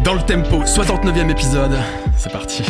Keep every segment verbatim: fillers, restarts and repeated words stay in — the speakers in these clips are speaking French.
Dans le tempo, soixante-neuvième épisode, c'est parti.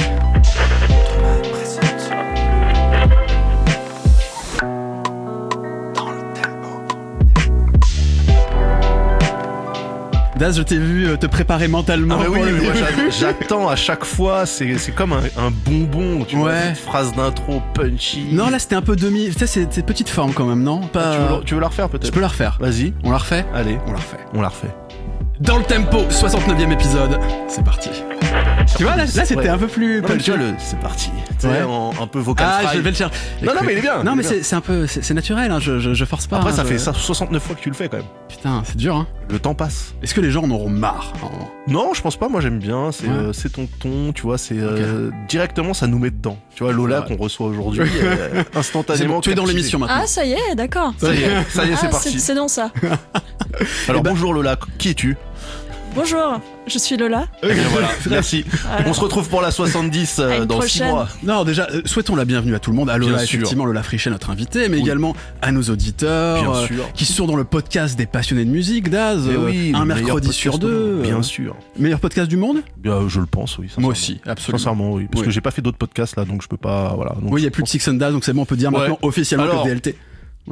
Daz, je t'ai vu te préparer mentalement. Ah bah oui, pour le moi, début. j'attends à chaque fois, c'est, c'est comme un, un bonbon, tu vois, Ouais. cette phrase d'intro punchy. Non, là c'était un peu demi. Tu sais, c'est, c'est petite forme quand même, non? Pas... Tu veux, la- tu veux la refaire peut-être? Je peux la refaire. Vas-y, On la refait? allez, On la refait. on la refait. Dans le tempo, soixante-neuvième épisode, c'est parti. Tu vois, là, là c'était Ouais. un peu plus. Non, mais punchy. tu vois, le, c'est parti. Tu sais, Ouais. en- un peu vocal Ah, fry. je vais le chercher. Non, non, mais il est bien, Non, il mais est c'est, bien. c'est un peu. C'est, c'est naturel, hein, je, je, je force pas. Après, hein, ça je- fait ça soixante-neuf fois que tu le fais quand même. Putain, c'est dur, hein. Le temps passe. Est-ce que les gens en auront marre à un moment? Non, je pense pas, moi j'aime bien, c'est, Ouais. euh, c'est ton ton, tu vois, c'est euh, directement ça nous met dedans. Tu vois, Lola C'est vrai. qu'on reçoit aujourd'hui, euh, C'est instantanément. bon, tu es dans captivé. l'émission maintenant. Ah, ça y est, d'accord. Ça y est, ça y est, c'est Ah, parti. c'est, c'est donc ça. Alors Eh ben- bonjour Lola, qui es-tu? Bonjour, je suis Lola. Eh bien, voilà, merci. Voilà. On se retrouve pour la soixante-dix euh, À une dans six prochaine. mois. Non, déjà, euh, souhaitons la bienvenue à tout le monde, à Lola, Bien sûr. effectivement, Lola Frichet, notre invité, mais Oui. également à nos auditeurs, Bien euh, sûr. qui sont dans le podcast des passionnés de musique, Daz, Mais euh, oui, un le meilleur mercredi podcast sur au deux. monde, Bien euh, sûr. Meilleur podcast du monde? Bien, je le pense, oui. sincèrement. Moi aussi, absolument. Sincèrement, oui. Parce Oui. que j'ai pas fait d'autres podcasts là, donc je peux pas. Voilà. Donc, Oui, il n'y a je plus de pense- Six and Daz, donc c'est bon, on peut dire Ouais. maintenant officiellement Alors, que D L T.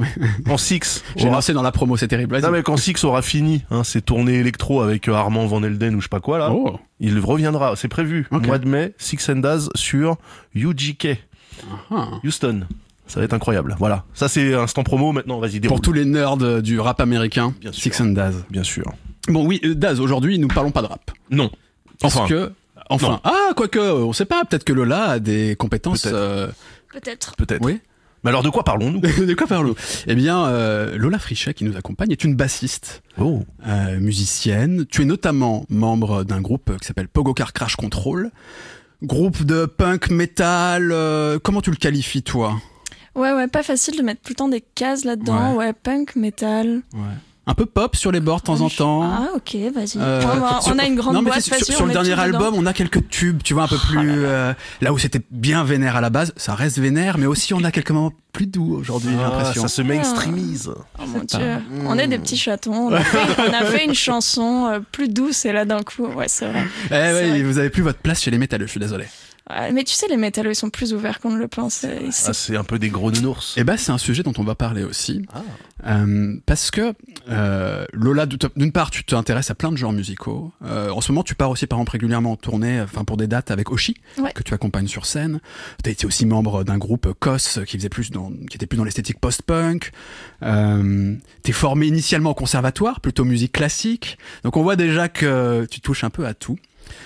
En Six. J'ai aura- lancé dans la promo, c'est terrible. Vas-y. Non mais quand Six aura fini, hein, ses tournées électro avec euh, Armand Van Elden ou je sais pas quoi là, Oh. il reviendra. C'est prévu. Ok. Mois de mai, Six and Daz sur U G K, Ah. Houston. Ça va être incroyable. Voilà. Ça c'est instant promo. Maintenant, vas-y déroule. Pour tous les nerds euh, du rap américain, Bien sûr. Six and Daz. Bien sûr. Bon, oui, euh, Daz, aujourd'hui, nous parlons pas de rap. Non. Parce Enfin. que. Enfin. Non. Ah, quoique, on sait pas, peut-être que Lola a des compétences. Peut-être. euh, Peut-être. Peut-être. Oui. Mais alors de quoi parlons-nous? De quoi parlons-nous? Eh bien, euh, Lola Frichet, qui nous accompagne, est une bassiste, Oh. euh, musicienne. Tu es notamment membre d'un groupe qui s'appelle Pogo Car Crash Control. Groupe de punk, metal, euh, comment tu le qualifies, toi? Ouais, ouais, pas facile de mettre tout le temps des cases là-dedans. Ouais, punk, métal. Ouais. Un peu pop sur les bords de temps en temps. Ah, ok, vas-y. Euh, on, va- sur- on a une grande non, mais boîte c'est- sur, facile. sur on le met dernier tout dedans. album, on a quelques tubes, tu vois, un peu plus... euh, là où c'était bien vénère à la base, ça reste vénère, mais aussi on a quelques moments plus doux aujourd'hui, j'ai Ah, l'impression. ça se mainstreamise. Oh mon sais dieu, pas. on est des petits chatons. On a fait, on a fait une chanson euh, plus douce et là d'un coup, ouais, c'est vrai. Eh ouais, vrai. vous avez plus votre place chez les métalleux, je suis désolé. Ouais, mais tu sais, les métallos, ils sont plus ouverts qu'on ne le pense. Ils- Ah, c'est un peu des gros nounours. Eh ben, c'est un sujet dont on va parler aussi. Ah. Euh, parce que, euh, Lola, d'une part, tu t'intéresses à plein de genres musicaux. Euh, en ce moment, tu pars aussi, par exemple, régulièrement en tournée, enfin, pour des dates avec Oshi, Ouais. que tu accompagnes sur scène. Tu as été aussi membre d'un groupe C O S, qui faisait plus dans, qui était plus dans l'esthétique post-punk. Euh, t'es formé initialement au conservatoire, plutôt musique classique. Donc, on voit déjà que tu touches un peu à tout.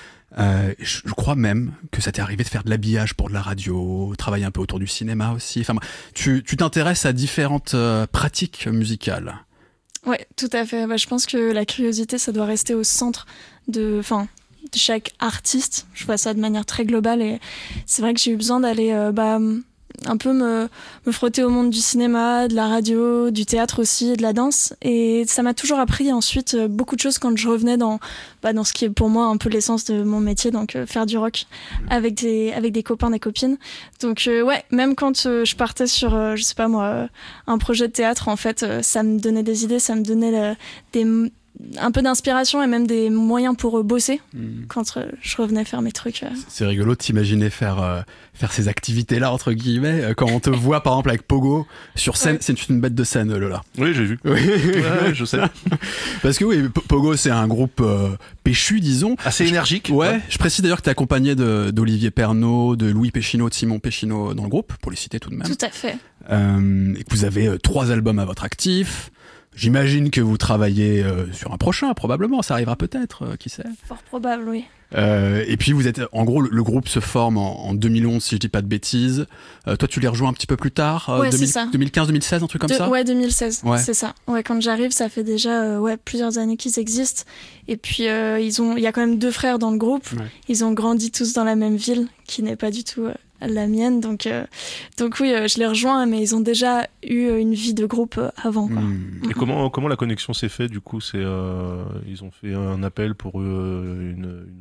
Euh, je, je crois même que ça t'est arrivé de faire de l'habillage pour de la radio, travailler un peu autour du cinéma aussi. Enfin, tu tu t'intéresses à différentes euh, pratiques musicales. Ouais, tout à fait. Bah, je pense que la curiosité, ça doit rester au centre de, enfin, de chaque artiste. Je vois ça de manière très globale et c'est vrai que j'ai eu besoin d'aller euh, bah, un peu me, me frotter au monde du cinéma, de la radio, du théâtre aussi, de la danse. Et ça m'a toujours appris ensuite euh, beaucoup de choses quand je revenais dans, bah, dans ce qui est pour moi un peu l'essence de mon métier, donc euh, faire du rock avec des, avec des copains, des copines. Donc euh, ouais, même quand euh, je partais sur, euh, je sais pas moi, euh, un projet de théâtre, en fait, euh, ça me donnait des idées, ça me donnait euh, des, un peu d'inspiration et même des moyens pour euh, bosser quand euh, je revenais faire mes trucs. euh. C'est rigolo de t'imaginer faire euh, faire ces activités-là entre guillemets euh, quand on te voit par exemple avec Pogo sur scène. Ouais. C'est une bête de scène, Lola. Oui, j'ai vu. Oui. Ouais, je sais. Parce que oui, P- Pogo c'est un groupe euh, péchu, disons. Assez énergique. Ouais, je précise d'ailleurs que t'es accompagné de- d'Olivier Pernaut, de Louis Péchino, de Simon Péchino dans le groupe, pour les citer tout de même. Tout à fait. Euh, et que vous avez euh, trois albums à votre actif. J'imagine que vous travaillez euh, sur un prochain, probablement. Ça arrivera peut-être, euh, qui sait. Fort probable, oui. Euh, et puis vous êtes, en gros, le, le groupe se forme en, en deux mille onze, si je dis pas de bêtises. Euh, toi, tu les rejoins un petit peu plus tard, euh, Ouais, c'est deux mille ça. deux mille quinze, deux mille seize, un truc comme De- ça. Ouais, deux mille seize, Ouais. c'est ça. Ouais, quand j'arrive, ça fait déjà euh, ouais, plusieurs années qu'ils existent. Et puis, euh, ils ont, il y a quand même deux frères dans le groupe. Ouais. Ils ont grandi tous dans la même ville, qui n'est pas du tout euh, la mienne. Donc, euh, donc oui, euh, je les rejoins, mais ils ont déjà eu euh, une vie de groupe euh, avant. Quoi. Hmm. Et comment comment la connexion s'est faite du coup? C'est euh, ils ont fait un appel pour euh, une, une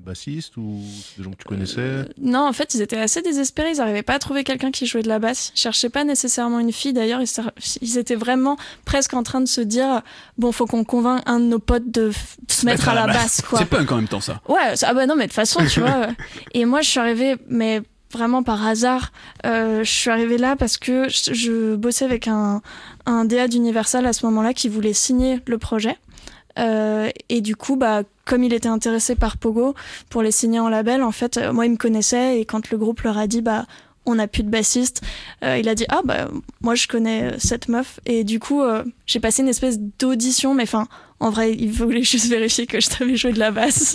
bassiste ou c'est des gens que tu connaissais? Euh, non, en fait, ils étaient assez désespérés. Ils n'arrivaient pas à trouver quelqu'un qui jouait de la basse. Ils cherchaient pas nécessairement une fille. D'ailleurs, ils, ser- ils étaient vraiment presque en train de se dire bon, faut qu'on convainque un de nos potes de, f- de se mettre à la basse, quoi. C'est punk en même temps, ça. Ouais, ah bah non, mais de toute façon, tu vois. euh, Et moi, je suis arrivée, mais vraiment par hasard, euh, je suis arrivée là parce que je, je bossais avec un, un D A d'Universal à ce moment-là qui voulait signer le projet. Euh, et du coup, bah, comme il était intéressé par Pogo pour les signer en label, en fait, euh, moi, il me connaissait et quand le groupe leur a dit, bah, on n'a plus de bassiste, euh, il a dit, ah, bah, moi, je connais cette meuf. Et du coup, euh, j'ai passé une espèce d'audition, mais enfin, en vrai, il voulait juste vérifier que je savais jouer de la basse.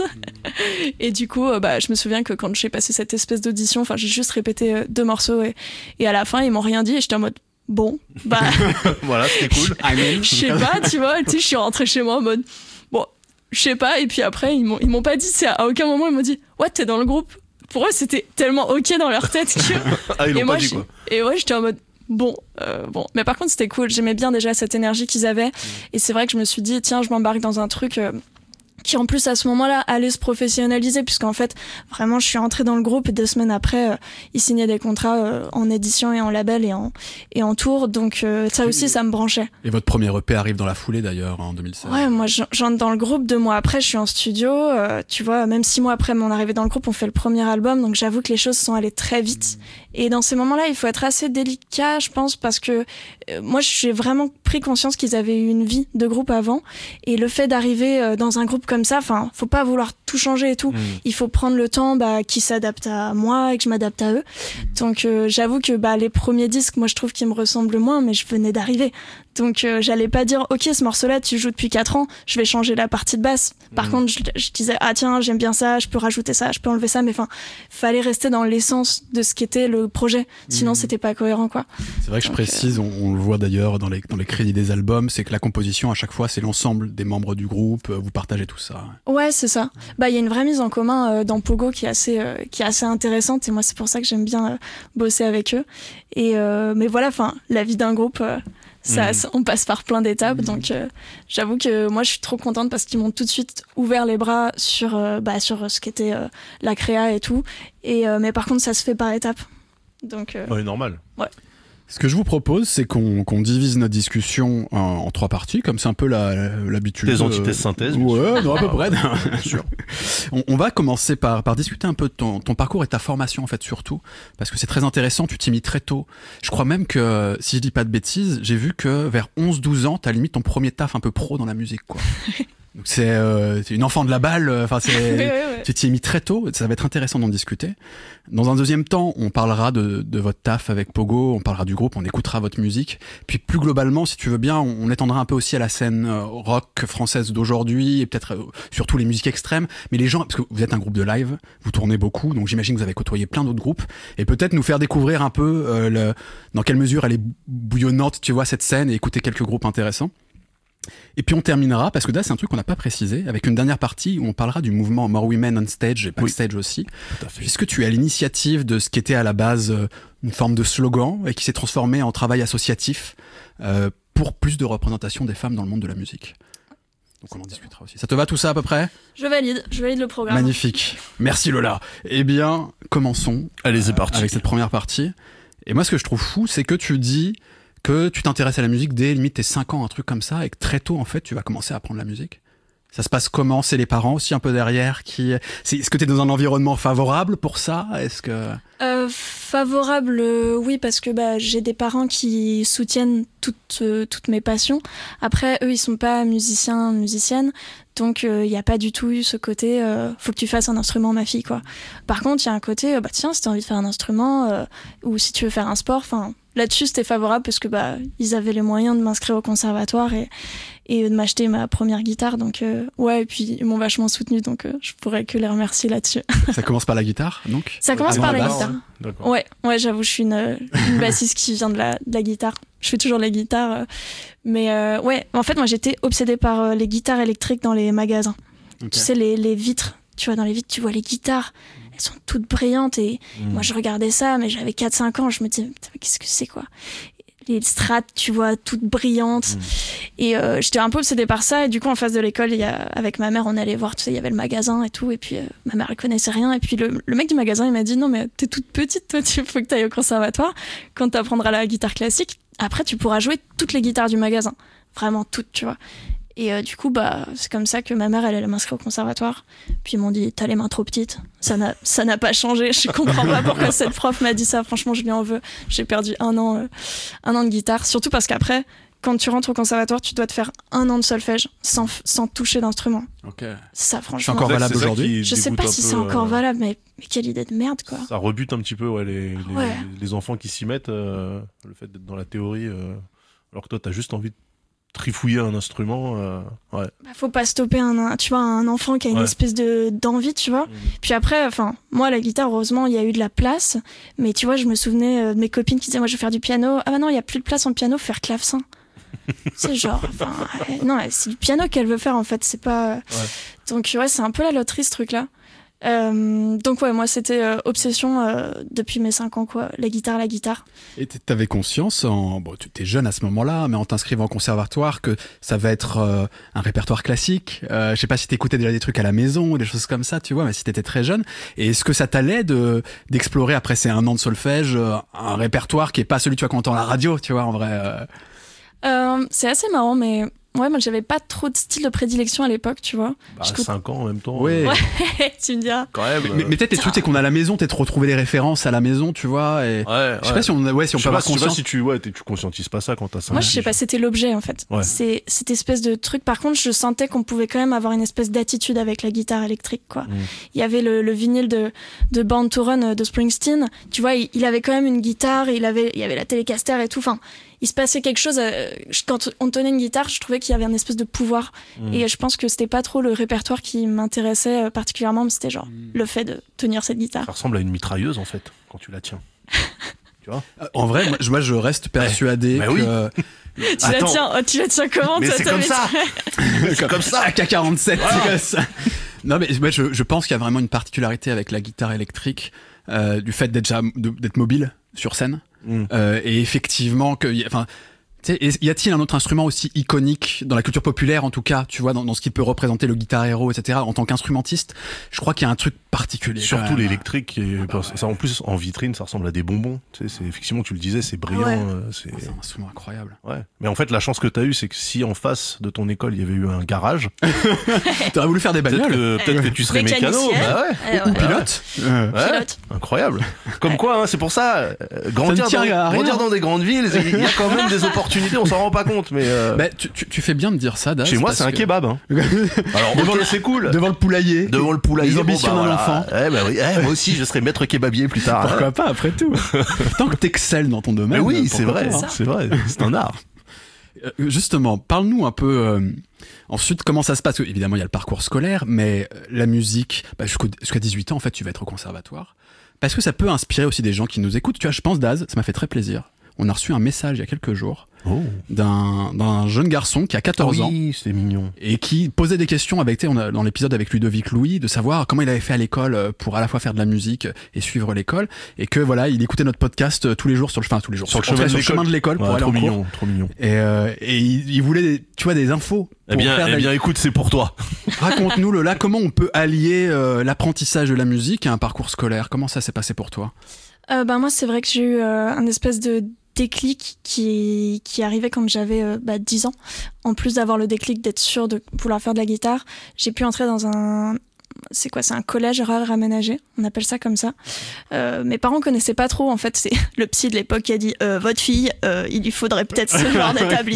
Et du coup, euh, bah, je me souviens que quand j'ai passé cette espèce d'audition, enfin, j'ai juste répété euh, deux morceaux et, et à la fin, ils m'ont rien dit et j'étais en mode, bon, bah. Voilà, c'était cool. Je sais pas, tu vois, tu sais, je suis rentrée chez moi en mode, bon, je sais pas, et puis après, ils m'ont, ils m'ont pas dit, c'est à aucun moment, ils m'ont dit, ouais, t'es dans le groupe. Pour eux, c'était tellement ok dans leur tête que. Ah, ils l'ont et pas moi, dit, j'ai- quoi. Et ouais, j'étais en mode, bon, euh, bon. Mais par contre, c'était cool, j'aimais bien déjà cette énergie qu'ils avaient, et c'est vrai que je me suis dit, tiens, je m'embarque dans un truc. euh, qui en plus à ce moment-là allait se professionnaliser puisqu'en fait vraiment je suis entrée dans le groupe et deux semaines après euh, ils signaient des contrats euh, en édition et en label et en, et en tour donc euh, ça aussi ça me branchait. Et votre premier E P arrive dans la foulée d'ailleurs en deux mille seize. Ouais, moi j'en- j'entre dans le groupe deux mois après, je suis en studio, euh, tu vois, même six mois après mon arrivée dans le groupe, on fait le premier album, donc j'avoue que les choses sont allées très vite. Et dans ces moments-là, il faut être assez délicat, je pense, parce que euh, moi j'ai vraiment pris conscience qu'ils avaient eu une vie de groupe avant, et le fait d'arriver euh, dans un groupe comme ça, enfin, faut pas vouloir tout changer et tout. Mmh. Il faut prendre le temps bah, qu'ils s'adaptent à moi et que je m'adapte à eux. Donc euh, j'avoue que bah, les premiers disques, moi je trouve qu'ils me ressemblent moins, mais je venais d'arriver. Donc euh, j'allais pas dire ok ce morceau-là tu joues depuis quatre ans, je vais changer la partie de basse. Par Mhm. contre je, je disais ah tiens j'aime bien ça, je peux rajouter ça, je peux enlever ça, mais enfin fallait rester dans l'essence de ce qu'était le projet. Sinon Mhm. c'était pas cohérent quoi. C'est vrai que je Donc, précise, on, on le voit d'ailleurs dans les, dans les crédits des albums, c'est que la composition à chaque fois c'est l'ensemble des membres du groupe, euh, vous partagez tout ça. Ouais c'est ça. Bah il y a une vraie mise en commun euh, dans Pogo qui est assez euh, qui est assez intéressante et moi c'est pour ça que j'aime bien euh, bosser avec eux. Et euh, mais voilà enfin la vie d'un groupe. Euh, Ça, Mhm. ça- on passe par plein d'étapes, donc euh, j'avoue que moi je suis trop contente parce qu'ils m'ont tout de suite ouvert les bras sur, euh, bah, sur ce qu'était euh, la créa et tout. Et, euh, mais par contre, ça se fait par étapes. Donc, euh, Ouais, normal. Ce que je vous propose, c'est qu'on qu'on divise notre discussion en, en trois parties, comme c'est un peu la- la- l'habitude. Des euh, antithèses synthèses. bien Ouais, non, à peu près. Bien sûr. On, on va commencer par, par discuter un peu de ton, ton parcours et ta formation, en fait, surtout. Parce que c'est très intéressant, tu t'y mis très tôt. Je crois même que, si je dis pas de bêtises, j'ai vu que vers onze douze ans, t'as limite ton premier taf un peu pro dans la musique, quoi. Donc c'est euh, c'est une enfant de la balle, enfin c'est... ouais, ouais, ouais. Tu t'y es mis très tôt, ça va être intéressant d'en discuter. Dans un deuxième temps, on parlera de, de votre taf avec Pogo, on parlera du groupe, on écoutera votre musique. Puis plus globalement, si tu veux bien, on, on étendra un peu aussi à la scène euh, rock française d'aujourd'hui et peut-être euh, surtout les musiques extrêmes. Mais les gens, parce que vous êtes un groupe de live, vous tournez beaucoup, donc j'imagine que vous avez côtoyé plein d'autres groupes. Et peut-être nous faire découvrir un peu euh, le, dans quelle mesure elle est bouillonnante, tu vois, cette scène, et écouter quelques groupes intéressants. Et puis on terminera, parce que là c'est un truc qu'on n'a pas précisé, avec une dernière partie où on parlera du mouvement More Women on Stage et Backstage aussi, Tout à fait. puisque tu es à l'initiative de ce qui était à la base euh, une forme de slogan et qui s'est transformé en travail associatif euh, pour plus de représentation des femmes dans le monde de la musique. Donc on en discutera aussi. Ça te va tout ça à peu près? Je valide, je valide le programme. Magnifique. Merci Lola. Eh bien, commençons Allez, c'est parti. avec cette première partie. Et moi ce que je trouve fou, c'est que tu dis que tu t'intéresses à la musique dès limite tes cinq ans, un truc comme ça, et que très tôt, en fait, tu vas commencer à apprendre la musique. Ça se passe comment? C'est les parents aussi un peu derrière qui... C'est- Est-ce que tu es dans un environnement favorable pour ça? Est-ce que... Euh, favorable, euh, oui, parce que bah, j'ai des parents qui soutiennent toutes, euh, toutes mes passions. Après, eux, ils sont pas musiciens, musiciennes, donc il euh, n'y a pas du tout eu ce côté euh, faut que tu fasses un instrument, ma fille, quoi. Par contre, il y a un côté, euh, bah tiens, si t'as envie de faire un instrument, euh, ou si tu veux faire un sport, enfin, là-dessus, c'était favorable parce que bah, ils avaient les moyens de m'inscrire au conservatoire et, et de m'acheter ma première guitare, donc euh, ouais, et puis ils m'ont vachement soutenu, donc euh, je pourrais que les remercier là-dessus. ça commence par la guitare, donc? Ça commence Avant par la basse. guitare. D'accord. Ouais, ouais, j'avoue, je suis une, une bassiste qui vient de la, de la guitare. Je fais toujours les guitares. euh, mais euh, ouais, en fait, moi, j'étais obsédée par euh, les guitares électriques dans les magasins. Ok. Tu sais, les, les vitres. Tu vois, dans les vitres, tu vois les guitares. Elles sont toutes brillantes. Et Mmh. moi, je regardais ça, mais j'avais quatre cinq ans. Je me disais, putain, mais qu'est-ce que c'est, quoi? les strates, tu vois, toutes brillantes. Mmh. Et euh, j'étais un peu obsédée par ça. Et du coup, en face de l'école, il y a, avec ma mère, on allait voir, tu sais, il y avait le magasin et tout. Et puis, euh, ma mère, elle connaissait rien. Et puis, le, le mec du magasin, il m'a dit, non, mais t'es toute petite, toi, il faut que t'ailles au conservatoire. Quand t'apprendras la guitare classique, après, tu pourras jouer toutes les guitares du magasin. Vraiment toutes, tu vois. Et euh, du coup, bah, c'est comme ça que ma mère, elle allait m'inscrire au conservatoire. Puis ils m'ont dit, t'as les mains trop petites. Ça n'a, ça n'a pas changé. Je comprends pas pourquoi cette prof m'a dit ça. Franchement, je lui en veux. J'ai perdu un an, euh, un an de guitare. Surtout parce qu'après, quand tu rentres au conservatoire, tu dois te faire un an de solfège sans, sans toucher d'instrument. Ok. Ça, franchement. C'est encore valable aujourd'hui. Je sais pas si c'est encore euh... valable, mais, mais quelle idée de merde, quoi. Ça rebute un petit peu, ouais, les, les, ouais. les enfants qui s'y mettent. Euh, le fait d'être dans la théorie, euh, alors que toi, t'as juste envie de trifouiller un instrument, euh, ouais. Bah, faut pas stopper un, tu vois, un enfant qui a une ouais. espèce de d'envie, tu vois. Mmh. Puis après, enfin, moi la guitare, heureusement, il y a eu de la place, mais tu vois, je me souvenais euh, de mes copines qui disaient, moi, je vais faire du piano. Ah bah non, il y a plus de place en piano, faut faire clavecin. C'est genre, enfin, euh, non, c'est du piano qu'elle veut faire en fait, c'est pas. Ouais. Donc ouais, c'est un peu la loterie ce truc-là. Euh, donc ouais, moi c'était euh, obsession euh, depuis mes cinq ans, quoi, la guitare, la guitare. Et t'avais conscience, en... bon, tu étais jeune à ce moment-là, mais en t'inscrivant au conservatoire, que ça va être euh, un répertoire classique. Euh, je sais pas si t'écoutais déjà des trucs à la maison ou des choses comme ça, tu vois, mais si t'étais très jeune. Et est-ce que ça t'allait de d'explorer après ces un an de solfège euh, un répertoire qui est pas celui tu vois qu'on entend à la radio, tu vois, en vrai. Euh... Euh, c'est assez marrant, mais ouais, moi j'avais pas trop de style de prédilection à l'époque, tu vois. Bah, cinq ans en même temps. Ouais. ouais, tu me diras. Quand même. Mais, mais peut-être les trucs, c'est qu'on a à la maison, peut-être retrouver les références à la maison, tu vois. Et... Ouais. Je sais ouais. pas si on, ouais, si on peut avoir conscience. Je sais pas si tu, ouais, tu conscientises pas ça quand t'as cinq ans. Moi, je sais pas, c'était l'objet en fait. Ouais. C'est cette espèce de truc. Par contre, je sentais qu'on pouvait quand même avoir une espèce d'attitude avec la guitare électrique, quoi. Mm. Il y avait le, le vinyle de, de Born to Run de Springsteen. Tu vois, il, il avait quand même une guitare, il avait, il y avait la Telecaster et tout. Enfin, il se passait quelque chose. Euh, quand on tenait une guitare, je trouvais qu'il y avait une espèce de pouvoir. Mmh. Et je pense que c'était pas trop le répertoire qui m'intéressait particulièrement, mais c'était genre mmh. le fait de tenir cette guitare. Ça ressemble à une mitrailleuse en fait, quand tu la tiens. Tu vois ? En vrai, moi, moi je reste persuadé ouais. que. Oui. Euh, tu, la tiens, oh, tu la tiens comment mais toi, c'est comme ça. C'est comme ça. A K quarante-sept, voilà. C'est comme ça. Non, mais moi, je, je pense qu'il y a vraiment une particularité avec la guitare électrique, euh, du fait d'être, déjà, d'être mobile sur scène. Mmh. Euh, et effectivement, que, enfin, y a-t-il un autre instrument aussi iconique dans la culture populaire, en tout cas, tu vois, dans, dans ce qui peut représenter le guitar hero, et cetera. En tant qu'instrumentiste, je crois qu'il y a un truc particulier. Surtout l'électrique, et ah bah ouais. ça en plus en vitrine, ça ressemble à des bonbons. Tu sais, c'est effectivement, tu le disais, c'est brillant. Ouais. Euh, c'est... c'est un instrument incroyable. Ouais. Mais en fait, la chance que t'as eue, c'est que si en face de ton école il y avait eu un garage, t'aurais voulu faire des bagnoles. Peut-être que, peut-être que tu serais mécano, bah ouais. Ou, ou pilote. Ouais. Ouais. Pilote. Incroyable. Comme quoi, hein, c'est pour ça, euh, grandir, ça dans, grandir dans des grandes villes, il y a quand même des opportunités. On s'en rend pas compte, mais. Euh... Bah, tu, tu, tu fais bien de dire ça, Daz. Chez moi, c'est un que... kebab. Hein. Alors, devant okay, le, c'est cool. Devant le poulailler. Devant le poulailler. Les ambitions bon, bah, d'un voilà. enfant. Eh, bah, oui. eh, moi aussi, je serais maître kebabier plus tard. Pourquoi hein. pas, après tout. Tant que t'excelles dans ton domaine. Mais oui, c'est vrai. Pas, hein. C'est vrai. C'est un art. Euh, justement, parle-nous un peu. Euh, ensuite, comment ça se passe ? Évidemment, il y a le parcours scolaire, mais la musique, bah, jusqu'au, jusqu'à dix-huit ans, en fait, tu vas être au conservatoire. Parce que ça peut inspirer aussi des gens qui nous écoutent. Tu vois, je pense, Daz, ça m'a fait très plaisir. On a reçu un message il y a quelques jours oh. d'un, d'un jeune garçon qui a quatorze ah ans. Oui, c'est mignon. Et qui posait des questions avec, tu sais, on a, dans l'épisode avec Ludovic Louis, de savoir comment il avait fait à l'école pour à la fois faire de la musique et suivre l'école. Et que voilà, il écoutait notre podcast tous les jours sur le, enfin, tous les jours, sur, sur, le, chemin sur le chemin de l'école pour ouais, aller trop en mignon, cours. Trop mignon. Et, euh, et il, il voulait, tu vois, des infos. Eh bien, eh bien, écoute, c'est pour toi. Raconte-nous, Lola, comment on peut allier euh, l'apprentissage de la musique à un parcours scolaire ? Comment ça s'est passé pour toi ? euh, Ben moi, c'est vrai que j'ai eu euh, un espèce de déclic qui, qui arrivait quand j'avais euh, bah, dix ans. En plus d'avoir le déclic d'être sûre de vouloir faire de la guitare, j'ai pu entrer dans un... C'est quoi ? C'est un collège rare aménagé, on appelle ça comme ça. Euh, mes parents connaissaient pas trop, en fait, c'est le psy de l'époque qui a dit euh, « Votre fille, euh, il lui faudrait peut-être ce genre d'établissement. »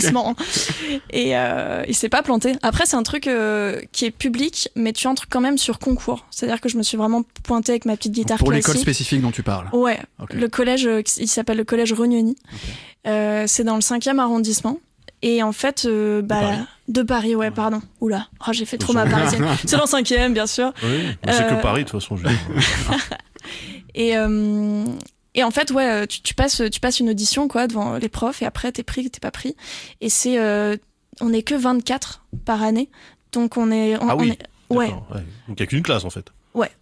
Et euh, il s'est pas planté. Après, c'est un truc euh, qui est public, mais tu entres quand même sur concours. C'est-à-dire que je me suis vraiment pointée avec ma petite guitare pour classique. Pour l'école spécifique dont tu parles ? Ouais, okay. Le collège, euh, il s'appelle le collège Rognoni. Okay. Euh, c'est dans le cinquième arrondissement. Et en fait, euh, bah, de Paris, de Paris ouais, ouais, pardon. Oula, oh, j'ai fait trop ma parisienne. C'est dans le cinquième, bien sûr. Oui, mais c'est euh... que Paris, de toute façon. Je... et, euh, et en fait, ouais, tu, tu, passes, tu passes une audition quoi, devant les profs, et après, t'es pris, t'es pas pris. Et c'est, euh, on n'est que vingt-quatre par année. Donc, on est. On, ah oui, on est, ouais. ouais. Donc, il n'y a qu'une classe, en fait. Ouais,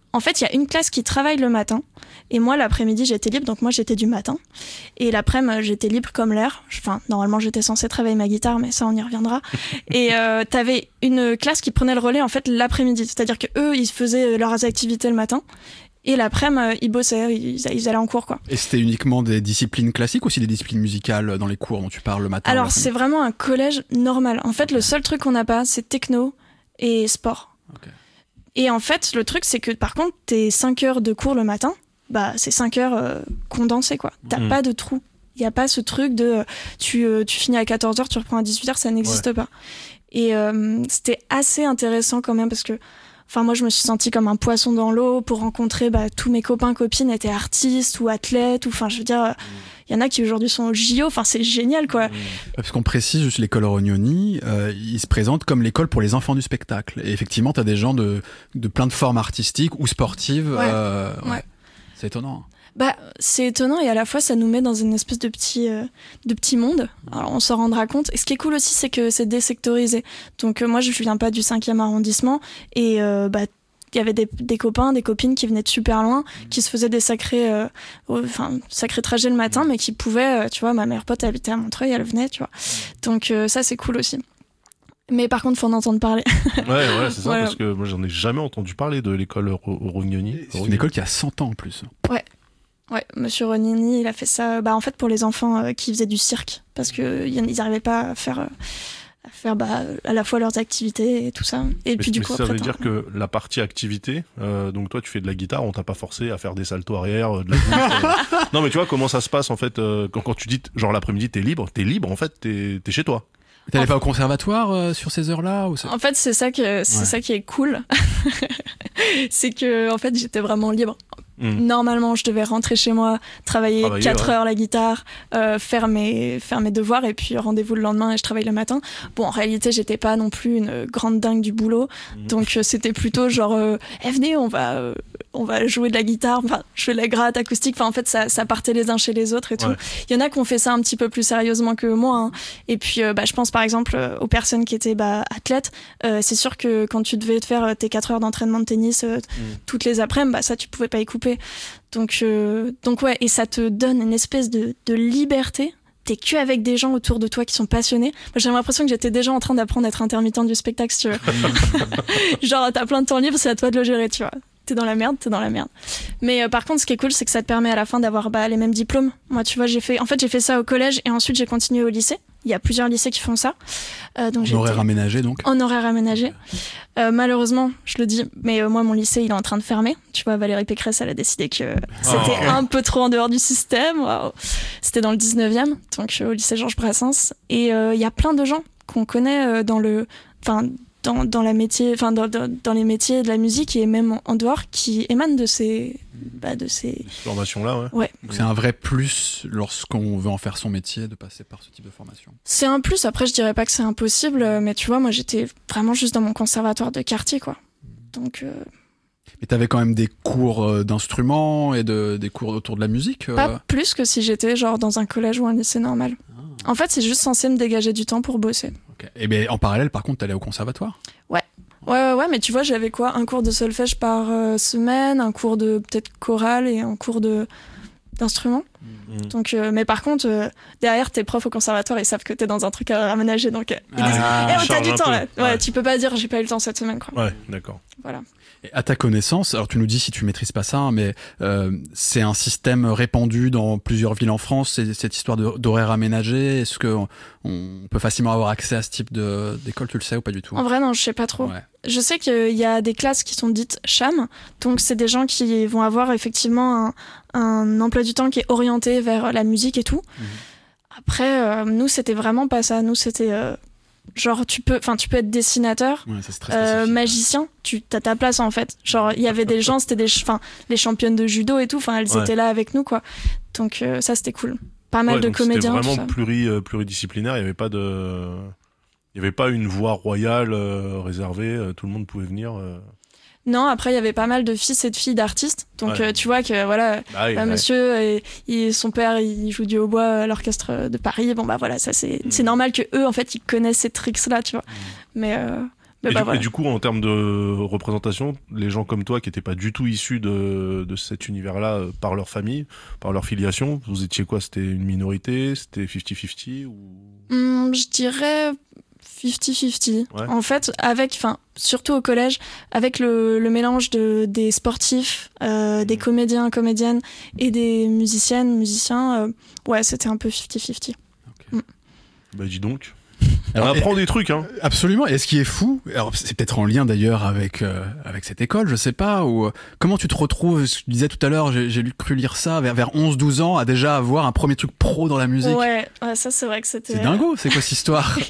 en fait, il y a une classe qui travaille le matin. Et moi, l'après-midi, j'étais libre. Donc moi, j'étais du matin. Et l'après-midi, j'étais libre comme l'air. Enfin, normalement, j'étais censée travailler ma guitare, mais ça, on y reviendra. Et euh, t'avais une classe qui prenait le relais, en fait, l'après-midi. C'est-à-dire qu'eux, ils faisaient leurs activités le matin. Et l'après-midi, ils bossaient, ils, ils allaient en cours, quoi. Et c'était uniquement des disciplines classiques ou aussi des disciplines musicales dans les cours dont tu parles le matin? Alors, c'est vraiment un collège normal. En fait, okay. Le seul truc qu'on n'a pas, c'est techno et sport. Okay. Et en fait, le truc, c'est que par contre, tes cinq heures de cours le matin, bah, c'est cinq heures euh, condensées, quoi. T'as mmh. pas de trou. Il n'y a pas ce truc de euh, tu, euh, tu finis à quatorze heures, tu reprends à dix-huit heures, ça n'existe ouais. pas. Et euh, c'était assez intéressant quand même parce que enfin, moi, je me suis sentie comme un poisson dans l'eau pour rencontrer bah, tous mes copains, copines étaient artistes ou athlètes. Ou, enfin, je veux dire, il mmh. y en a qui aujourd'hui sont au J O. Enfin, c'est génial, quoi. Mmh. Parce qu'on précise, juste l'école Rognoni, euh, il se présente comme l'école pour les enfants du spectacle. Et effectivement, t'as des gens de, de plein de formes artistiques ou sportives. Ouais. Euh, ouais. Ouais. C'est étonnant. Bah, c'est étonnant et à la fois ça nous met dans une espèce de petit, euh, de petit monde. Alors on s'en rendra compte. Et ce qui est cool aussi, c'est que c'est désectorisé. Donc euh, moi je viens pas du cinquième arrondissement et euh, bah il y avait des, des copains, des copines qui venaient de super loin, qui se faisaient des sacrés, euh, enfin sacrés trajets le matin, mais qui pouvaient, euh, tu vois, ma meilleure pote habitait à Montreuil, elle venait, tu vois. Donc euh, ça c'est cool aussi. Mais par contre, faut en entendre parler. Ouais, ouais, c'est ça, voilà. Parce que moi j'en ai jamais entendu parler de l'école Rognoni. C'est une école qui a cent ans en plus. Ouais. Ouais, Monsieur Rognoni, il a fait ça, bah en fait pour les enfants euh, qui faisaient du cirque, parce que ils n'arrivaient pas à faire, euh, à faire bah à la fois leurs activités et tout ça. Et mais, puis du mais coup ça après, veut dire que la partie activité, euh, donc toi tu fais de la guitare, on t'a pas forcé à faire des saltos arrière, de la bouche, euh... Non mais tu vois comment ça se passe en fait euh, quand quand tu dis genre l'après-midi t'es libre, t'es libre en fait t'es t'es chez toi. T'allais pas au conservatoire euh, sur ces heures-là ou c'est... En fait, c'est ça que c'est ouais. ça qui est cool, c'est que en fait j'étais vraiment libre. Mmh. Normalement, je devais rentrer chez moi, travailler, travailler quatre ouais. heures la guitare, euh, faire mes faire mes devoirs et puis rendez-vous le lendemain et je travaille le matin. Bon, en réalité, j'étais pas non plus une grande dingue du boulot, mmh. donc euh, c'était plutôt genre, euh, eh, venez, on va euh, on va jouer de la guitare, enfin, jouer de la gratte acoustique. Enfin, en fait, ça ça partait les uns chez les autres et tout. Ouais. Il y en a qui ont fait ça un petit peu plus sérieusement que moi. Hein. Et puis, euh, bah, je pense par exemple aux personnes qui étaient bah, athlètes. Euh, c'est sûr que quand tu devais te faire tes quatre heures d'entraînement de tennis euh, mmh. toutes les après-midi, bah ça, tu pouvais pas y couper. Donc, euh, donc ouais, et ça te donne une espèce de, de liberté. T'es que avec des gens autour de toi qui sont passionnés. Moi, j'ai l'impression que j'étais déjà en train d'apprendre à être intermittent du spectacle, si tu veux. Genre, t'as plein de temps libre, c'est à toi de le gérer, tu vois. T'es dans la merde, t'es dans la merde. Mais euh, par contre, ce qui est cool, c'est que ça te permet à la fin d'avoir bah, les mêmes diplômes. Moi, tu vois, j'ai fait, en fait, j'ai fait ça au collège et ensuite j'ai continué au lycée. Il y a plusieurs lycées qui font ça. Euh, donc en horaire aménagé, donc. En horaire aménagé. Euh, malheureusement, je le dis, mais euh, moi, mon lycée, il est en train de fermer. Tu vois, Valérie Pécresse, elle a décidé que c'était oh. un peu trop en dehors du système. Wow. C'était dans le dix-neuvième, donc euh, au lycée Georges Brassens. Et il euh, y a plein de gens qu'on connaît euh, dans le, enfin, dans dans la métier, enfin dans, dans dans les métiers de la musique et même en, en dehors, qui émanent de ces bah, de ces formations-là, ouais. ouais. Donc c'est un vrai plus lorsqu'on veut en faire son métier de passer par ce type de formation. C'est un plus. Après, je dirais pas que c'est impossible, mais tu vois, moi, j'étais vraiment juste dans mon conservatoire de quartier, quoi. Donc. Euh... Mais t'avais quand même des cours d'instruments et de des cours autour de la musique. Euh... Pas plus que si j'étais genre dans un collège ou un lycée normal. Ah. En fait, c'est juste censé me dégager du temps pour bosser. Okay. Et bien, en parallèle, par contre, t'allais au conservatoire. Ouais. Ouais, ouais, ouais, mais tu vois, j'avais quoi? Un cours de solfège par euh, semaine, un cours de peut-être chorale et un cours de d'instrument. Mmh. Donc, euh, mais par contre, euh, derrière, tes profs au conservatoire, ils savent que t'es dans un truc à aménager, donc euh, ils disent ah, eh, oh, t'as du temps là. Ouais, ouais, tu peux pas dire j'ai pas eu le temps cette semaine, quoi. Ouais, d'accord. Voilà. Et à ta connaissance, alors tu nous dis si tu maîtrises pas ça, hein, mais euh, c'est un système répandu dans plusieurs villes en France, c'est, cette histoire de, d'horaire aménagé. Est-ce qu'on on peut facilement avoir accès à ce type de, d'école, tu le sais ou pas du tout? En vrai, non, je sais pas trop. Ouais. Je sais qu'il y a des classes qui sont dites C H A M, donc c'est des gens qui vont avoir effectivement un, un emploi du temps qui est orienté vers la musique et tout. Mmh. Après, euh, nous, c'était vraiment pas ça. Nous, c'était... Euh, genre tu peux enfin tu peux être dessinateur, ouais, ça, c'est très euh, magicien, tu as ta place en fait. Genre il y avait des gens, c'était des enfin les championnes de judo et tout, enfin elles ouais. étaient là avec nous quoi. Donc euh, ça c'était cool. Pas mal ouais, de comédiens. C'était vraiment pluri euh, pluridisciplinaire, il y avait pas de il y avait pas une voie royale euh, réservée, euh, tout le monde pouvait venir euh... Non, après il y avait pas mal de fils et de filles d'artistes. Donc ouais. euh, tu vois que voilà, bah oui, bah, ouais. monsieur et, et son père, il joue du hautbois à l'orchestre de Paris. Bon bah voilà, ça c'est mmh. c'est normal que eux en fait ils connaissent ces tricks là, tu vois. Mmh. Mais euh, Mais et, bah, du, voilà. et du coup, en termes de représentation, les gens comme toi qui n'étaient pas du tout issus de, de cet univers-là euh, par leur famille, par leur filiation, vous étiez quoi? C'était une minorité? C'était cinquante cinquante ou... Hum, je dirais cinquante cinquante. Ouais. En fait, avec, enfin, surtout au collège, avec le, le mélange de, des sportifs, euh, des comédiens, comédiennes et des musiciennes, musiciens, euh, ouais, c'était un peu cinquante cinquante. Bah dis donc. Alors, on apprend et- des trucs, hein. Absolument. Et ce qui est fou, alors c'est peut-être en lien d'ailleurs avec euh, avec cette école, je sais pas, ou euh, comment tu te retrouves, je disais tout à l'heure, j'ai, j'ai lu, cru lire ça, vers, vers onze douze ans, à déjà avoir un premier truc pro dans la musique. Ouais, ouais, ça c'est vrai que c'était... C'est dingo, c'est quoi cette histoire?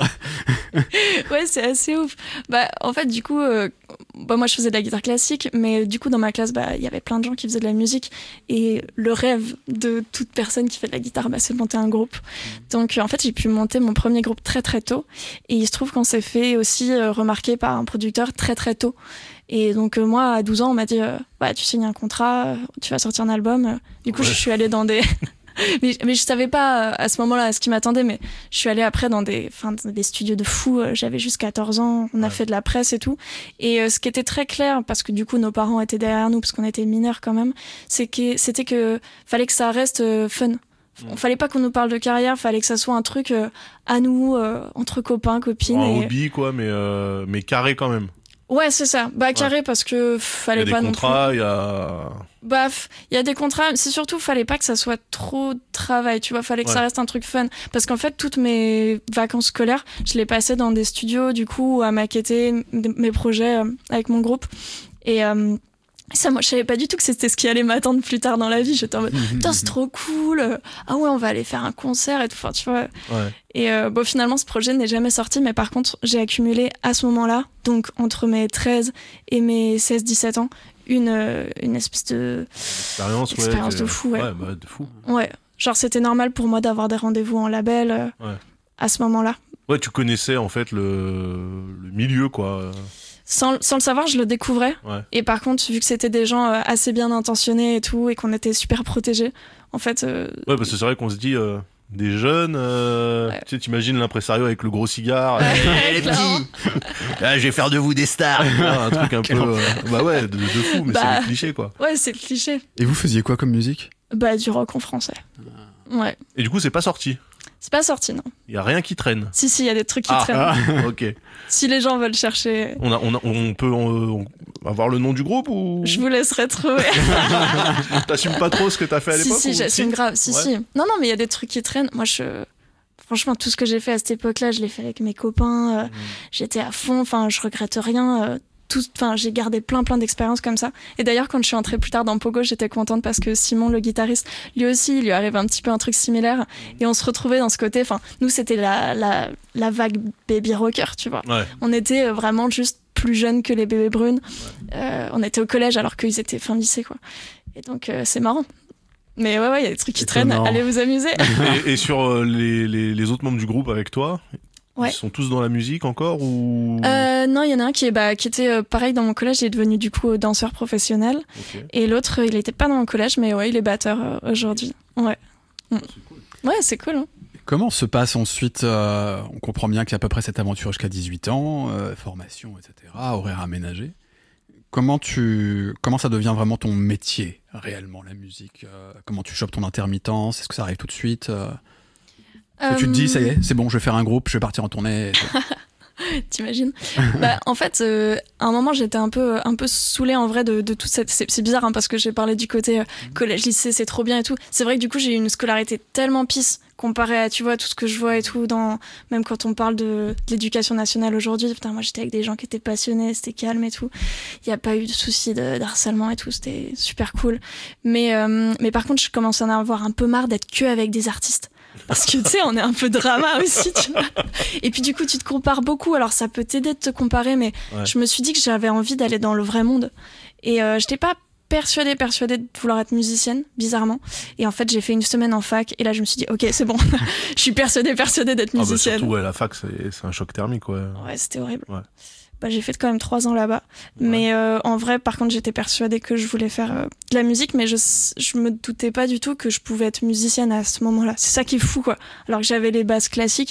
Ouais, c'est assez ouf. Bah, en fait, du coup, euh, bah, moi je faisais de la guitare classique, mais du coup, dans ma classe, bah, il y avait plein de gens qui faisaient de la musique. Et le rêve de toute personne qui fait de la guitare, bah, c'est de monter un groupe. Donc, euh, en fait, j'ai pu monter mon premier groupe très très tôt. Et il se trouve qu'on s'est fait aussi euh, remarquer par un producteur très très tôt. Et donc, euh, moi, à douze ans, on m'a dit euh, bah, tu signes un contrat, euh, tu vas sortir un album. Du coup, Ouais. je suis allée dans des. Mais, mais je savais pas euh, à ce moment-là ce qui m'attendait, mais je suis allée après dans des, enfin, dans des studios de fous. euh, J'avais juste quatorze ans, on a Ouais. fait de la presse et tout. Et euh, ce qui était très clair, parce que du coup nos parents étaient derrière nous, parce qu'on était mineurs quand même, c'est que c'était que fallait que ça reste euh, fun. Mm. Fallait pas qu'on nous parle de carrière, fallait que ça soit un truc euh, à nous, euh, entre copains, copines. Un et... hobby, quoi, mais, euh, mais carré quand même. Ouais, c'est ça. Bah carré parce que Il y fallait a des pas non plus. contrats, il y a... Baf, il y a des contrats, c'est surtout fallait pas que ça soit trop de travail, tu vois, fallait que Ouais. ça reste un truc fun parce qu'en fait toutes mes vacances scolaires, je les passais dans des studios du coup à maqueter m- mes projets euh, avec mon groupe et euh, ça, moi, je savais pas du tout que c'était ce qui allait m'attendre plus tard dans la vie. J'étais en mode, putain, c'est trop cool. Ah ouais, on va aller faire un concert et tout. Enfin, tu vois. Ouais. Et euh, bon, finalement, ce projet n'est jamais sorti, mais par contre, j'ai accumulé à ce moment-là, donc entre mes treize et mes seize dix-sept ans, une, euh, une espèce de. Expérience, ouais. Expérience que- de fou, ouais. Ouais, bah, de fou. Ouais, genre, c'était normal pour moi d'avoir des rendez-vous en label euh, Ouais. à ce moment-là. Ouais, tu connaissais, en fait, le, le milieu, quoi. Sans, sans le savoir, je le découvrais. Ouais. Et par contre, vu que c'était des gens euh, assez bien intentionnés et tout, et qu'on était super protégés, en fait. euh, Ouais, parce que c'est vrai qu'on se dit, euh, des jeunes, euh, Ouais. tu sais, t'imagines l'impresario avec le gros cigare. Ouais, Eh, les clairement. petits, ah, je vais faire de vous des stars. Ah, un truc un peu, euh, bah ouais, de, de fou, mais Bah. c'est des clichés, quoi. Ouais, c'est le cliché. Et vous faisiez quoi comme musique? Bah, du rock en français. Ouais. Et du coup, c'est pas sorti. C'est pas sorti, non. Il y a rien qui traîne. Si, si, il y a des trucs qui Ah. traînent. Ah. Ok. Si les gens veulent chercher, On, a, on, a- on peut on- on- avoir le nom du groupe ou je vous laisserai trouver. t'assumes pas trop ce que t'as fait à si, l'époque si, ou- j'assume grave. Si, Ouais. si. Non, non, mais il y a des trucs qui traînent. Moi, je. Franchement, tout ce que j'ai fait à cette époque-là, je l'ai fait avec mes copains. euh, Mm. J'étais à fond. Enfin, je regrette rien. euh, tout... Enfin, j'ai gardé plein, plein d'expériences comme ça. Et d'ailleurs, quand je suis entrée plus tard dans Pogo, j'étais contente parce que Simon, le guitariste, lui aussi, il lui arrive un petit peu un truc similaire. Et on se retrouvait dans ce côté. Enfin, nous, c'était la, la, la vague baby rocker, tu vois. Ouais. On était euh, vraiment juste plus jeunes que les bébés brunes. Euh, on était au collège alors qu'ils étaient fin lycée, quoi. Et donc, euh, c'est marrant. Mais ouais, ouais, il y a des trucs qui Étonnant. traînent. Allez vous amuser. et, et sur euh, les, les, les autres membres du groupe avec toi, Ouais. ils sont tous dans la musique encore ou Euh, non, il y en a un qui, est, bah, qui était euh, pareil dans mon collège, il est devenu du coup danseur professionnel. Ok. Et l'autre, euh, il était pas dans mon collège, mais ouais, il est batteur euh, aujourd'hui. Ouais. Mm. Ouais, c'est cool. Hein. Comment se passe ensuite, euh, on comprend bien qu'il y a à peu près cette aventure jusqu'à dix-huit ans, euh, formation, et cetera, horaire aménagé. Comment tu, comment ça devient vraiment ton métier, réellement, la musique? euh, Comment tu chopes ton intermittence? Est-ce que ça arrive tout de suite? euh, Est-ce que tu te dis, ça y est, c'est bon, je vais faire un groupe, je vais partir en tournée? T'imagines? Bah, en fait, euh, à un moment, j'étais un peu, un peu saoulée en vrai de, de toute cette. C'est, c'est bizarre hein, parce que j'ai parlé du côté euh, collège-lycée, c'est trop bien et tout. C'est vrai que du coup, j'ai eu une scolarité tellement pisse comparée à, tu vois, tout ce que je vois et tout. Dans, même quand on parle de, de l'éducation nationale aujourd'hui, putain, moi j'étais avec des gens qui étaient passionnés, c'était calme et tout. Il n'y a pas eu de soucis de, d'harcèlement et tout, c'était super cool. Mais, euh, mais par contre, je commence à en avoir un peu marre d'être que avec des artistes. Parce que tu sais, on est un peu drama aussi, tu vois. Et puis du coup, tu te compares beaucoup. Alors ça peut t'aider de te comparer, mais Ouais. je me suis dit que j'avais envie d'aller dans le vrai monde. Et euh, j'étais pas persuadée, persuadée de vouloir être musicienne, bizarrement. Et en fait, j'ai fait une semaine en fac. Et là, je me suis dit, ok, c'est bon. Je suis persuadée, persuadée d'être Ah bah musicienne. surtout ouais, la fac c'est c'est un choc thermique ouais. Ouais, c'était horrible. Ouais. Bah, j'ai fait quand même trois ans là-bas. Mais euh, en vrai, par contre, j'étais persuadée que je voulais faire euh, de la musique, mais je, je me doutais pas du tout que je pouvais être musicienne à ce moment-là. C'est ça qui est fou, quoi. Alors que j'avais les bases classiques,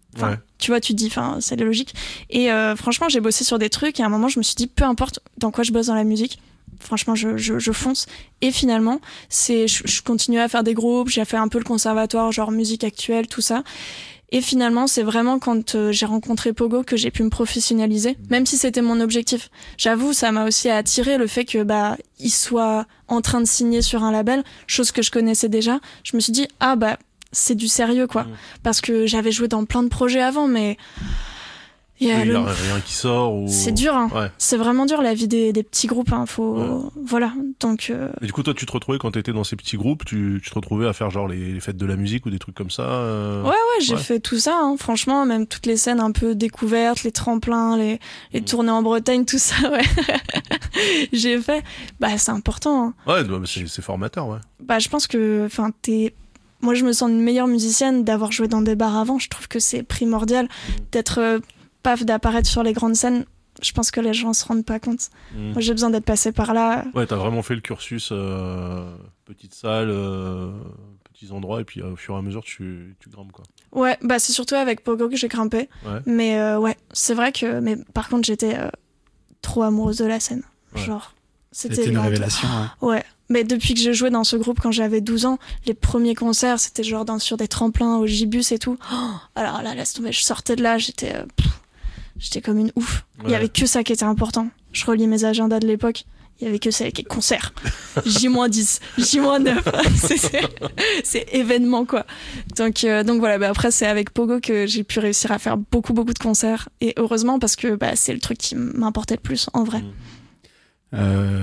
Enfin, Ouais. tu vois, tu te dis, enfin, c'est logique. Et euh, franchement, j'ai bossé sur des trucs et à un moment, je me suis dit, peu importe dans quoi je bosse dans la musique, franchement, je, je, je fonce. Et finalement, c'est, je, je continuais à faire des groupes, j'ai fait un peu le conservatoire, genre musique actuelle, tout ça. Et finalement, c'est vraiment quand euh, j'ai rencontré Pogo que j'ai pu me professionnaliser, même si c'était mon objectif. J'avoue, ça m'a aussi attiré le fait que bah il soit en train de signer sur un label, chose que je connaissais déjà. Je me suis dit ah bah c'est du sérieux quoi, Mmh. parce que j'avais joué dans plein de projets avant, mais il y a Oui, il y le- a rien qui sort ou... c'est dur, hein. Ouais. C'est vraiment dur la vie des, des petits groupes. Hein. Faut Ouais. voilà, donc. Euh... Et du coup, toi, tu te retrouvais quand t'étais dans ces petits groupes, tu, tu te retrouvais à faire genre les, les fêtes de la musique ou des trucs comme ça euh... Ouais, ouais, j'ai Ouais. fait tout ça, hein. Franchement, même toutes les scènes un peu découvertes, les tremplins, les, les Mm. tournées en Bretagne, tout ça, ouais. J'ai fait. Bah, c'est important, hein. Ouais, bah, c'est, c'est formateur, ouais. Bah, je pense que, enfin, t'es. Moi, je me sens une meilleure musicienne d'avoir joué dans des bars avant. Je trouve que c'est primordial d'être, euh, paf, d'apparaître sur les grandes scènes. Je pense que les gens se rendent pas compte. Mm. Moi, j'ai besoin d'être passé par là. Ouais, t'as vraiment fait le cursus euh, petite salle, euh, petits endroits, et puis euh, au fur et à mesure, tu, tu grimpes, quoi. Ouais, bah, c'est surtout avec Pogo que j'ai grimpé. Ouais. Mais euh, ouais, c'est vrai que. Mais par contre, j'étais euh, trop amoureuse de la scène. Ouais. Genre, c'était C'était une évident. révélation. Ouais. Ouais, mais depuis que j'ai joué dans ce groupe quand j'avais douze ans, les premiers concerts, c'était genre dans, sur des tremplins au Gibus et tout. Oh, alors là, laisse tomber, je sortais de là, j'étais euh, pff, j'étais comme une ouf. Il Ouais. y avait que ça qui était important. Je relis mes agendas de l'époque. Il y avait que ça, les concerts. J dix, J neuf. c'est, c'est, c'est événement, quoi. Donc, euh, donc voilà, bah après, c'est avec Pogo que j'ai pu réussir à faire beaucoup, beaucoup de concerts. Et heureusement, parce que bah, c'est le truc qui m'importait le plus, en vrai. Mm. Euh,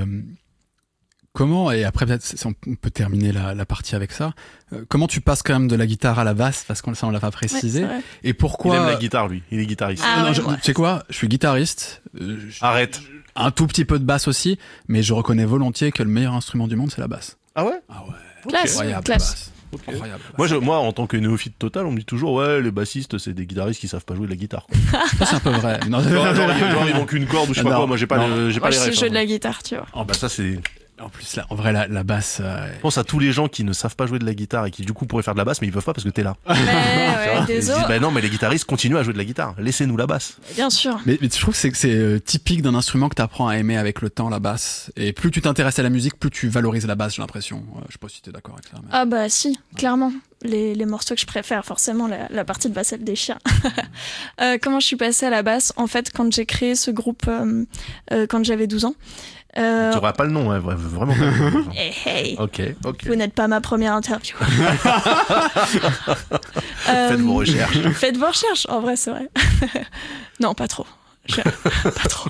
comment, et après peut-être si on peut terminer la, la partie avec ça, euh, comment tu passes quand même de la guitare à la basse, parce que ça on l'a pas Ouais, précisé, c'est vrai. et Il pourquoi... aime la guitare, lui. Il est guitariste. Ah, non, ouais, je- ouais. tu sais quoi, je suis guitariste, euh, je- Arrête. un tout petit peu de basse aussi, mais je reconnais volontiers que le meilleur instrument du monde c'est la basse. Ah ouais? Ah ouais, Classe, incroyable classe. la basse. Ok. Incroyable. la Moi, basse. je, moi, en tant que néophyte total, on me dit toujours, ouais, les bassistes, c'est des guitaristes qui savent pas jouer de la guitare. quoi. Ça, c'est un peu vrai. Non, genre, genre, il- genre, il manque une corde ou je sais pas Non, quoi. Moi, j'ai pas, non. le- j'ai Moi, pas je les sais refs. jouer hein. de la guitare, tu vois. Ah bah ça, c'est... En plus, là, en vrai, la, la basse. euh, Pense à tous les gens qui ne savent pas jouer de la guitare et qui du coup pourraient faire de la basse, mais ils peuvent pas parce que t'es là. Ouais, Tu vois ouais, Ils se désolé. disent, bah non, mais les guitaristes continuent à jouer de la guitare. Laissez-nous la basse. Bien sûr. Mais, mais je trouve que c'est, que c'est euh, typique d'un instrument que tu apprends à aimer avec le temps, la basse. Et plus tu t'intéresses à la musique, plus tu valorises la basse, j'ai l'impression. Euh, je sais pas si t'es d'accord avec ça. mais- Ah bah si, clairement. Les, les morceaux que je préfère, forcément, la, la partie de basse, elle déchire. euh, comment je suis passée à la basse? En fait, quand j'ai créé ce groupe, euh, euh, quand j'avais douze ans... Euh... Tu auras pas le nom, hein, vra- vraiment pas le nom. Hey, hey. Ok, ok. Vous n'êtes pas ma première interview. Faites vos Euh, recherches. Faites vos recherches, en vrai, c'est vrai. Non, pas trop. Je- Pas trop.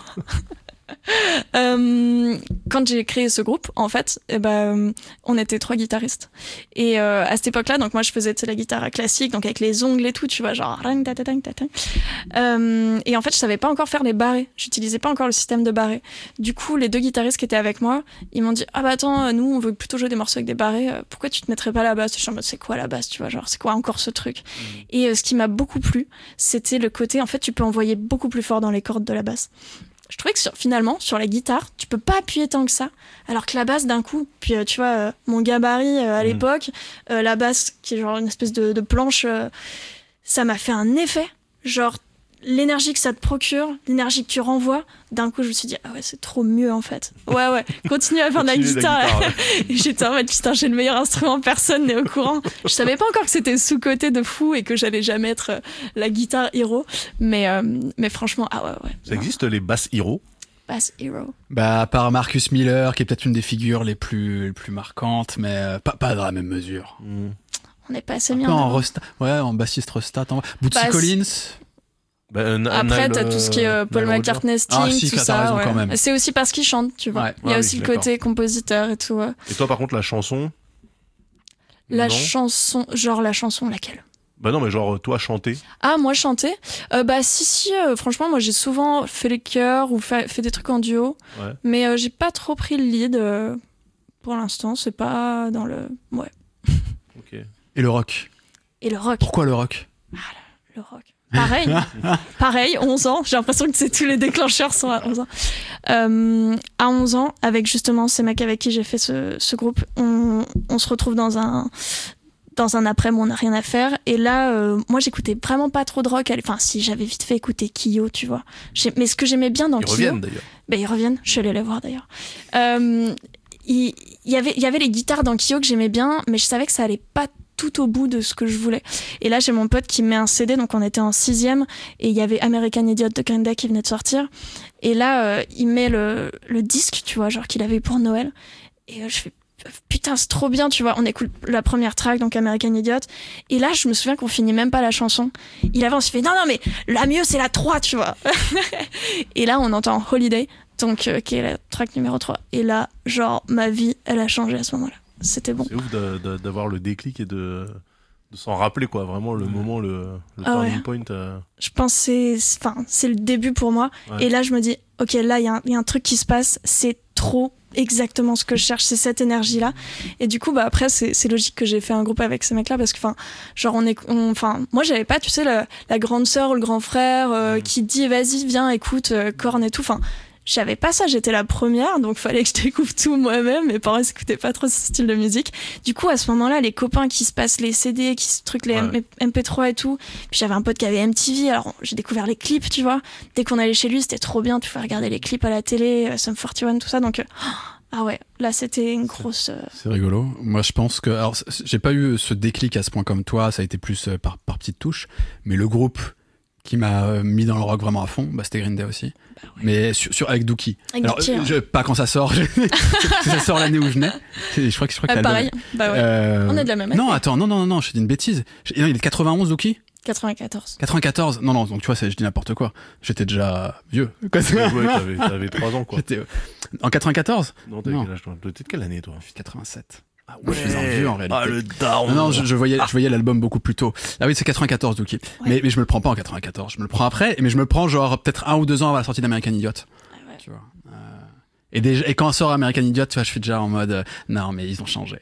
Euh, quand j'ai créé ce groupe, en fait, eh ben, on était trois guitaristes. Et euh, à cette époque-là, donc moi, je faisais tu sais, la guitare classique, donc avec les ongles et tout, tu vois, genre. ring, ta, ta, ta, ta, ta. Euh, et en fait, je savais pas encore faire les barrés. J'utilisais pas encore le système de barrés. Du coup, les deux guitaristes qui étaient avec moi, ils m'ont dit ah bah attends, nous, on veut plutôt jouer des morceaux avec des barrés. euh, Pourquoi tu te mettrais pas à la basse? Je suis en mode c'est quoi la basse, tu vois, genre c'est quoi encore ce truc? Et euh, ce qui m'a beaucoup plu, c'était le côté, en fait, tu peux envoyer beaucoup plus fort dans les cordes de la basse. Je trouvais que sur, finalement, sur la guitare, tu peux pas appuyer tant que ça, alors que la basse, d'un coup, puis euh, tu vois, euh, mon gabarit euh, à Mm. l'époque, euh, la basse qui est genre une espèce de, de planche, euh, ça m'a fait un effet, genre l'énergie que ça te procure, l'énergie que tu renvoies, d'un coup je me suis dit ah ouais c'est trop mieux en fait. Ouais ouais, continue à faire de la Continuez guitare. ouais. Et j'étais en mode putain j'ai le meilleur instrument, personne n'est au courant. Je savais pas encore que c'était sous-côté de fou et que j'allais jamais être euh, la guitare hero, mais euh, mais franchement ah ouais ouais. Ça existe les basses hero? Bass hero. Bah, à part Marcus Miller, qui est peut-être une des figures les plus, les plus marquantes, mais euh, pas, pas dans la même mesure. Mm. On n'est pas assez Un bien. peu en non resta, ouais, en bassiste restat. En... Bootsy Bass- Collins. Bah, euh, N- Après, Nile, t'as tout ce qui est euh, euh, Paul Nile Rodgers. McCartney, Sting, Ah, si, tout t'as ça. raison ouais. quand même. C'est aussi parce qu'il chante, tu vois. Ouais. Il y a Ah oui, aussi le d'accord. côté compositeur et tout. ouais. Et toi, par contre, la chanson? La Non. chanson, genre la chanson, laquelle? Bah non, mais genre, toi, chanter. Ah, moi chanter euh, Bah si, si, euh, franchement, moi j'ai souvent fait les chœurs ou fait, fait des trucs en duo, Ouais. mais euh, j'ai pas trop pris le lead. euh, pour l'instant, c'est pas dans le... Ouais. Ok. Et le rock. Et le rock, Pourquoi le rock? le rock. Pareil, pareil, onze ans, j'ai l'impression que c'est tous les déclencheurs sont à onze ans. Euh, à onze ans, avec justement ces mecs avec qui j'ai fait ce, ce groupe, on, on se retrouve dans un, dans un après-midi, on n'a rien à faire. Et là, euh, moi, j'écoutais vraiment pas trop de rock. Enfin, si, j'avais vite fait écouter Kyo, tu vois. J'ai... Mais ce que j'aimais bien dans Ils Kyo... Ils reviennent, d'ailleurs. Ben, ils reviennent. Je suis allée les voir, d'ailleurs. Euh, il, il, y avait, il y avait les guitares dans Kyo que j'aimais bien, mais je savais que ça allait pas tout au bout de ce que je voulais. Et là, j'ai mon pote qui me met un C D, donc on était en sixième, et il y avait American Idiot de Green Day qui venait de sortir. Et là, euh, il met le, le disque, tu vois, genre qu'il avait eu pour Noël. Et euh, je fais, putain, c'est trop bien, tu vois. On écoute la première track, donc American Idiot. Et là, je me souviens qu'on finit même pas la chanson. Il avance, il fait, non, non, mais la mieux, c'est la trois, tu vois. Et là, on entend Holiday, donc, euh, qui est la track numéro trois. Et là, genre, ma vie, elle a changé à ce moment-là. C'était bon. C'est ouf de, de, d'avoir le déclic et de, de s'en rappeler, quoi. Vraiment, le moment, le, le ah turning ouais. point. Euh... Je pense que c'est, enfin, c'est le début pour moi. Ouais. Et là, je me dis, ok, là, il y, y a un truc qui se passe. C'est trop exactement ce que je cherche. C'est cette énergie-là. Et du coup, bah, après, c'est, c'est logique que j'ai fait un groupe avec ces mecs-là parce que, enfin, genre, on est, enfin, moi, j'avais pas, tu sais, la, la grande sœur ou le grand frère euh, mmh. qui dit, vas-y, viens, écoute, euh, Korn et tout. Enfin, j'avais pas ça, j'étais la première, donc fallait que je découvre tout moi-même. Mes parents n'écoutaient pas trop ce style de musique. Du coup, à ce moment-là, les copains qui se passent les C D, qui se truquent les ouais. M P trois et tout. Puis j'avais un pote qui avait M T V, alors j'ai découvert les clips, tu vois. Dès qu'on allait chez lui, c'était trop bien, tu pouvais regarder les clips à la télé, Sum quarante et un, tout ça. Donc, ah ouais, là c'était une grosse. Euh... C'est rigolo. Moi, je pense que, alors, j'ai pas eu ce déclic à ce point comme toi. Ça a été plus par par petites touches, mais le groupe qui m'a mis dans le rock vraiment à fond, bah, c'était Green Day aussi. Bah ouais. Mais sur, sur, avec Dookie. Avec Alors, Dookie, je, pas quand ça sort. Ça sort l'année où je nais. Je crois que, je crois que ah, pareil. Bah ouais. Euh... On est de la même année. Non, attends, non, non, non, non, je dis une bêtise. Non, il est de quatre-vingt-onze, Dookie? quatre-vingt-quatorze. quatre-vingt-quatorze. Non, non, donc tu vois, je dis n'importe quoi. J'étais déjà vieux. Quoi, ouais, t'avais, t'avais trois ans, quoi. J'étais... En quatre-vingt-quatorze? Non, t'avais quel âge, toi? T'étais de quelle année, toi? quatre-vingt-sept. Ah ouais. Je suis un vieux en réalité. Ah le daron. Non, non, je, je voyais, ah. je voyais l'album beaucoup plus tôt. Ah oui, c'est quatre-vingt-quatorze, Dookie. Ouais. Mais, mais je me le prends pas en quatre-vingt-quatorze. Je me le prends après, mais je me le prends genre peut-être un ou deux ans avant la sortie d'American Idiot. Ah ouais. Tu vois. Euh... Et, déjà, et quand sort American Idiot, tu vois, je suis déjà en mode, euh, non, mais ils ont changé.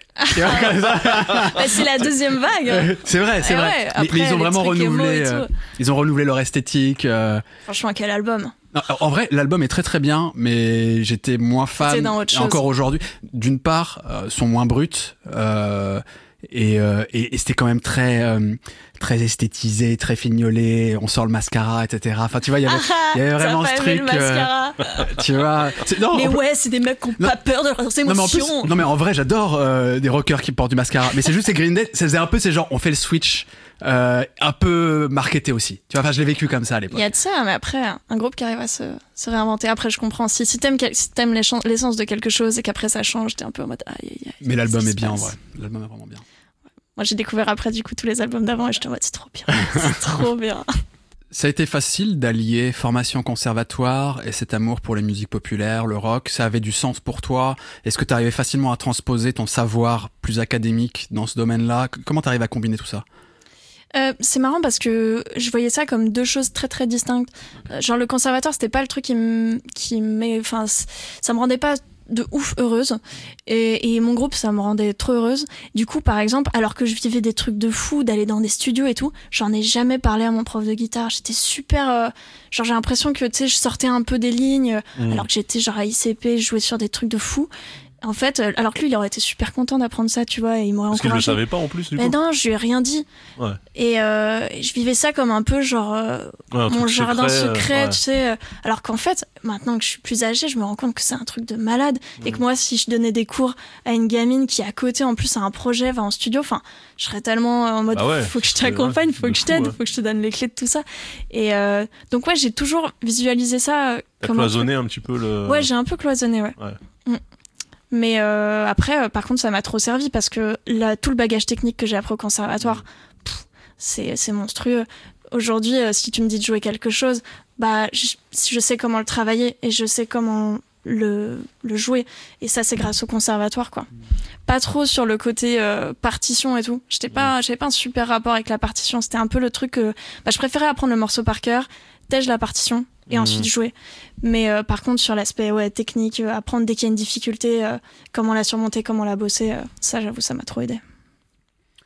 Bah, c'est la deuxième vague. Hein. C'est vrai, c'est et vrai. Ouais, après, mais, mais ils ont vraiment renouvelé, euh, ils ont renouvelé leur esthétique. Euh... Franchement, quel album. Non, en vrai, l'album est très très bien, mais j'étais moins fan. Dans autre chose. Encore aujourd'hui. D'une part, euh, sont moins bruts euh, et, euh, et, et c'était quand même très euh, très esthétisé, très fignolé. On sort le mascara, et cetera. Enfin, tu vois, il y avait, ah, il y avait vraiment ce truc. Le mascara. Euh, tu vois. Non, mais ouais, c'est des mecs qui ont pas peur de leurs émotions. Non mais, en plus, non mais en vrai, j'adore euh, des rockers qui portent du mascara. Mais c'est juste ces Green Day, ça faisait un peu ces genre, on fait le switch. Euh, un peu marketé aussi. Tu vois, enfin, je l'ai vécu comme ça à l'époque. Il y a de ça, mais après, un groupe qui arrive à se, se réinventer. Après, je comprends. Si, si t'aimes, si t'aimes l'essence de quelque chose et qu'après ça change, t'es un peu en mode aïe aïe aïe. Mais l'album est bien en vrai. L'album est vraiment bien. Ouais. Moi, j'ai découvert après, du coup, tous les albums d'avant et j'étais en mode c'est trop bien. C'est trop bien. Ça a été facile d'allier formation conservatoire et cet amour pour les musiques populaires, le rock. Ça avait du sens pour toi? Est-ce que tu arrivais facilement à transposer ton savoir plus académique dans ce domaine-là? Comment tu arrives à combiner tout ça? Euh, c'est marrant parce que je voyais ça comme deux choses très très distinctes. Euh, genre le conservatoire, c'était pas le truc qui me, qui me, enfin, ça me rendait pas de ouf heureuse. Et, et mon groupe, ça me rendait trop heureuse. Du coup, par exemple, alors que je vivais des trucs de fou, d'aller dans des studios et tout, j'en ai jamais parlé à mon prof de guitare. J'étais super, euh, genre j'ai l'impression que tu sais, je sortais un peu des lignes, mmh. alors que j'étais genre à I C P, je jouais sur des trucs de fou. En fait, alors que lui, il aurait été super content d'apprendre ça, tu vois, et il m'aurait encouragé. Parce qu'il ne le savait pas en plus, du mais coup. non, je lui ai rien dit. Ouais. Et euh, je vivais ça comme un peu genre euh, ouais, mon jardin secret, secret ouais. tu sais. Alors qu'en fait, maintenant que je suis plus âgée, je me rends compte que c'est un truc de malade. Mmh. Et que moi, si je donnais des cours à une gamine qui à côté, en plus, a un projet, va en studio, enfin, je serais tellement en mode, bah ouais, faut que je t'accompagne, faut que je t'aide, ouais. faut que je te donne les clés de tout ça. Et euh, donc ouais, j'ai toujours visualisé ça. T'as cloisonné un, un petit peu le. Ouais, j'ai un peu cloisonné, ouais. ouais. Mmh. Mais euh, après, euh, par contre, ça m'a trop servi parce que là, tout le bagage technique que j'ai appris au conservatoire, pff, c'est, c'est monstrueux. Aujourd'hui, euh, si tu me dis de jouer quelque chose, bah, je, je sais comment le travailler et je sais comment le, le jouer. Et ça, c'est grâce au conservatoire, quoi. Pas trop sur le côté euh, partition et tout. J'étais pas, j'avais pas un super rapport avec la partition. C'était un peu le truc que bah, je préférais apprendre le morceau par cœur, tège la partition et mmh. ensuite jouer. Mais euh, par contre, sur l'aspect ouais, technique, euh, apprendre dès qu'il y a une difficulté, euh, comment la surmonter, comment la bosser, euh, ça, j'avoue, ça m'a trop aidé.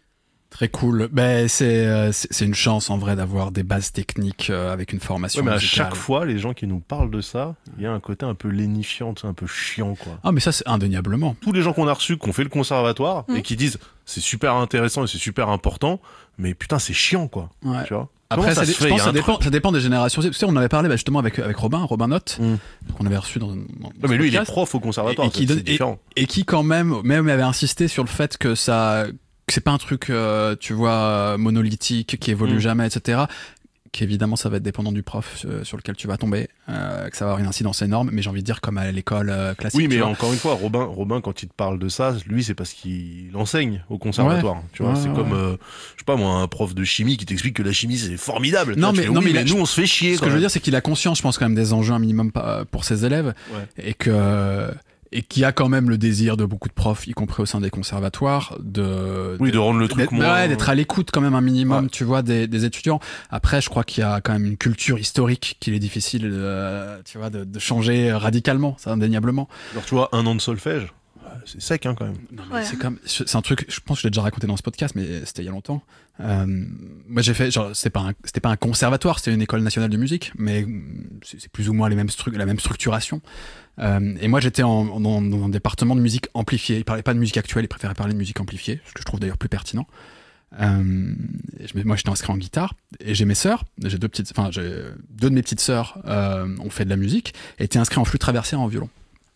Très cool. Ben, c'est, euh, c'est, c'est une chance en vrai d'avoir des bases techniques euh, avec une formation Ouais, mais à musicale. chaque fois, les gens qui nous parlent de ça, il y a un côté un peu lénifiant, tu sais, un peu chiant, quoi. Ah, mais ça, c'est indéniablement. Tous les gens qu'on a reçus, qui ont fait le conservatoire, Mmh. et qui disent c'est super intéressant et c'est super important, mais putain, c'est chiant, quoi. Ouais. Tu vois. Après, Comment ça, ça dé- se je fait, pense il y que a ça un dépend, truc- ça dépend des générations. Tu sais, on avait parlé bah, justement avec, avec Robin, Robin Notte, Mmh. qu'on avait reçu dans, dans, dans Ouais, ce mais lui, il est podcast, prof au conservatoire, Et- et qui c'est- donne- c'est différent. et qui quand même, même avait insisté sur le fait que ça, que c'est pas un truc, euh, tu vois, euh, monolithique, qui évolue Mm. jamais, et cetera. Qu'évidemment, ça va être dépendant du prof euh, sur lequel tu vas tomber, euh, que ça va avoir une incidence énorme, mais j'ai envie de dire comme à l'école euh, classique. Oui, mais tu vois. encore une fois, Robin, Robin, quand il te parle de ça, lui, c'est parce qu'il enseigne au conservatoire. Tu vois, Ouais, c'est ouais, comme, ouais. euh, je sais pas moi, un prof de chimie qui t'explique que la chimie c'est formidable. Non, Tu vois, mais- tu fais, non, oui, mais mais là, nous, on se fait chier. Ce que je veux dire, c'est qu'il a conscience, je pense, quand même des enjeux un minimum pa- pour ses élèves, Ouais. et que et qu'il y a quand même le désir de beaucoup de profs, y compris au sein des conservatoires, de Oui, de rendre le truc d'être, moins. ouais, d'être à l'écoute quand même un minimum, Ouais. tu vois, des, des étudiants. Après, je crois qu'il y a quand même une culture historique qu'il est difficile, euh, tu vois, de, de changer radicalement, ça indéniablement. Genre, tu vois, un an de solfège, euh, c'est sec, hein, quand même. Non, mais Ouais. c'est comme, c'est un truc, je pense que je l'ai déjà raconté dans ce podcast, mais c'était il y a longtemps. Euh, moi, j'ai fait, genre, c'était pas un, c'était pas un conservatoire, c'était une école nationale de musique, mais c'est, c'est plus ou moins les mêmes stru- la même structuration. Euh, et moi, j'étais en, en, dans un département de musique amplifiée. Ils parlaient pas de musique actuelle, ils préféraient parler de musique amplifiée, ce que je trouve d'ailleurs plus pertinent. Euh, et je, moi, j'étais inscrit en guitare, et j'ai mes sœurs, j'ai deux petites, enfin, j'ai deux de mes petites sœurs, euh, ont fait de la musique, et étaient inscrits en flûte traversière en violon.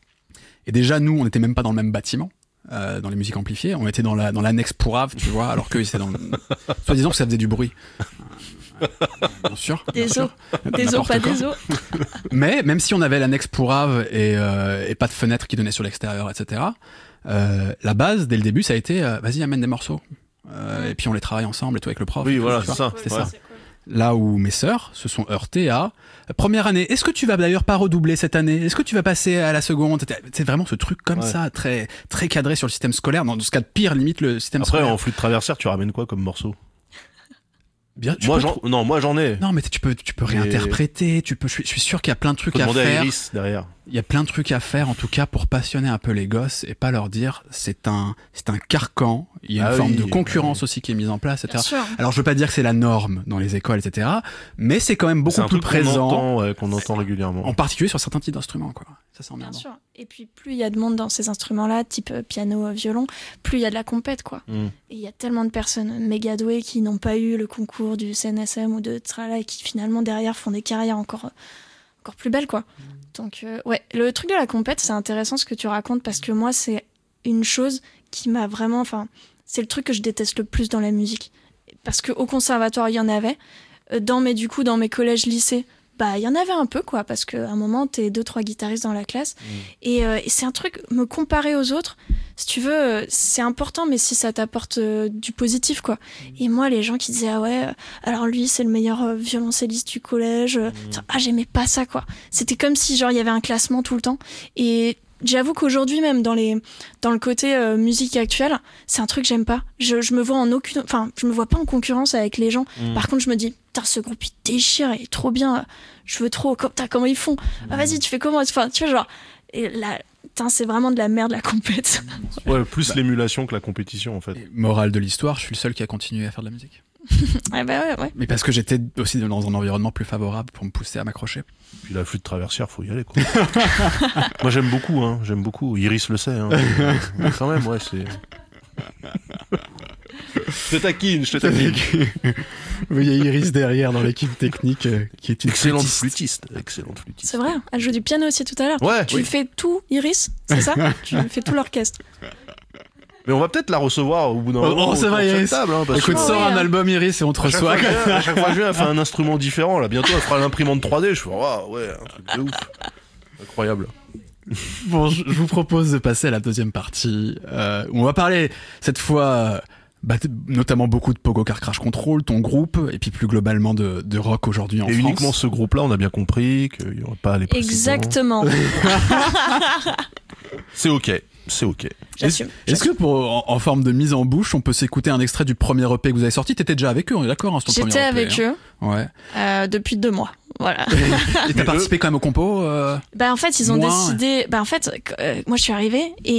Et déjà, nous, on n'était même pas dans le même bâtiment. Euh, dans les musiques amplifiées, on était dans la dans l'annexe Pourave, tu vois, alors qu'eux, ils étaient dans le... soit disant que ça faisait du bruit. Euh, bien sûr. bien Des sûr. os. Des os, N'importe pas quoi. des os. Mais même si on avait l'annexe Pourave et, euh, et pas de fenêtre qui donnait sur l'extérieur, et cetera, euh, la base, dès le début, ça a été euh, vas-y, amène des morceaux. Euh, et puis on les travaille ensemble et tout avec le prof. Oui, et tout, voilà, tu c'est vois. ça. C'est Ouais. ça. Là où mes sœurs se sont heurtées à première année. Est-ce que tu vas d'ailleurs pas redoubler cette année? Est-ce que tu vas passer à la seconde? C'est vraiment ce truc comme Ouais. ça, très très cadré sur le système scolaire. Dans ce cas de pire, limite le système Après, scolaire. en flûte traversière, tu ramènes quoi comme morceau? Bien, tu Moi, peux j'en, trou- non, moi, j'en ai. Non, mais tu peux tu peux Mais- réinterpréter. Tu peux. Je suis, je suis sûr qu'il y a plein de trucs Faut à demander à faire. Iris derrière. Il y a plein de trucs à faire, en tout cas, pour passionner un peu les gosses et pas leur dire c'est un c'est un carcan. Il y a une Ah forme oui, de concurrence ouais. aussi qui est mise en place, et Bien cetera. sûr. Alors je veux pas dire que c'est la norme dans les écoles, et cetera. Mais c'est quand même C'est beaucoup un plus truc qu'on présent, entend, ouais, qu'on entend régulièrement. en particulier sur certains types d'instruments, quoi. Ça c'est Bien emmerdant. sûr. Et puis plus il y a de monde dans ces instruments-là, type euh, piano, euh, violon, plus il y a de la compète, quoi. Mm. Et il y a tellement de personnes méga douées qui n'ont pas eu le concours du C N S M ou de Trala et qui finalement derrière font des carrières encore, encore plus belles, quoi. Donc euh, ouais, le truc de la compète, c'est intéressant ce que tu racontes parce que moi c'est une chose qui m'a vraiment, enfin, c'est le truc que je déteste le plus dans la musique. Parce qu'au conservatoire il y en avait, Euh, dans mes du coup dans mes collèges lycées. Bah, il y en avait un peu, quoi, parce qu'à un moment, t'es deux, trois guitaristes dans la classe. Mm. Et, euh, et c'est un truc, me comparer aux autres, si tu veux, euh, c'est important, mais si ça t'apporte euh, du positif, quoi. Et moi, les gens qui disaient, ah ouais, euh, alors lui, c'est le meilleur euh, violoncelliste du collège. euh, Ah, j'aimais pas ça, quoi. C'était comme si, genre, il y avait un classement tout le temps. Et j'avoue qu'aujourd'hui, même dans, les, dans le côté euh, musique actuelle, c'est un truc que j'aime pas. Je, je me vois en aucune, enfin, je me vois pas en concurrence avec les gens. Mm. Par contre, je me dis, putain, ce groupe, il déchire, il est trop bien. Je veux trop. Comme, putain, comment ils font? Ah, vas-y, tu fais comment? Enfin, tu vois, genre. Et là, putain, c'est vraiment de la merde, la compète. Ouais, plus l'émulation que la compétition, en fait. Et morale de l'histoire, je suis le seul qui a continué à faire de la musique. Ah, bah ouais, ouais. Mais parce que j'étais aussi dans un environnement plus favorable pour me pousser à m'accrocher. Puis la flûte traversière, faut y aller, quoi. Moi, j'aime beaucoup, hein. J'aime beaucoup. Iris le sait, hein. Mais quand même, ouais, c'est. Je te taquine, je te taquine. Il y a Iris derrière dans l'équipe technique euh, qui est une Excellente flûtiste. flûtiste. Excellente flûtiste. C'est vrai, elle joue du piano aussi tout à l'heure. Ouais, Tu oui. fais tout, Iris, c'est ça? Tu fais tout l'orchestre. Mais on va peut-être la recevoir au bout d'un Oh, moment. oh, ça autour va, de cette Iris. table, hein, parce Écoute, que- Oh, sors ouais, un hein. album Iris et on te à chaque, fois reçoit. que je viens, à chaque fois que je viens, elle fait un instrument différent. Là, bientôt, elle fera l'imprimante trois D. Je fais, waouh, ouais, un truc de ouf. Incroyable. Bon, je, je vous propose de passer à la deuxième partie. Euh, où on va parler cette fois, euh, bah, t- notamment beaucoup de Pogo Car Crash Control, ton groupe, et puis plus globalement de, de rock aujourd'hui en Et France. uniquement ce groupe-là, on a bien compris qu'il n'y aurait pas les précédents. Exactement. C'est ok. C'est ok. J'assume. Est-ce que pour en, en forme de mise en bouche, on peut s'écouter un extrait du premier E P que vous avez sorti? T'étais déjà avec eux, on est d'accord, hein, c'est ton premier J'étais E P, avec hein. eux Ouais. euh, depuis deux mois. Voilà. Et t'as participé quand même au compo euh... Bah en fait, ils ont Moi, décidé. Bah en fait, euh, moi je suis arrivée et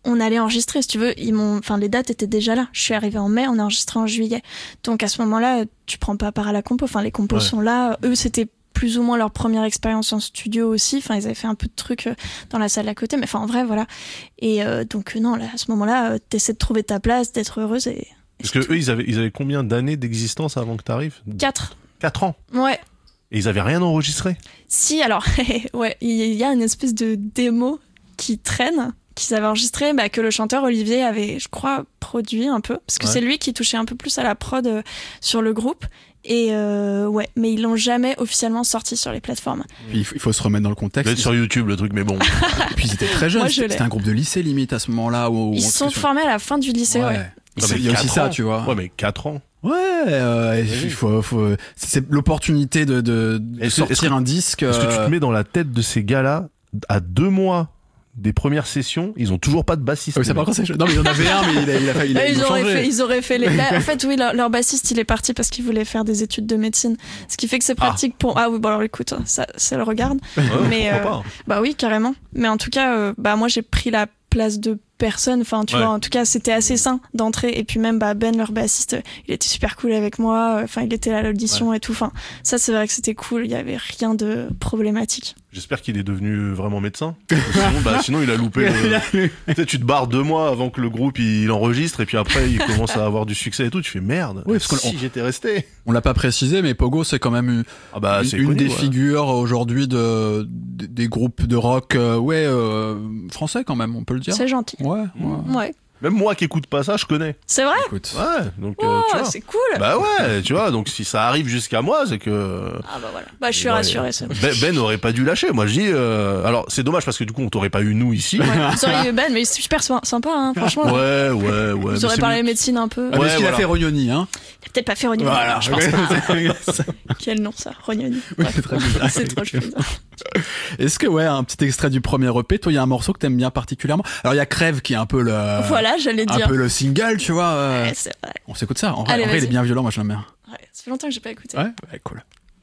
on allait enregistrer, si tu veux. Ils m'ont, enfin, les dates étaient déjà là. Je suis arrivée en mai, on a enregistré en juillet. Donc, à ce moment-là, tu prends pas part à la compo. Enfin, les compos ouais. sont là. Eux, c'était plus ou moins leur première expérience en studio aussi. Enfin, ils avaient fait un peu de trucs dans la salle à côté, mais enfin, en vrai, voilà. Et euh, donc, non, là, à ce moment-là, euh, t'essaies de trouver ta place, d'être heureuse. Et, et Parce que tout. eux, ils avaient, ils avaient combien d'années d'existence avant que t'arrives ? Quatre. Quatre ans ? Ouais. Et ils avaient rien enregistré ? Si, alors, ouais, il y a une espèce de démo qui traîne, qu'ils avaient enregistré, bah, que le chanteur Olivier avait, je crois, produit un peu, parce que ouais. c'est lui qui touchait un peu plus à la prod euh, sur le groupe. Et euh, ouais, mais ils l'ont jamais officiellement sorti sur les plateformes. Puis, il faut se remettre dans le contexte. Il sur YouTube le truc, mais bon. Et puis ils étaient très jeunes. Moi, c'était un groupe de lycée limite à ce moment-là. Où, où ils sont sur... formés à la fin du lycée, ouais. ouais. Non, il y a aussi ans. ça, tu vois. Ouais, mais quatre ans. Ouais, euh, oui. il faut, faut, c'est l'opportunité de, de, de sortir que, un disque. Est-ce que tu te mets dans la tête de ces gars-là à deux mois des premières sessions, ils ont toujours pas de bassiste. Oui, ça par contre, c'est... Non, mais il y en avait un, mais il a, il a, il a, ils, ils, auraient changé. fait, ils auraient fait les. Bah, en fait, oui, leur, leur bassiste, il est parti parce qu'il voulait faire des études de médecine. Ce qui fait que c'est pratique ah. pour. Ah oui, bon, alors écoute, ça, ça le regarde. Ouais, mais, euh, pas. Bah oui, carrément. Mais en tout cas, euh, bah, moi, j'ai pris la place de personne. Enfin, tu ouais. vois, en tout cas, c'était assez sain d'entrer. Et puis même, bah, Ben, leur bassiste, il était super cool avec moi. Enfin, il était là à l'audition ouais. et tout. Enfin, ça, c'est vrai que c'était cool. Il y avait rien de problématique. J'espère qu'il est devenu vraiment médecin. Sinon, bah, sinon il a loupé. Le... tu sais, tu te barres deux mois avant que le groupe il enregistre et puis après il commence à avoir du succès et tout. Tu fais merde. Oui, parce si on... j'étais resté. On l'a pas précisé, mais Pogo c'est quand même une, ah bah, une, c'est une connu, des ouais. figures aujourd'hui de, de des groupes de rock, euh, ouais, euh, français quand même, on peut le dire. C'est gentil. Ouais, ouais. ouais. Même moi qui écoute pas ça, je connais. C'est vrai ? Écoute. Ouais, donc oh, euh, tu vois. c'est cool. Bah ouais, tu vois, donc si ça arrive jusqu'à moi, c'est que. Ah bah voilà. Bah je suis ouais, rassurée, ça. Ben, Ben aurait pas dû lâcher. Moi je dis, euh... alors c'est dommage parce que du coup on t'aurait pas eu nous ici. Ouais, vous auriez eu Ben, mais c'est super sympa, hein, franchement. Ouais, ouais, ouais. Vous aurez parlé mieux... médecine un peu. Ah, ouais, mais ce qu'il voilà. a fait Rognoni, hein. Il a peut-être pas fait Rognoni. Voilà, alors, je pense pas. Quel nom ça, Rognoni. Oui, c'est très bizarre. C'est trop bizarre. Est-ce que ouais, un petit extrait du premier E P, toi il y a un morceau que t'aimes bien particulièrement. Alors il y a Crève qui est un peu le. Voilà, j'allais dire. Un peu le single, tu vois. Euh... Ouais, c'est vrai. On s'écoute ça. En vrai, Allez, en vrai il est bien violent, moi je l'aime bien. Ouais, ça fait longtemps que j'ai pas écouté. Ouais, ouais, cool.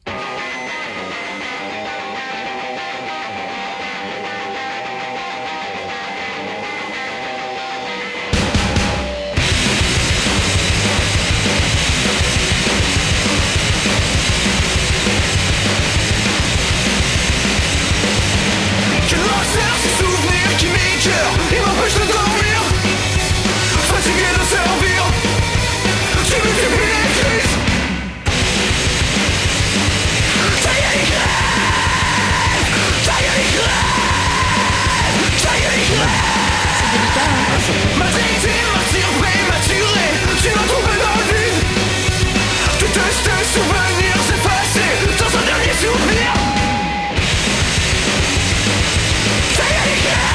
Il m'empêche de dormir, fatigué de servir. Tu multiplies les crises. Ta gueule est grève, ta gueule est grève, ta gueule est grève. C'est délicat, hein. Maternité, martyr prématuré, tu m'as trouvé dans le vide. Tu testes tes souvenirs effacés dans un dernier souvenir. Ta gueule est grève.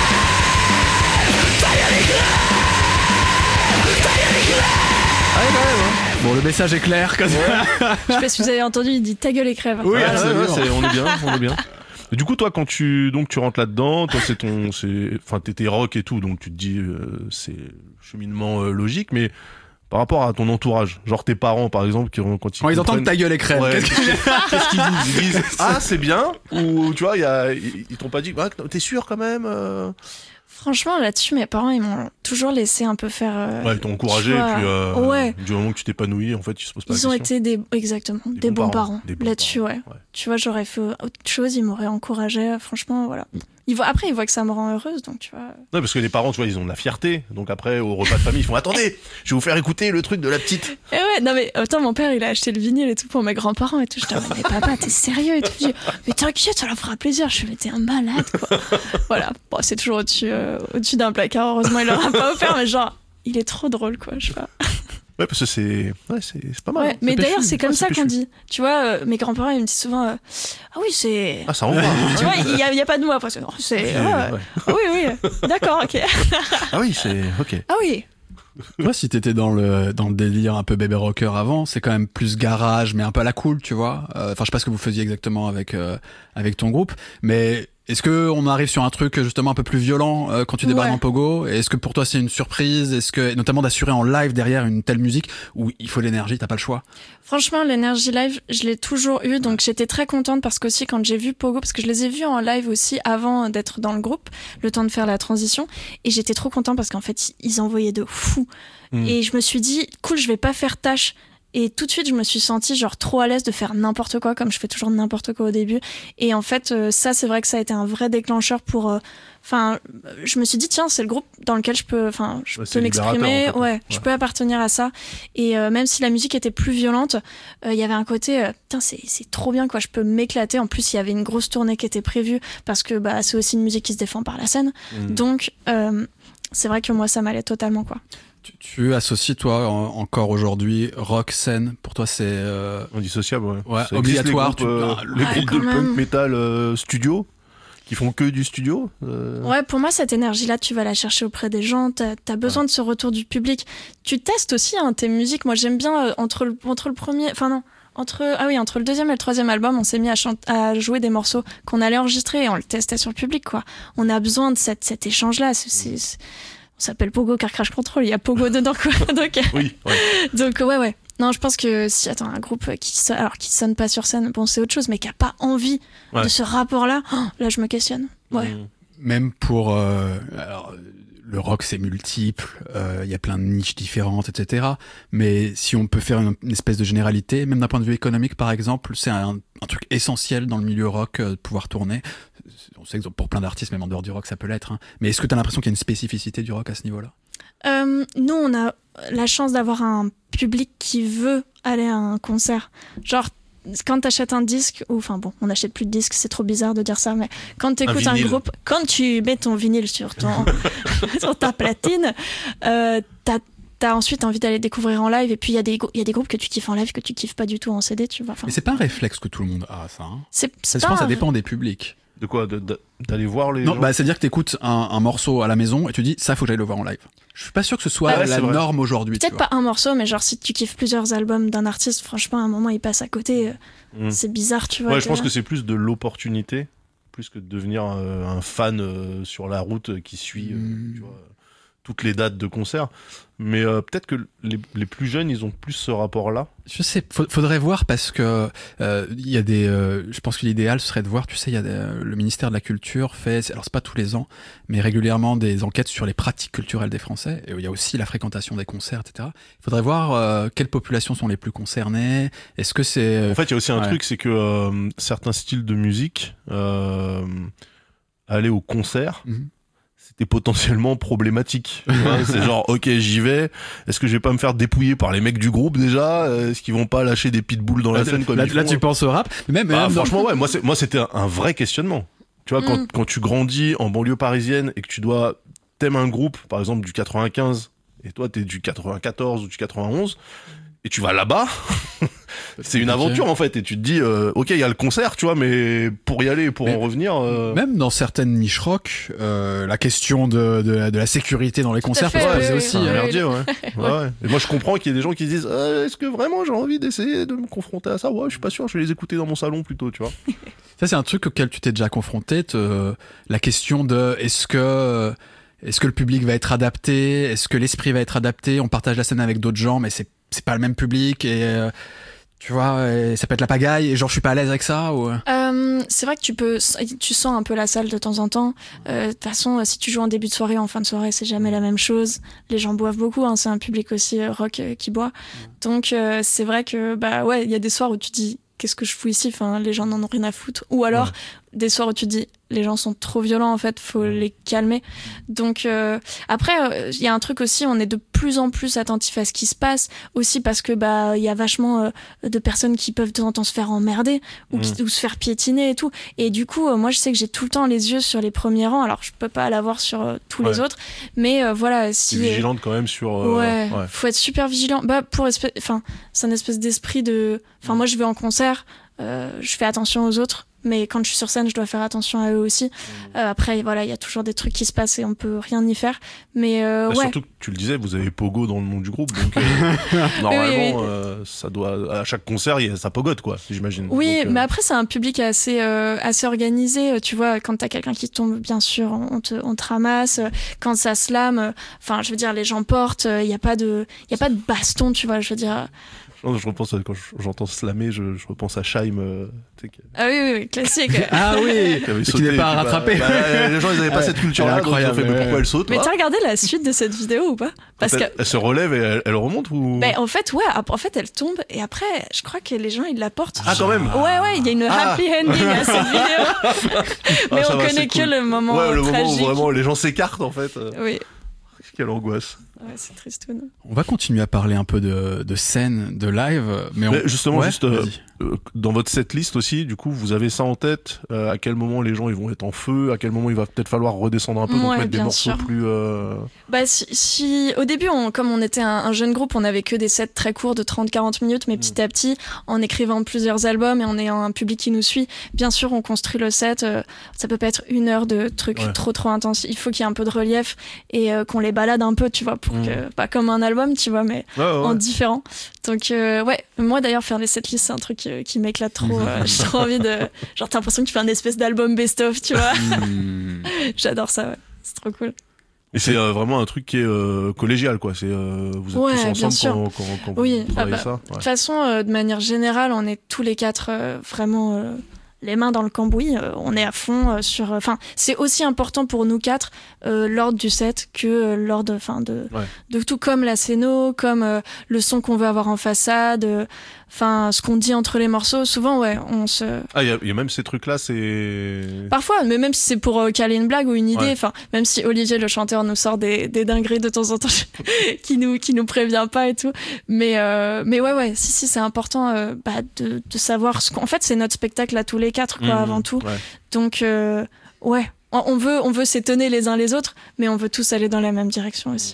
Bon, le message est clair. Comme ouais. Je sais pas si vous avez entendu, il dit ta gueule et crève. Oui, voilà. ouais, ouais, c'est, on est bien, on est bien. Et du coup, toi, quand tu donc tu rentres là-dedans, toi, c'est ton, c'est, enfin, t'étais rock et tout, donc tu te dis, euh, c'est cheminement euh, logique, mais par rapport à ton entourage, genre tes parents, par exemple, qui quand ils, quand ils entendent ta gueule et crève, ouais, qu'est-ce, qu'est-ce qu'ils disent ? Ils disent ah c'est bien, ou tu vois, il y a, ils, ils t'ont pas dit, ah, t'es sûr quand même euh... Franchement, là-dessus, mes parents, ils m'ont toujours laissé un peu faire. Euh, ouais, ils t'ont encouragé, vois, et puis euh, ouais. du moment que tu t'épanouis, en fait, ils se posent pas ils la question. Ils ont été des, exactement, des, des bons, bons parents, parents des bons là-dessus, parents. Ouais. ouais. Tu vois, j'aurais fait autre chose, ils m'auraient encouragé, franchement, voilà. Ils voient, après, ils voient que ça me rend heureuse, donc tu vois. Non, parce que les parents, tu vois, ils ont de la fierté, donc après, au repas de famille, ils font attendez, je vais vous faire écouter le truc de la petite. Et ouais, non mais attends, mon père, il a acheté le vinyle et tout pour mes grands-parents et tout. Je dis mais papa, t'es sérieux et tout. Je dis mais t'inquiète, ça leur fera plaisir. Je suis mais t'es un malade quoi. Voilà, bon, c'est toujours au-dessus, euh, au-dessus d'un placard. Heureusement, il leur a pas offert, mais genre, il est trop drôle quoi, je sais pas. Ouais, parce que c'est, ouais, c'est, c'est pas mal. Ouais, hein. mais c'est d'ailleurs, péchu. c'est comme ouais, ça c'est qu'on péchu. dit. Tu vois, euh, mes grands-parents, ils me disent souvent euh, ah oui, c'est. Ah, ça envoie. Tu vois, il y, y a pas de mots après. C'est. c'est ouais, ouais. Ah oui, oui. D'accord, ok. Ah oui, c'est ok. Ah oui. Toi, si t'étais dans le dans le délire un peu bébé rocker avant, c'est quand même plus garage, mais un peu à la cool, tu vois. Enfin, euh, je sais pas ce que vous faisiez exactement avec euh, avec ton groupe, mais Est-ce que on arrive sur un truc justement un peu plus violent euh, quand tu débarques Ouais. en pogo? Est-ce que pour toi c'est une surprise? Est-ce que notamment d'assurer en live derrière une telle musique où il faut l'énergie, t'as pas le choix? Franchement, l'énergie live, je l'ai toujours eu, donc j'étais très contente parce qu'aussi quand j'ai vu Pogo, parce que je les ai vus en live aussi avant d'être dans le groupe, le temps de faire la transition, et j'étais trop contente parce qu'en fait ils envoyaient de fou. Mm. Et je me suis dit, cool, je vais pas faire tâche. Et tout de suite, je me suis sentie genre trop à l'aise de faire n'importe quoi, comme je fais toujours n'importe quoi au début. Et en fait, euh, ça, c'est vrai que ça a été un vrai déclencheur pour. Enfin, euh, je me suis dit tiens, c'est le groupe dans lequel je peux, enfin, je Ouais, c'est peux m'exprimer. libérateur, en fait. Ouais, Ouais. je peux appartenir à ça. Et euh, même si la musique était plus violente, il euh, y avait un côté, euh, putain, c'est c'est trop bien quoi. Je peux m'éclater. En plus, il y avait une grosse tournée qui était prévue parce que bah c'est aussi une musique qui se défend par la scène. Mm. Donc euh, c'est vrai que moi, ça m'allait totalement quoi. Tu, tu associes toi en- encore aujourd'hui rock, scène. Pour toi c'est euh, Indissociable, ouais. Ouais, Ça existe, obligatoire, Les groupes, euh, tu- les Ouais, groupes quand de même. punk metal euh, studio qui font que du studio. euh, Ouais, pour moi, cette énergie-là, tu vas la chercher auprès des gens. T'as as besoin de ce retour du public. Tu testes aussi hein, tes musiques. Moi, j'aime bien euh, entre, le, entre le premier... Enfin non, entre, ah oui, entre le deuxième et le troisième album, on s'est mis à, chante, à jouer des morceaux qu'on allait enregistrer et on le testait sur le public, quoi. On a besoin de cette, cet échange-là. C'est, c'est, c'est- on s'appelle Pogo Car Crash Control. Il y a Pogo dedans, quoi. Donc, Oui, ouais. donc ouais, ouais. Non, je pense que si attends un groupe qui sonne, alors qui sonne pas sur scène, bon c'est autre chose, mais qui a pas envie Ouais. de ce rapport-là, oh, là je me questionne. Ouais. Mm. même pour euh, alors, le rock c'est multiple, il y a plein de niches différentes, et cetera. Mais si on peut faire une, une espèce de généralité, même d'un point de vue économique par exemple, c'est un, un truc essentiel dans le milieu rock euh, de pouvoir tourner. On sait que pour plein d'artistes, même en dehors du rock, ça peut l'être. Hein. Mais est-ce que tu as l'impression qu'il y a une spécificité du rock à ce niveau-là? Euh, nous, on a la chance d'avoir un public qui veut aller à un concert. Genre, quand t'achètes un disque, ou enfin bon, on n'achète plus de disques, c'est trop bizarre de dire ça, mais quand t'écoutes un, vinyle. groupe, quand tu mets ton vinyle sur, ton, sur ta platine, euh, t'as t'as ensuite envie d'aller découvrir en live, et puis il y, a des go- il y a des groupes que tu kiffes en live que tu kiffes pas du tout en C D, tu vois. Enfin, Mais c'est pas un réflexe que tout le monde a, ça. Hein. c'est, c'est Ça, je pense que ça pas un- dépend des publics. De quoi de- de- D'aller voir les Non, gens bah, c'est-à-dire que t'écoutes un, un morceau à la maison et tu dis, ça, faut que j'aille le voir en live. Je suis pas sûr que ce soit Ah ouais, la c'est vrai. norme aujourd'hui. Peut-être tu vois. pas un morceau, mais genre si tu kiffes plusieurs albums d'un artiste, franchement, à un moment, il passe à côté. euh, Mm. C'est bizarre, tu vois. Ouais, je t'es pense là. que c'est plus de l'opportunité, plus que de devenir euh, un fan euh, sur la route euh, qui suit euh, Mm. tu vois, toutes les dates de concert. Mais euh, peut-être que les, les plus jeunes, ils ont plus ce rapport-là. Je sais, faut- faudrait voir parce que euh, il y a des. euh, je pense que l'idéal serait de voir. Tu sais, il y a des- euh, le ministère de la Culture fait, alors c'est pas tous les ans, mais régulièrement des enquêtes sur les pratiques culturelles des Français. Et il y a aussi la fréquentation des concerts, et cetera. Il faudrait voir euh, quelles populations sont les plus concernées. Est-ce que c'est En fait, il y a aussi un Ouais. truc, c'est que euh, certains styles de musique, euh, aller au concert, Mhm. c'était potentiellement problématique. Tu vois, c'est genre, ok, j'y vais. Est-ce que je vais pas me faire dépouiller par les mecs du groupe déjà? Est-ce qu'ils vont pas lâcher des pitbulls dans la scène comme là, ils là, font tu penses au rap, mais même, Ah, même dans- franchement, ouais, moi, c'est- moi c'était un, un vrai questionnement. Tu vois, quand, Mm. quand tu grandis en banlieue parisienne et que tu dois t'aimes un groupe, par exemple du quatre-vingt-quinze, et toi t'es du quatre-vingt-quatorze ou du quatre-vingt-onze, et tu vas là-bas, c'est une compliqué. aventure en fait, et tu te dis, euh, ok, il y a le concert, tu vois, mais pour y aller et pour Mais- en revenir, euh, Même dans certaines niches rock, euh, la question de, de, de la sécurité dans les concerts peut fait, se oui, poser oui, aussi. c'est un oui. hein. merdier, ouais. Ouais, ouais. Et moi, je comprends qu'il y ait des gens qui se disent, euh, est-ce que vraiment j'ai envie d'essayer de me confronter à ça? Ouais, je suis pas sûr, je vais les écouter dans mon salon plutôt, tu vois. Ça, c'est un truc auquel tu t'es déjà confronté, te- la question de est-ce que, est-ce que le public va être adapté, est-ce que l'esprit va être adapté, on partage la scène avec d'autres gens, mais c'est, c'est pas le même public, et euh, tu vois, et ça peut être la pagaille, et genre je suis pas à l'aise avec ça, ou... Euh, c'est vrai que tu peux, tu sens un peu la salle de temps en temps. Euh, De toute façon, si tu joues en début de soirée, en fin de soirée, c'est jamais la même chose. Les gens boivent beaucoup, hein, c'est un public aussi euh, rock euh, qui boit. Donc euh, c'est vrai que bah ouais, il y a des soirs où tu te dis qu'est-ce que je fous ici, enfin les gens n'en ont rien à foutre. Ou alors Ouais. des soirs où tu te dis les gens sont trop violents en fait, faut les calmer. Donc euh, après il y a un truc aussi, on est de plus en plus attentif à ce qui se passe aussi parce que bah il y a vachement euh, de personnes qui peuvent de temps en temps se faire emmerder ou, qui- ou se faire piétiner et tout. Et du coup euh, moi je sais que j'ai tout le temps les yeux sur les premiers rangs. Alors je peux pas l'avoir sur euh, tous les Ouais. autres, mais euh, voilà T'es si vigilante quand même sur. euh, ouais, ouais. faut être super vigilant. Bah pour espèce, enfin c'est un espèce d'esprit de, enfin moi je vais en concert, euh, je fais attention aux autres mais quand je suis sur scène, je dois faire attention à eux aussi. Euh, après, voilà, il y a toujours des trucs qui se passent et on peut rien y faire. Mais euh, Bah, ouais. Surtout que tu le disais, vous avez Pogo dans le nom du groupe, donc euh, normalement, oui, oui. euh, ça doit à chaque concert, il y a, ça pogote quoi, j'imagine. Oui, Donc, euh, mais après c'est un public assez euh, assez organisé. Tu vois, quand t'as quelqu'un qui tombe, bien sûr, on te on te ramasse. Quand ça slame, enfin, je veux dire, les gens portent. Il y a pas de il y a pas de baston, tu vois. Je veux dire. Non, je repense à, quand j'entends slammer, je, je repense à Scheim. Euh, ah oui, oui, oui, classique. Ah oui, qui, qui n'est pas rattrapé. Bah, bah, les gens, ils n'avaient pas cette culture-là, donc ils ont fait, mais pourquoi elle saute? Mais hein t'as regardé la suite de cette vidéo ou pas? Parce qu'elle elle se relève et elle, elle remonte ou? Ben, en fait, ouais, en fait, elle tombe et après, je crois que les gens, ils la portent. Ah, quand même? Ouais, ouais, il y a une ah. happy ending à cette vidéo. Mais ah, on va, connaît que cool. le moment ouais, le tragique. moment où vraiment les gens s'écartent, en fait. Oui. Quelle angoisse. Ouais, c'est tristoun. On va continuer à parler un peu de, de scène, de live, mais, on... mais justement, ouais, juste euh, euh, dans votre setlist aussi, du coup, vous avez ça en tête. Euh, à quel moment les gens ils vont être en feu, à quel moment il va peut-être falloir redescendre un peu, ouais, donc mettre des morceaux sûr. plus. Euh... Bah si, si au début, on, comme on était un, un jeune groupe, on avait que des sets très courts de trente à quarante minutes, mais mmh. petit à petit, en écrivant plusieurs albums et en ayant un public qui nous suit, bien sûr, on construit le set. Euh, ça peut pas être une heure de trucs ouais. trop trop intenses. Il faut qu'il y ait un peu de relief et euh, qu'on les balade un peu, tu vois, pour mmh. que pas comme un album, tu vois, mais ouais, ouais. en différent. Donc, euh, ouais, moi d'ailleurs, faire les setlists, c'est un truc euh, qui m'éclate trop. Euh, j'ai trop envie de. Genre, t'as l'impression que tu fais un espèce d'album best-of, tu vois. J'adore ça, ouais. C'est trop cool. Et c'est euh, vraiment un truc qui est euh, collégial, quoi. C'est, euh, vous êtes ouais, tous ensemble quand, quand, quand oui. vous travaillez ah bah, ça. De ouais. toute façon, euh, de manière générale, on est tous les quatre euh, vraiment. Euh, les mains dans le cambouis, euh, on est à fond euh, sur. Enfin, euh, c'est aussi important pour nous quatre euh, l'ordre du set que euh, l'ordre, enfin de, ouais. de tout comme la scéno, comme euh, le son qu'on veut avoir en façade, enfin euh, ce qu'on dit entre les morceaux. Souvent, ouais, on se. Ah, il y, y a même ces trucs-là, c'est. Parfois, mais même si c'est pour euh, caler une blague ou une idée, enfin, ouais. même si Olivier le chanteur nous sort des, des dingueries de temps en temps, qui nous qui nous prévient pas et tout, mais euh, mais ouais ouais, si si, c'est important euh, bah, de de savoir ce qu'en fait c'est notre spectacle à tous les quatre quoi, mmh, avant tout. Ouais. Donc euh, ouais, on veut on veut s'étonner les uns les autres, mais on veut tous aller dans la même direction aussi.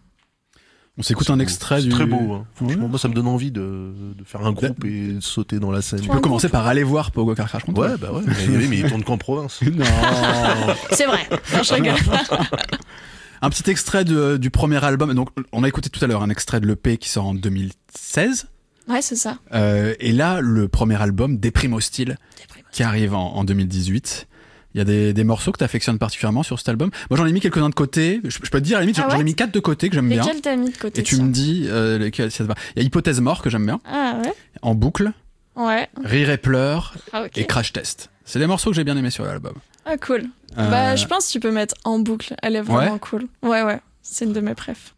On s'écoute un extrait c'est du. Très beau. Hein. Franchement, ouais. moi ça me donne envie de, de faire un groupe et de sauter dans la scène. Tu peux commencer par aller voir Pogo Car Crash Control. Ouais bah ouais. mais, mais il tourne qu'en province. Non. C'est vrai. Non, je rigole. Un petit extrait de, du premier album. Donc on a écouté tout à l'heure un extrait de l'E P qui sort en deux mille seize. Ouais, c'est ça. Euh, et là, le premier album, Déprime Hostile, Déprime qui arrive en, en deux mille dix-huit. Il y a des, des morceaux que tu affectionnes particulièrement sur cet album. Moi, j'en ai mis quelques-uns de côté. Je, je peux te dire, à la limite, ah ouais, j'en ai mis quatre de côté que j'aime bien. Lesquels t'as mis de côté? Et tu ça. me dis euh, lesquels ça te va. Il y a Hypothèse Mort que j'aime bien. Ah ouais. En boucle. Ouais. Rire et Pleurs. Ah, okay. Et Crash Test. C'est des morceaux que j'ai bien aimés sur l'album. Ah, cool. Euh... Bah, je pense que tu peux mettre En boucle. Elle est vraiment ouais. cool. Ouais, ouais. C'est une de mes préfs.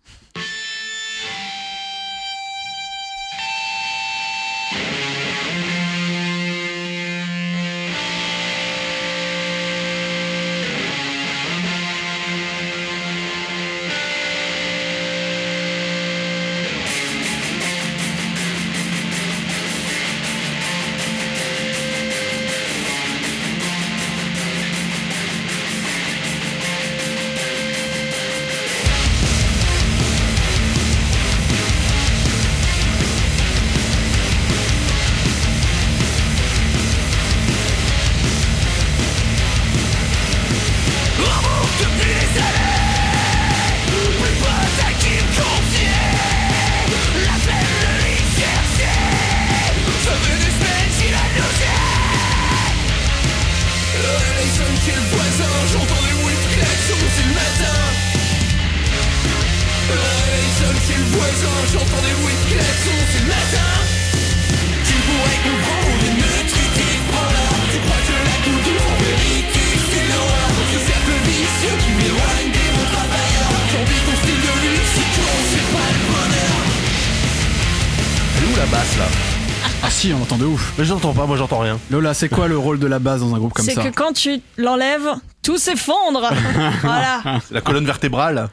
On entend de ouf. Mais j'entends pas, moi j'entends rien. Lola, c'est quoi le rôle de la basse dans un groupe comme c'est ça? C'est que quand tu l'enlèves, tout s'effondre. Voilà. C'est la colonne vertébrale.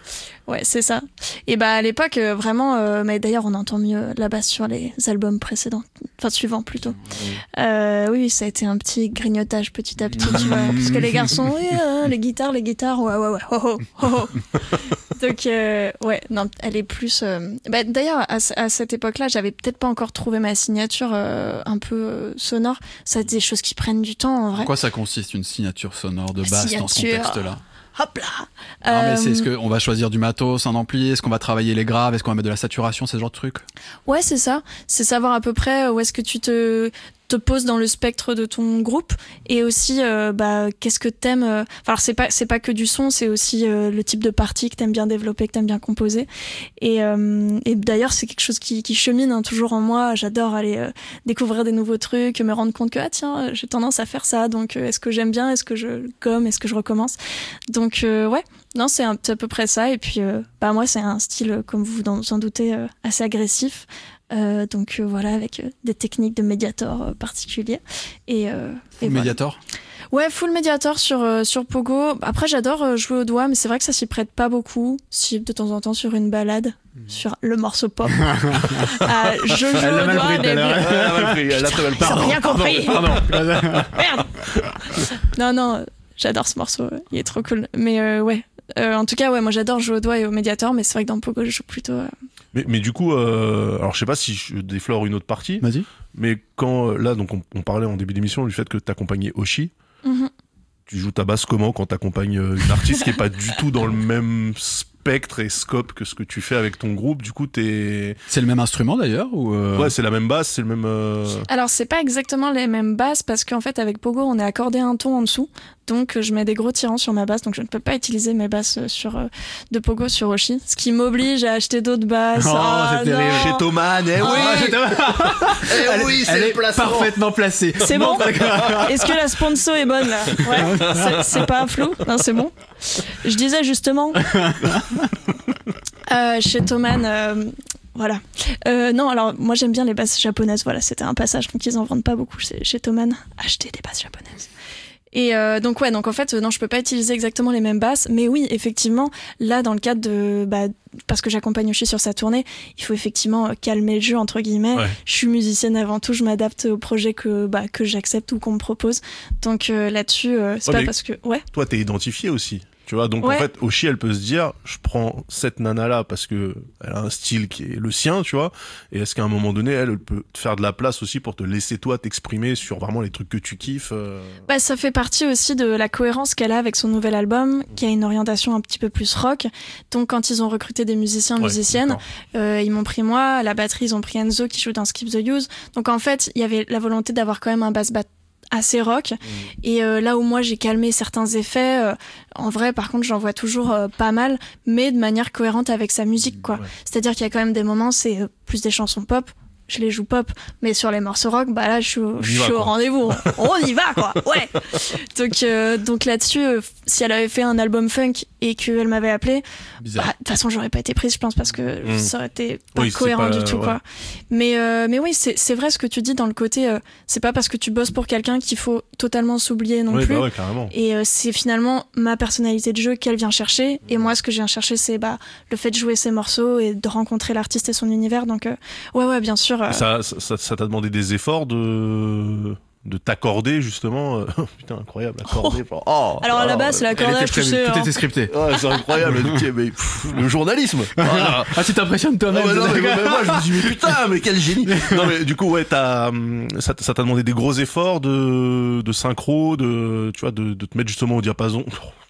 ouais, c'est ça. Et bah à l'époque, euh, vraiment, euh, mais d'ailleurs on entend mieux la basse sur les albums précédents, enfin suivants plutôt. Euh, oui, ça a été un petit grignotage petit à petit, tu vois, parce que les garçons, oui, euh, les guitares, les guitares, ouais, ouais, ouais, oh, oh, oh, oh. Donc euh, ouais, non, elle est plus. Euh... Bah, d'ailleurs, à, à cette époque-là, j'avais peut-être pas encore trouvé ma signature euh, un peu euh, sonore. Ça, des choses qui prennent du temps en vrai. En quoi ça consiste une signature sonore de basse dans ce Signature. contexte-là? Hop là. Non, mais Euh, c'est, est-ce qu'on va choisir du matos, un ampli? Est-ce qu'on va travailler les graves? Est-ce qu'on va mettre de la saturation? C'est ce genre de truc? Ouais, c'est ça. C'est savoir à peu près où est-ce que tu te, te poses dans le spectre de ton groupe et aussi euh, bah, qu'est-ce que t'aimes. Euh... Enfin, alors, c'est pas, c'est pas que du son, c'est aussi euh, le type de partie que t'aimes bien développer, que t'aimes bien composer. Et, euh, et d'ailleurs, c'est quelque chose qui, qui chemine hein, toujours en moi. J'adore aller euh, découvrir des nouveaux trucs, me rendre compte que ah, tiens, j'ai tendance à faire ça. Donc, euh, est-ce que j'aime bien? Est-ce que je gomme? Est-ce que je recommence? Donc, euh, ouais. Non, c'est, un, c'est à peu près ça. Et puis, euh, bah, moi, c'est un style, euh, comme vous vous en doutez, euh, assez agressif. Euh, donc, euh, voilà, avec euh, des techniques de médiator euh, particuliers. Et, euh, et voilà. Mediator? Ouais, full médiator sur, euh, sur Pogo. Après, j'adore euh, jouer au doigt, mais c'est vrai que ça s'y prête pas beaucoup. Si de temps en temps sur une balade, sur le morceau pop. euh, je joue Elle l'a au mal doigt, pris tout à mais- l'heure. Elle a mal pris, elle a très mal Ils ont pardon. rien compris. Pardon. Merde. Non, non, j'adore ce morceau. Il est trop cool. Mais euh, ouais. Euh, en tout cas, ouais, moi j'adore jouer au doigt et au médiator, mais c'est vrai que dans Pogo, je joue plutôt. euh, Mais, mais du coup, euh, alors je sais pas si je déflore une autre partie, Vas-y. mais quand euh, là, donc on, on parlait en début d'émission du fait que t'accompagnais Oshi. mhm. Tu joues ta basse comment quand t'accompagnes euh, une artiste qui est pas du tout dans le même spectre et scope que ce que tu fais avec ton groupe? Du coup, t'es C'est le même instrument d'ailleurs ou euh... ouais, c'est la même basse, c'est le même. euh, Alors, c'est pas exactement les mêmes basses parce qu'en fait, avec Pogo, on est accordé un ton en dessous. Donc, euh, je mets des gros tirants sur ma basse. Donc, je ne peux pas utiliser mes basses euh, sur, euh, de Pogo sur Oshi. Ce qui m'oblige à acheter d'autres basses. Oh, Ah, c'est terrible. non. Chez Thomann, eh oui, Ah, j'étais- eh elle, oui, c'est elle le est placement. parfaitement placée. C'est bon? Est-ce que la sponsor est bonne là? Ouais, c'est, c'est pas flou? Non, c'est bon. Je disais justement. euh, chez Thomann, euh, voilà. Euh, non, alors moi j'aime bien les basses japonaises. Voilà, c'était un passage, donc ils en vendent pas beaucoup chez, chez Thomann. Acheter des basses japonaises. Et euh, donc ouais, donc en fait, euh, non, je peux pas utiliser exactement les mêmes basses, mais oui, effectivement, là dans le cadre de, bah, parce que j'accompagne Oshi sur sa tournée, il faut effectivement euh, calmer le jeu entre guillemets. Ouais. Je suis musicienne avant tout, je m'adapte au projet que bah que j'accepte ou qu'on me propose. Donc euh, là-dessus, euh, c'est Ouais, pas mais- parce que ouais. Toi, t'es identifié aussi. Tu vois, donc Ouais. en fait, Oshi, elle peut se dire, je prends cette nana-là parce que elle a un style qui est le sien, tu vois. Et est-ce qu'à un moment donné, elle, elle peut te faire de la place aussi pour te laisser toi t'exprimer sur vraiment les trucs que tu kiffes euh... Bah, ça fait partie aussi de la cohérence qu'elle a avec son nouvel album, qui a une orientation un petit peu plus rock. Donc, quand ils ont recruté des musiciens, Ouais, musiciennes, d'accord. euh, ils m'ont pris moi. À la batterie, ils ont pris Enzo qui joue dans Skip the Use. Donc, en fait, il y avait la volonté d'avoir quand même un bass bat assez rock. Et euh, là où moi, j'ai calmé certains effets, euh, en vrai, par contre, j'en vois toujours euh, pas mal, mais de manière cohérente avec sa musique, quoi. Ouais. C'est-à-dire qu'il y a quand même des moments, c'est euh, plus des chansons pop. Je les joue pop, mais sur les morceaux rock, bah là, je suis, au- y je va, suis au quoi. rendez-vous. On y va, quoi. Ouais. Donc, euh, donc là-dessus, euh, si elle avait fait un album funk et qu'elle m'avait appelé, Bizarre. bah, de toute façon, j'aurais pas été prise, je pense, parce que Mm. ça aurait été pas Oui, c'est cohérent pas- du tout, ouais. quoi. Mais, euh, mais oui, c'est, c'est vrai ce que tu dis dans le côté, euh, c'est pas parce que tu bosses pour quelqu'un qu'il faut totalement s'oublier non Ouais, plus. bah ouais, carrément. Et euh, c'est finalement ma personnalité de jeu qu'elle vient chercher. Et moi, ce que je viens chercher, c'est bah, le fait de jouer ses morceaux et de rencontrer l'artiste et son univers. Donc, euh, ouais, ouais, bien sûr. euh, Ça, ça, ça- ça t'a demandé des efforts de de t'accorder justement. euh, Putain, incroyable, accorder. Oh, oh, Alors, à la oh, base, Elle était l'accordage, tu prévue, sais. tout hein. était scripté. ouais, c'est incroyable. Ok, mais, pff, le journalisme. Voilà. Ah, tu t'impressionnes Ah toi-même. ouais, non, c'est mais, ça. mais moi je me dis mais putain mais quel génie. Non mais du coup ouais t'as hum, ça, ça t'a demandé des gros efforts de de synchro, de tu vois de, de te mettre justement au diapason.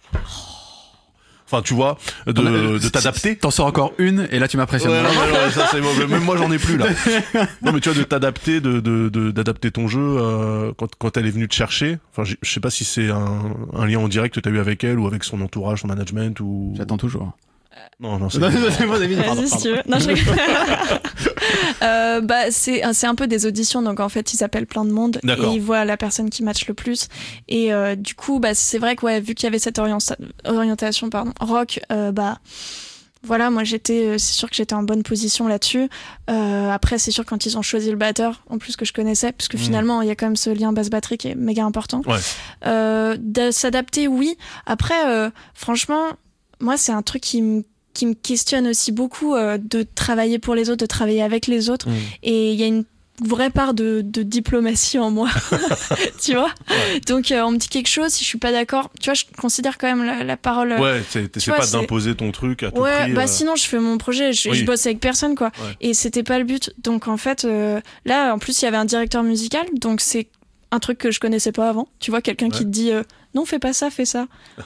Enfin tu vois de, T'en as- de t'adapter. T'en sors encore une et là tu m'impressionnes. Ouais, non, vraiment. mais ouais, ça, c'est mauvais. Même moi j'en ai plus là. Non mais tu vois de t'adapter, de de de- d'adapter ton jeu euh, quand quand elle est venue te chercher. Enfin je je sais pas si c'est un un lien en direct que t'as eu avec elle ou avec son entourage, son management ou. J'attends toujours. Non non c'est. Non, c'est bon, David, pardon, Vas-y, si pardon. tu veux. Non, je rigole. euh, bah, c'est, c'est un peu des auditions, donc en fait, ils appellent plein de monde et D'accord. ils voient la personne qui match le plus. Et euh, du coup, bah, c'est vrai que ouais, vu qu'il y avait cette orienta- orientation pardon, rock, euh, bah. Voilà, moi j'étais, euh, c'est sûr que j'étais en bonne position là-dessus. Euh, après, c'est sûr quand ils ont choisi le batteur, en plus que je connaissais, parce que Mmh. finalement il y a quand même ce lien basse-batterie qui est méga important. Ouais. Euh, de s'adapter, oui. Après, euh, franchement, moi c'est un truc qui me qui me questionne aussi beaucoup euh, de travailler pour les autres, de travailler avec les autres. Mmh. Et il y a une vraie part de, de diplomatie en moi, tu vois. Ouais. Donc euh, on me dit quelque chose, si je suis pas d'accord, tu vois, je considère quand même la, la parole. Ouais, c'est, c'est vois, pas c'est... d'imposer ton truc à tout ouais, prix. bah euh... sinon je fais mon projet, je, oui. je bosse avec personne quoi. Ouais. Et c'était pas le but. Donc en fait, euh, là en plus il y avait un directeur musical, donc c'est un truc que je connaissais pas avant. Tu vois, quelqu'un ouais. qui te dit euh, non, fais pas ça, fais ça.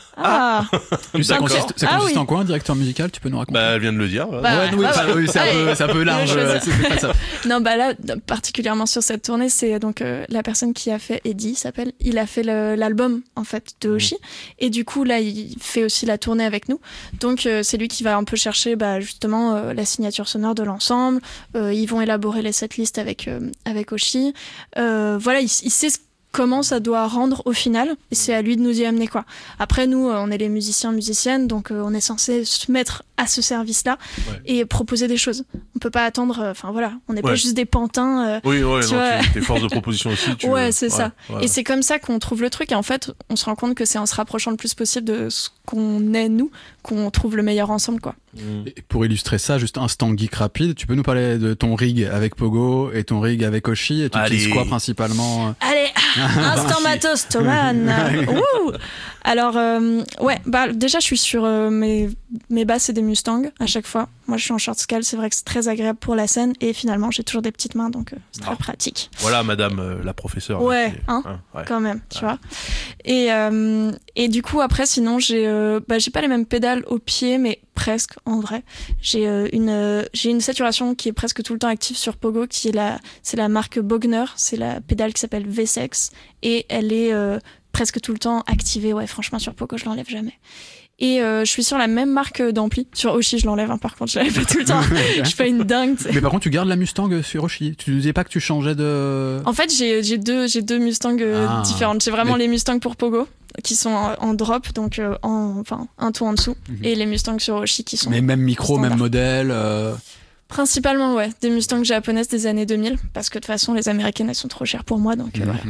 Ah, ah. Ça consiste, ça consiste ah, oui. en quoi un directeur musical? Tu peux nous raconter? Bah, elle vient de le dire. Bah, ouais, oui, bah, oui, c'est, un peu, c'est un peu large. Euh, c'est pas ça. Non, bah là, particulièrement sur cette tournée, c'est donc euh, la personne qui a fait Eddie s'appelle. Il a fait le, l'album en fait de Hoshi, mmh. et du coup là, il fait aussi la tournée avec nous. Donc euh, c'est lui qui va un peu chercher, bah, justement euh, la signature sonore de l'ensemble. Euh, ils vont élaborer les setlists avec euh, avec Hoshi. Euh, voilà, il, il sait ce comment ça doit rendre au final, et c'est à lui de nous y amener quoi. Après nous, on est les musiciens, musiciennes, donc euh, on est censé se mettre à ce service-là ouais. et proposer des choses. On peut pas attendre, enfin euh, voilà, on n'est ouais. pas juste des pantins. Euh, oui, ouais, tu non, vois. tu, t'es force de proposition aussi. Tu ouais, veux... c'est ouais, ça. Ouais. Et c'est comme ça qu'on trouve le truc, et en fait, on se rend compte que c'est en se rapprochant le plus possible de ce qu'on est nous, qu'on trouve le meilleur ensemble quoi. Et pour illustrer ça, juste un instant geek rapide, tu peux nous parler de ton rig avec Pogo et ton rig avec Hoshi, et tu Allez. utilises quoi principalement? Allez, instant matos, Thoman. Ouh. Alors, euh, ouais, bah déjà je suis sur euh, mes, mes basses et des Mustangs à chaque fois. Moi je suis en short scale, c'est vrai que c'est très agréable pour la scène, et finalement j'ai toujours des petites mains, donc euh, c'est non. très pratique. Voilà madame euh, la professeure. Ouais, qui... hein, hein, ouais. quand même, tu ouais. vois. Et, euh, et du coup après sinon j'ai, euh, bah, j'ai pas les mêmes pédales au pied, mais presque en vrai. J'ai, euh, une, euh, j'ai une saturation qui est presque tout le temps active sur Pogo, qui est la, c'est la marque Bogner, c'est la pédale qui s'appelle V six, et elle est euh, presque tout le temps activée. Ouais, franchement sur Pogo je l'enlève jamais. Et euh, je suis sur la même marque d'ampli. Sur Hoshi, je l'enlève, hein, par contre, je l'enlève pas tout le temps. Je suis pas une dingue. T'sais. Mais par contre, tu gardes la Mustang sur Hoshi. Tu ne disais pas que tu changeais de... En fait, j'ai, j'ai, deux, j'ai deux Mustangs euh, ah. différentes. J'ai vraiment Mais... les Mustangs pour Pogo, qui sont en, en drop, donc euh, en, enfin, un tour en dessous. Mm-hmm. Et les Mustangs sur Hoshi, qui sont... Mais même micro, standard. Même modèle euh... Principalement, ouais. Des Mustangs japonaises des années deux mille. Parce que de toute façon, les américaines, elles sont trop chères pour moi, donc euh, voilà.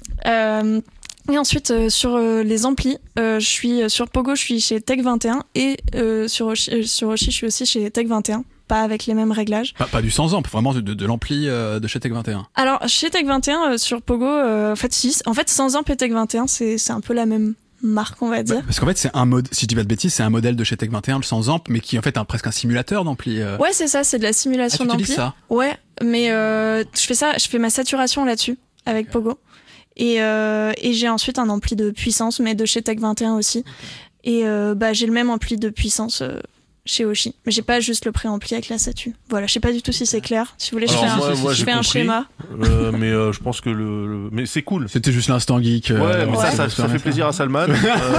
euh, Et ensuite, euh, sur euh, les amplis, euh, je suis sur Pogo, je suis chez Tech vingt et un, et euh, sur, Hoshi, euh, sur Hoshi, je suis aussi chez Tech vingt et un, pas avec les mêmes réglages. Pas, pas du sans amp, vraiment de, de, de l'ampli euh, de chez Tech vingt et un. Alors, chez Tech vingt et un, euh, sur Pogo, euh, en fait, si, en fait, sans amp et Tech vingt et un, c'est, c'est un peu la même marque, on va dire. Bah, parce qu'en fait, c'est un mode, si je dis pas de bêtises, c'est un modèle de chez Tech vingt et un, le sans amp, mais qui est en fait un, presque un simulateur d'ampli. Euh... Ouais, c'est ça, c'est de la simulation ah, d'ampli. Tu utilises ça? Ouais, mais euh, je fais ça, je fais ma saturation là-dessus, avec okay. Pogo. Et, euh, et j'ai ensuite un ampli de puissance, mais de chez Tech vingt et un aussi. Okay. Et euh, bah, j'ai le même ampli de puissance euh, chez Hoshi. Mais j'ai pas juste le préampli avec la satu. Voilà, je sais pas du tout si c'est clair. Si vous voulez, je Alors fais moi, un, moi, je fais un schéma. Euh, mais euh, je pense que le, le... Mais c'est cool. C'était juste l'instant geek. Euh, ouais, mais ouais. ça, ça, ça fait plaisir à Salman. euh...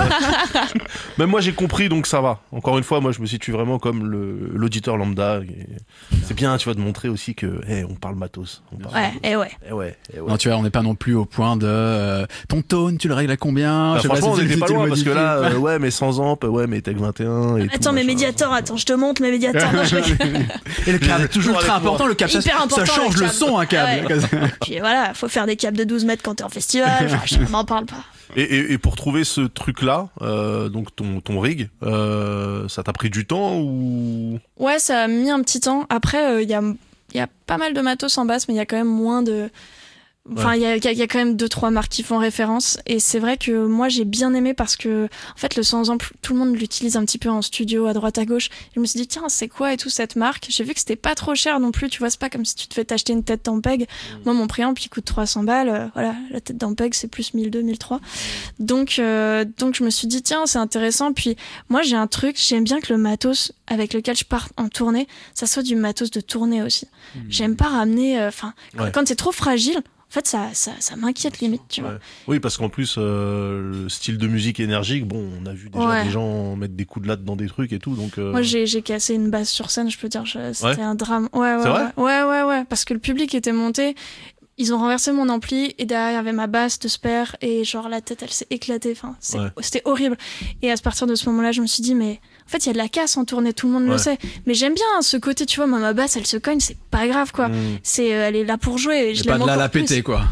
Même moi, j'ai compris, donc ça va. Encore une fois, moi, je me situe vraiment comme le, l'auditeur lambda. Et... C'est bien, tu vois, de montrer aussi que, hey, on parle matos. On parle ouais, matos. et ouais. Et ouais, et ouais. Non, tu vois, on n'est pas non plus au point de euh, ton tone, tu le règles à combien? Bah, je sais franchement, pas si on était pas loin, parce que là, euh, ouais, ouais, mais sans amp, ouais, mais Tech vingt et un. Et attends, tout, mais machin. Mediator, attends, je te montre mes Mediator. Non, je et le câble, toujours très important, le câble, ça, important, ça change le, le son, un câble. Ouais. Puis voilà, faut faire des câbles de douze mètres quand t'es en festival, enfin, je m'en parle pas. Et, et, et pour trouver ce truc-là, euh, donc ton, ton rig, euh, ça t'a pris du temps ou... Ouais, ça a mis un petit temps. Après, il euh, y, a, y a pas mal de matos en basse, mais il y a quand même moins de... Enfin, il ouais. y, a, y a quand même deux, trois marques qui font référence. Et c'est vrai que moi, j'ai bien aimé parce que, en fait, le sans amp, tout le monde l'utilise un petit peu en studio, à droite, à gauche. Je me suis dit, tiens, c'est quoi et tout cette marque? J'ai vu que c'était pas trop cher non plus. Tu vois, c'est pas comme si tu te fais t'acheter une tête d'Ampeg. Mmh. Moi, mon préamp, il coûte trois cents balles. Euh, voilà, la tête d'Ampeg, c'est plus mille deux, mille trois. Mmh. Donc, euh, donc, je me suis dit, tiens, c'est intéressant. Puis, moi, j'ai un truc, j'aime bien que le matos avec lequel je pars en tournée, ça soit du matos de tournée aussi. Mmh. J'aime pas ramener, enfin, euh, ouais. quand c'est trop fragile, en fait, ça, ça, ça m'inquiète limite, tu vois. Ouais. Oui, parce qu'en plus, euh, le style de musique énergique, bon, on a vu déjà ouais. des gens mettre des coups de latte dans des trucs et tout, donc. Euh... Moi, j'ai, j'ai cassé une basse sur scène, je peux dire, je, c'était ouais. un drame. Ouais, ouais, c'est ouais, vrai ouais, ouais, ouais, parce que le public était monté. Ils ont renversé mon ampli et derrière il y avait ma basse de spare et genre la tête elle s'est éclatée. Enfin, c'est, ouais. c'était horrible. Et à partir de ce moment-là, je me suis dit mais en fait il y a de la casse en tournée, tout le monde ouais. le sait. Mais j'aime bien hein, ce côté, tu vois, moi, ma basse elle se cogne, c'est pas grave quoi. Mmh. C'est, euh, elle est là pour jouer. Et je pas l'aime de là à la plus. péter quoi.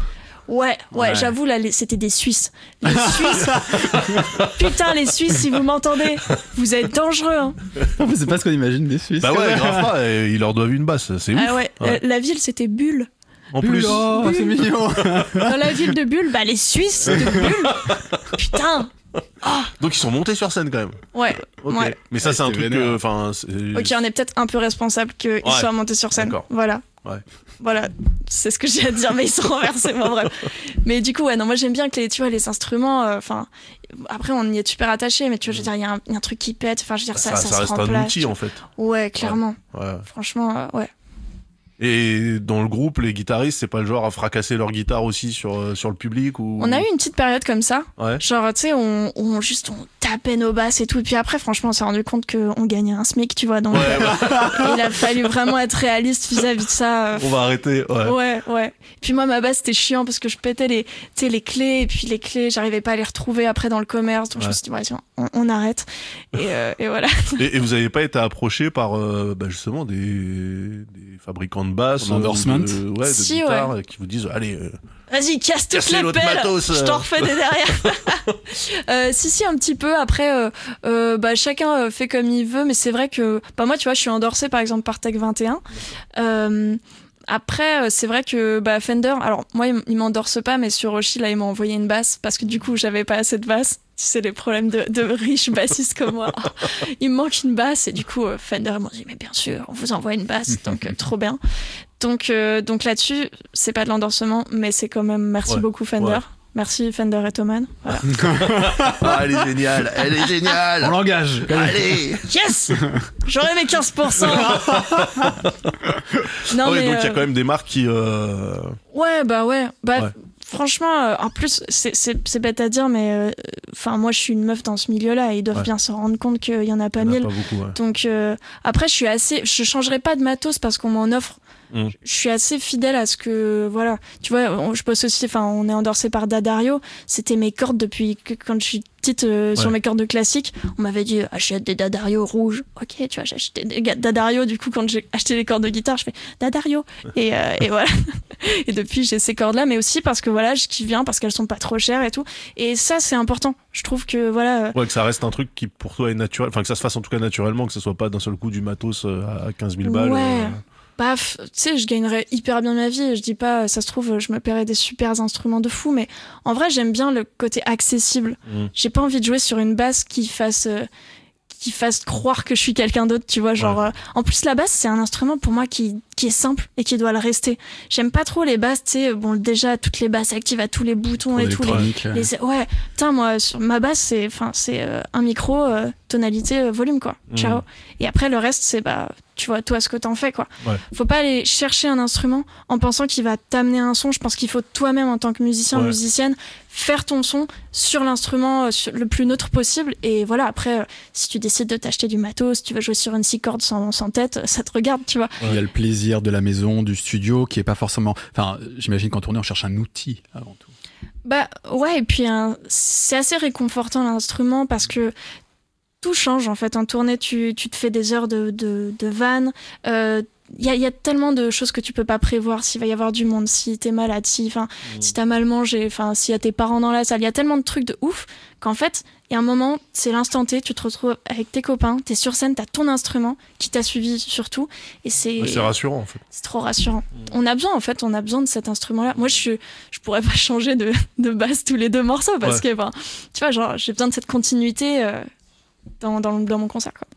Ouais, ouais, Ouais. j'avoue, là, les- c'était des Suisses. Les Suisses. Putain, les Suisses, si vous m'entendez, vous êtes dangereux. Hein. Non, mais c'est pas ce qu'on imagine des Suisses. Bah ouais, grave pas, et ils leur doivent une basse, c'est ouf. Ah ouais, Ouais. euh, la ville, c'était Bulle. En plus. Oh, c'est mignon. Dans la ville de Bulle, bah les Suisses, c'est de Bulle. Putain. Donc ils sont montés sur scène quand même. Ouais, Ok. ouais. Mais ça, Ouais, c'est un c'était truc vénère. que. Enfin, c'est- Ok, on est peut-être un peu responsable qu'ils Ouais. soient montés sur scène. D'accord. Voilà. Ouais. Voilà, c'est ce que j'ai à dire, mais ils sont renversés, bon, bref. Mais du coup, ouais, non, moi j'aime bien que les, tu vois, les instruments, enfin, après on y est super attaché, mais tu vois, je veux dire, il y, a un- il y a un truc qui pète, enfin, je veux dire, ça, ça, ça, ça se reste rend un place, outil tu en fait. vois. Ouais, clairement. Ouais. Franchement, euh, ouais. Et dans le groupe, les guitaristes, c'est pas le genre à fracasser leur guitare aussi sur, euh, sur le public ou... On a eu une petite période comme ça. Ouais. Genre, tu sais, on, on juste on tapait nos basses et tout. Et puis après, franchement, on s'est rendu compte qu'on gagnait un SMIC, tu vois. Donc, Ouais, ouais. il a fallu vraiment être réaliste vis-à-vis de ça. On va arrêter. Ouais. Ouais, ouais. Puis moi, ma basse, c'était chiant parce que je pétais les, tu sais, les clés. Et puis les clés, j'arrivais pas à les retrouver après dans le commerce. Donc je me Ouais. suis dit, ouais, tiens, on, on arrête. Et, euh, et voilà. Et, et vous avez pas été approché par euh, bah, justement des, des fabricants de basses, Pour l'endorsement. ou de, ouais, de Si, guitares, euh, qui vous disent allez. euh, Vas-y, casse toutes Cassez les l'autre pelles. matos, euh. Je t'en refais des derrière. euh, si, si, un petit peu. Après, euh, euh, bah, chacun euh, fait comme il veut. Mais c'est vrai que, bah, moi, tu vois, je suis endorsée par exemple par Tech vingt et un. Euh, Après, euh, c'est vrai que bah, Fender, alors moi, il m- il m'endorse pas, mais sur Roshi, là, il m'a envoyé une basse parce que du coup, j'avais pas assez de basse. Tu sais, les problèmes de, de riches bassistes comme moi. Il me manque une basse et du coup, euh, Fender, ils m'ont dit, mais bien sûr, on vous envoie une basse, donc euh, trop bien. Donc, euh, donc là-dessus, c'est pas de l'endorsement, mais c'est quand même merci Ouais, beaucoup Fender. ouais. Merci Fender et Thomann. Voilà. Ah, elle est géniale, elle est On géniale. l'engage. Allez. Yes. J'aurais mes quinze pour cent. Non, Ah ouais, mais, donc il y a euh, quand même des marques qui. Euh... Ouais, bah ouais. Bah, Ouais. franchement, euh, en plus, c'est- c'est c'est bête à dire, mais enfin, moi, je suis une meuf dans ce milieu-là et ils doivent Ouais. bien se rendre compte qu'il y en a pas il y en a mille. pas beaucoup. Ouais. Donc, euh, après, je suis assez. Je changerai pas de matos parce qu'on m'en offre. Mm. Je suis assez fidèle à ce que. Voilà. Tu vois, on- je bosse aussi. Enfin, on est endorsé par Dadario. C'était mes cordes depuis que quand je suis petite euh, sur Ouais. mes cordes classiques. On m'avait dit achète des Dadario rouges. Ok, tu vois, j'ai acheté des ga- Dadario. Du coup, quand j'ai acheté les cordes de guitare, je fais Dadario. Et, euh, et voilà. Et depuis, j'ai ces cordes-là, mais aussi parce que voilà, je kiffe bien, parce qu'elles sont pas trop chères et tout. Et ça, c'est important. Je trouve que voilà. euh, Ouais, que ça reste un truc qui pour toi est naturel, enfin que ça se fasse en tout cas naturellement, que ce soit pas d'un seul coup du matos euh, à quinze mille balles. Ouais. euh, Paf, tu sais, je gagnerais hyper bien ma vie. Je dis pas, ça se trouve, je me paierais des super instruments de fou, mais en vrai, j'aime bien le côté accessible. Mm. J'ai pas envie de jouer sur une basse qui fasse, euh, qui fasse croire que je suis quelqu'un d'autre, tu vois. Genre, Ouais. euh, en plus, la basse, c'est un instrument pour moi qui, qui est simple et qui doit le rester. J'aime pas trop les basses, tu sais, bon, déjà, toutes les basses actives à tous les boutons et tout. Les, Électronique. les- ouais, putain, moi, sur ma basse, c'est, enfin, c'est euh, un micro, euh, tonalité, euh, volume, quoi. Ciao. Mhm. Et après, le reste, c'est, bah, tu vois, toi, ce que t'en fais, quoi. Ouais. Faut pas aller chercher un instrument en pensant qu'il va t'amener un son. Je pense qu'il faut toi-même, en tant que musicien, Ouais. musicienne, faire ton son sur l'instrument euh, sur- le plus neutre possible. Et voilà, après, euh, si tu décides de t'acheter du matos, si tu veux jouer sur une six cordes sans, sans tête, ça te regarde, tu vois. Il y a le plaisir de la maison, du studio, qui est pas forcément. Enfin, j'imagine qu'en tournée, on cherche un outil avant tout. Bah ouais, et puis hein, c'est assez réconfortant l'instrument parce que tout change en fait. En tournée, tu, tu te fais des heures de, de, de vannes. Euh, Il y, a, il y a tellement de choses que tu peux pas prévoir. S'il va y avoir du monde, si t'es malade, si, enfin, si t'as mal mangé, enfin, s'il y a tes parents dans la salle. Il y a tellement de trucs de ouf qu'en fait, il y a un moment, c'est l'instant T, tu te retrouves avec tes copains, t'es sur scène, t'as ton instrument qui t'a suivi surtout. Et c'est. ouais, c'est rassurant en fait. C'est trop rassurant. On a besoin, en fait, on a besoin de cet instrument-là. Moi, je, je pourrais pas changer de, de basse tous les deux morceaux parce Ouais. que, ben, tu vois, genre, j'ai besoin de cette continuité euh, dans, dans, dans mon concert, quoi.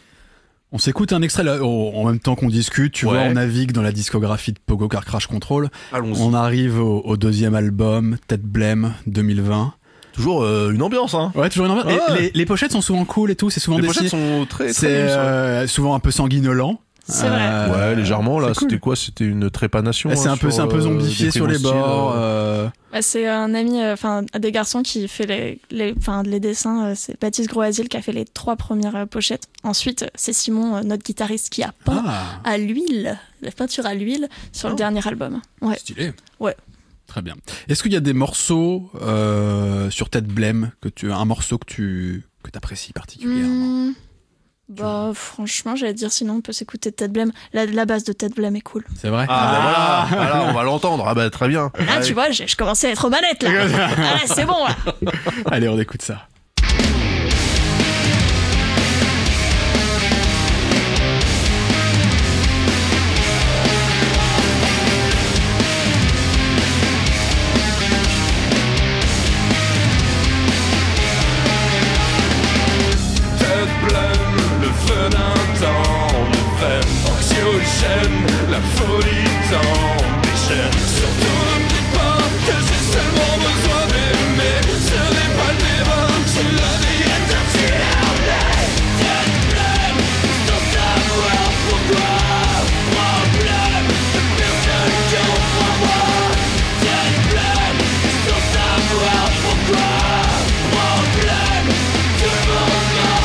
On s'écoute un extrait là, au- en même temps qu'on discute. Tu Ouais. vois, on navigue dans la discographie de Pogo Car Crash Control. Allons-y. On arrive au, au deuxième album, Tête Blême, deux mille vingt. Toujours euh, une ambiance, hein. Ouais, toujours une ambiance. Et Ouais. les, les pochettes sont souvent cool et tout. C'est souvent Les dessiné. pochettes sont très, très C'est douces, ouais. euh, souvent un peu sanguinolent. C'est vrai. Euh, Ouais, légèrement là. c'est cool. C'était quoi? C'était une trépanation. Ouais, c'est hein, un peu, sur, c'est un peu euh, zombifié des sur les primes bords. hostiles, euh. euh, Bah, c'est un ami, enfin, des garçons qui fait les, les, enfin, les dessins. euh, C'est Baptiste Groasil qui a fait les trois premières euh, pochettes. Ensuite, c'est Simon, euh, notre guitariste, qui a peint Ah, à l'huile, la peinture à l'huile sur le Oh. dernier album. Ouais. stylé. Ouais. Très bien. Est-ce qu'il y a des morceaux euh, sur Tête Blême que tu, un morceau que tu que t'apprécies particulièrement? Mmh. Bah, franchement, j'allais dire sinon on peut s'écouter Ted Blame. La, la base de Ted Blame est cool. C'est vrai. Ah, bah voilà, voilà, on va l'entendre. Ah bah très bien. Là, tu vois, j'ai- je commençais à être aux manettes là. Ah, c'est bon là. Allez, on écoute ça. Ted Blame, le feu d'un temps de veine, anxiogène, la folie dans des chaînes. Surtout n'oublie pas que j'ai seulement besoin d'aimer. Ce n'est pas le débat, je la vie éternelle. Ted Blame, sans savoir pourquoi. Problème, personne qui en croit moi. Ted Blame, sans savoir pourquoi. Problème, tout le monde en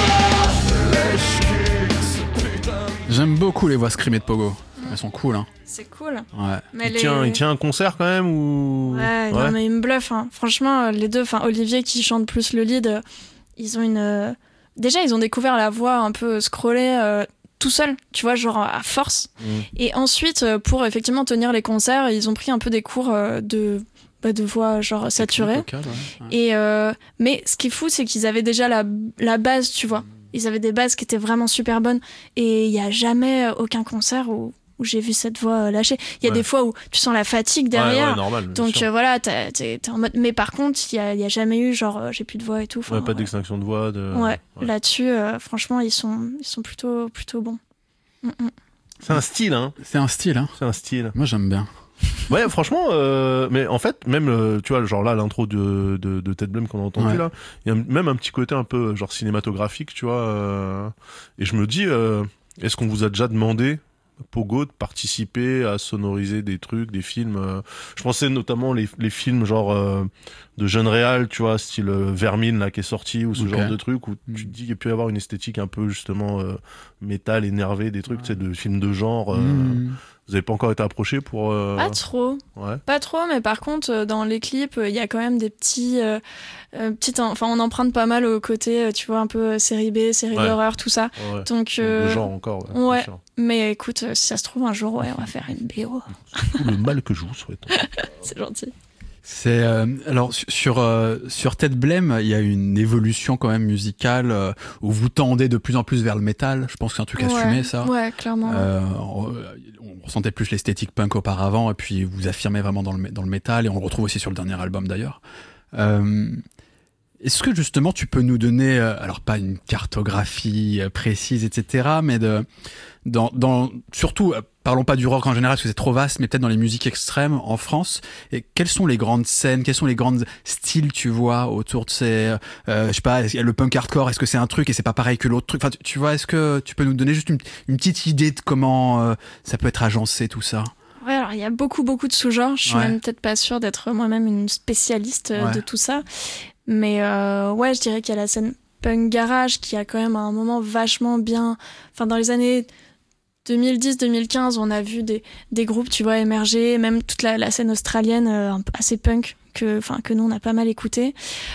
fout. Lèche-cul, ce putain de... J'aime beaucoup les voix screamées de Pogo. Elles sont cool, hein. C'est cool. Ouais. Mais Il, les... tient, il tient un concert quand même ou Ouais, non, mais ils me bluffent. Hein. Franchement, euh, les deux, enfin Olivier qui chante plus le lead, euh, ils ont une. euh, Déjà, ils ont découvert la voix un peu scrollée euh, tout seul, tu vois, genre à force. Mm. Et ensuite, euh, pour effectivement tenir les concerts, ils ont pris un peu des cours euh, de, bah, de voix genre saturée. Vocal, ouais. Ouais. Et euh, mais ce qui est fou, c'est qu'ils avaient déjà la, la base, tu vois. Ils avaient des bases qui étaient vraiment super bonnes. Et il y a jamais aucun concert où, où j'ai vu cette voix euh, lâcher. Il y a Ouais. des fois où tu sens la fatigue Ouais, derrière. ouais, normal. bien Donc sûr. euh, voilà, t'as- t'es t'es en mode. Mais par contre, il y a, il y a jamais eu genre euh, j'ai plus de voix et tout. Enfin, Ouais, pas euh, d'extinction de voix. De... ouais, ouais. là-dessus, euh, franchement, ils sont, ils sont plutôt, plutôt bons. Mm, mm. C'est un style, hein. C'est un style, hein. C'est un style. Moi, j'aime bien. Ouais, franchement, euh, mais en fait, même, euh, tu vois, genre là, l'intro de, de, de Ted Blame qu'on a entendu Ouais. là, il y a même un petit côté un peu genre cinématographique, tu vois. euh, et je me dis, euh, est-ce qu'on vous a déjà demandé, Pogo, de participer à sonoriser des trucs, des films euh, Je pensais notamment les, les films genre euh, de jeunes réal, tu vois, style euh, Vermine là qui est sorti ou ce Ok. genre de truc où tu Mm. te dis qu'il peut y avoir une esthétique un peu justement euh, métal, énervé, des trucs, tu sais, de films de genre. euh, Mmh. Vous avez pas encore été approché pour euh, Pas trop, ouais. pas trop, mais par contre, euh, dans les clips, euh, il y a quand même des petits, euh, euh, petites, enfin, on emprunte pas mal au côté, euh, tu vois, un peu euh, série B, série Ouais. d'horreur, tout ça. Ouais. Donc, Le euh, genre encore. Ouais. ouais. bien sûr. mais écoute, euh, si ça se trouve un jour, ouais, on va faire une B O. Tout le mal que je vous souhaite. C'est gentil. C'est euh, alors su- sur euh, sur Ted Blame, il y a une évolution quand même musicale euh, où vous tendez de plus en plus vers le métal. Je pense que c'est un truc assumé, ouais. ça. Ouais, clairement. Euh, on, on ressentait plus l'esthétique punk auparavant, et puis vous affirmez vraiment dans le mé- dans le métal, et on le retrouve aussi sur le dernier album d'ailleurs. Euh, Est-ce que justement tu peux nous donner, euh, alors pas une cartographie euh, précise, et cetera, mais de dans, dans surtout, euh, parlons pas du rock en général parce que c'est trop vaste, mais peut-être dans les musiques extrêmes en France. Et quelles sont les grandes scènes, quels sont les grands styles tu vois autour de ces, euh, je sais pas, le punk hardcore, est-ce que c'est un truc et c'est pas pareil que l'autre truc. Enfin, tu, tu vois, est-ce que tu peux nous donner juste une, une petite idée de comment euh, ça peut être agencé tout ça? Ouais, alors il y a beaucoup, beaucoup de sous-genres. Je suis Ouais. même peut-être pas sûre d'être moi-même une spécialiste euh, Ouais. de tout ça. Mais euh, ouais, je dirais qu'il y a la scène punk garage qui a quand même à un moment vachement bien. Enfin, dans les années deux mille dix deux mille quinze, on a vu des, des groupes, tu vois, émerger, même toute la, la scène australienne euh, un peu assez punk que, enfin, que nous on a pas mal écouté.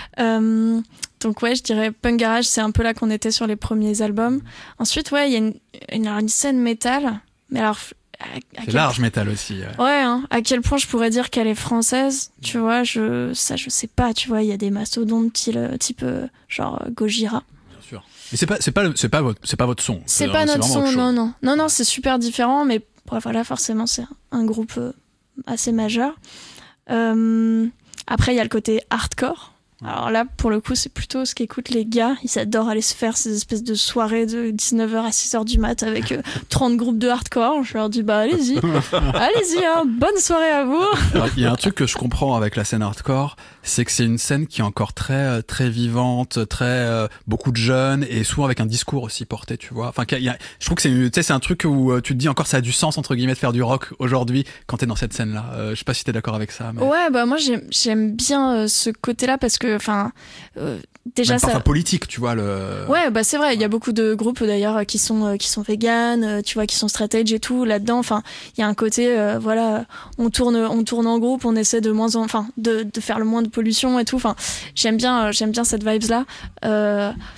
Euh, donc ouais, je dirais punk garage, c'est un peu là qu'on était sur les premiers albums. Ensuite, ouais, il y a une, une, une scène métal, mais alors à, à C'est quel large métal aussi. Ouais. Ouais, hein. À quel point je pourrais dire qu'elle est française, tu vois, je, ça je sais pas, tu vois, il y a des mastodontes type, type euh, genre euh, Gojira. Bien sûr. Mais c'est pas, c'est pas, le- c'est pas votre, c'est pas votre son. C'est pas vraiment- notre vraiment son, autre non, chose. non. Non, non, c'est super différent, mais ouais, voilà, forcément, c'est un groupe euh, assez majeur. Euh, après, il y a le côté hardcore. Alors là, pour le coup, c'est plutôt ce qu'écoutent les gars. Ils adorent aller se faire ces espèces de soirées de dix-neuf heures à six heures du mat avec euh, trente groupes de hardcore. Je leur dis, bah allez-y, allez-y, hein, bonne soirée à vous. Alors, il y a un truc que je comprends avec la scène hardcore, c'est que c'est une scène qui est encore très euh, très vivante, très euh, beaucoup de jeunes et souvent avec un discours aussi porté, tu vois. Enfin, qu'il y a- je trouve que c'est, tu sais, c'est un truc où euh, tu te dis encore ça a du sens entre guillemets de faire du rock aujourd'hui quand t'es dans cette scène-là. Euh, je sais pas si t'es d'accord avec ça. Mais... Ouais, bah moi j'aime, j'aime bien euh, ce côté-là parce que, enfin, euh, déjà Même ça. parfois politique, tu vois le. Ouais, bah c'est vrai. Il y a beaucoup de groupes d'ailleurs qui sont euh, qui sont véganes, euh, tu vois, qui sont straight edge et tout là-dedans. Enfin, il y a un côté, euh, voilà, on tourne, on tourne en groupe, on essaie de moins, en, enfin, de, de faire le moins de pollution et tout. Enfin, j'aime bien, euh, j'aime bien cette vibes là. Euh,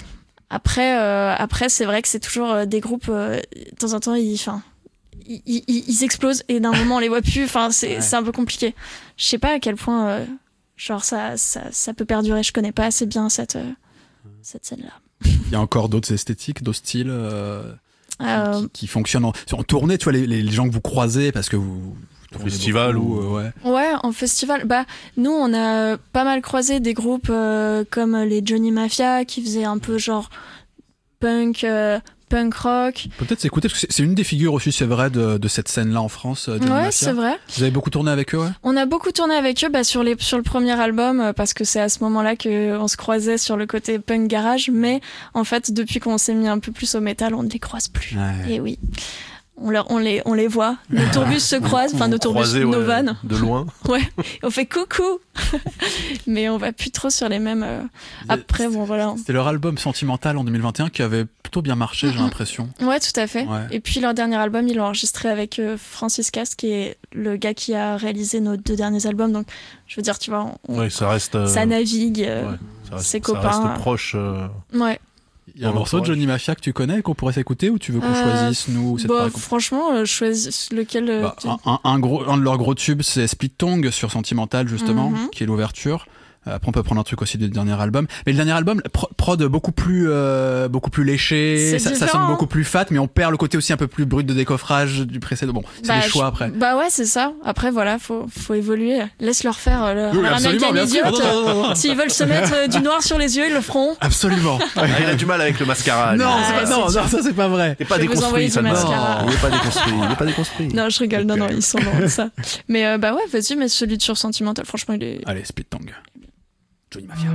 Après, euh, après c'est vrai que c'est toujours euh, des groupes, euh, de temps en temps, ils, enfin, ils, ils, ils explosent et d'un moment on les voit plus. Enfin, c'est, Ouais. c'est un peu compliqué. Je sais pas à quel point, euh, genre ça, ça, ça peut perdurer. Je connais pas assez bien cette, euh, cette scène-là. Il y a encore d'autres esthétiques, d'autres styles euh, qui, Euh, qui, qui fonctionnent en, en tournée. Tu vois, les, les gens que vous croisez parce que vous. vous tournez Festival beaucoup, ou- euh, ouais. Ouais, en festival. Bah, nous, on a pas mal croisé des groupes euh, comme les Johnny Mafia qui faisaient un peu genre punk, euh, punk rock. Peut-être s'écouter parce que c'est, c'est une des figures aussi, c'est vrai, de, de cette scène-là en France. euh, Johnny Ouais, Mafia. c'est vrai. Vous avez beaucoup tourné avec eux, ouais. On a beaucoup tourné avec eux bah, sur, les, sur le premier album euh, parce que c'est à ce moment-là qu'on se croisait sur le côté punk garage. Mais en fait, depuis qu'on s'est mis un peu plus au métal, on ne les croise plus. Ouais. Et oui. On, leur, on, les, on les voit. Nos tourbus se croisent, enfin nos tourbus, Croisés, nos ouais, vannes. de loin. Ouais, on fait coucou. Mais on va plus trop sur les mêmes. euh, Après, bon voilà. C'était leur album Sentimental en deux mille vingt et un qui avait plutôt bien marché, j'ai Mhm. l'impression. Ouais, tout à fait. Ouais. Et puis leur dernier album, ils l'ont enregistré avec euh, Francis Cast, qui est le gars qui a réalisé nos deux derniers albums. Donc, je veux dire, tu vois, on- Ouais, ça reste. euh, ça navigue. euh, ouais, ça reste, ses ça copains. reste proche. euh, Ouais. Il y a un Dans morceau de l'entourage. Johnny Mafia que tu connais et qu'on pourrait s'écouter ou tu veux qu'on Euh, choisisse, nous, ou c'est Bah, pareil qu'on- franchement, euh, choisis lequel. euh, Bah, tu- un, un- un gros, un de leurs gros tubes, c'est Split Tongue sur Sentimental, justement, Mhm. qui est l'ouverture. Euh, Après, on peut prendre un truc aussi du dernier album. Mais le dernier album, pro- prod beaucoup plus, euh, beaucoup plus léché, C'est ça, ça différent, sonne hein. beaucoup plus fat, mais on perd le côté aussi un peu plus brut de décoffrage du précédent. Bon, c'est bah, des choix je- après. Bah ouais, c'est ça. Après, voilà, faut, faut évoluer. Laisse-leur faire euh, leur Oui, leur absolument, American bien sûr. Idiot. Non, non, non, non. S'ils veulent se mettre euh, du noir sur les yeux, ils le feront. Absolument. Ah, il a du mal avec le mascara. lui. non, Ah, c'est pas- c'est non, sûr. non, ça c'est pas vrai. Il est pas Je vais vous envoyer déconstruit, du ça mascara. Il est pas déconstruit. Il est pas déconstruit. Non, je rigole. Non, non, Ok. ils sont loin de ça. Mais euh, bah ouais, vas-y, mais celui de sur Sentimental, franchement, il est. Allez, Split Tongue. Johnny Mafia.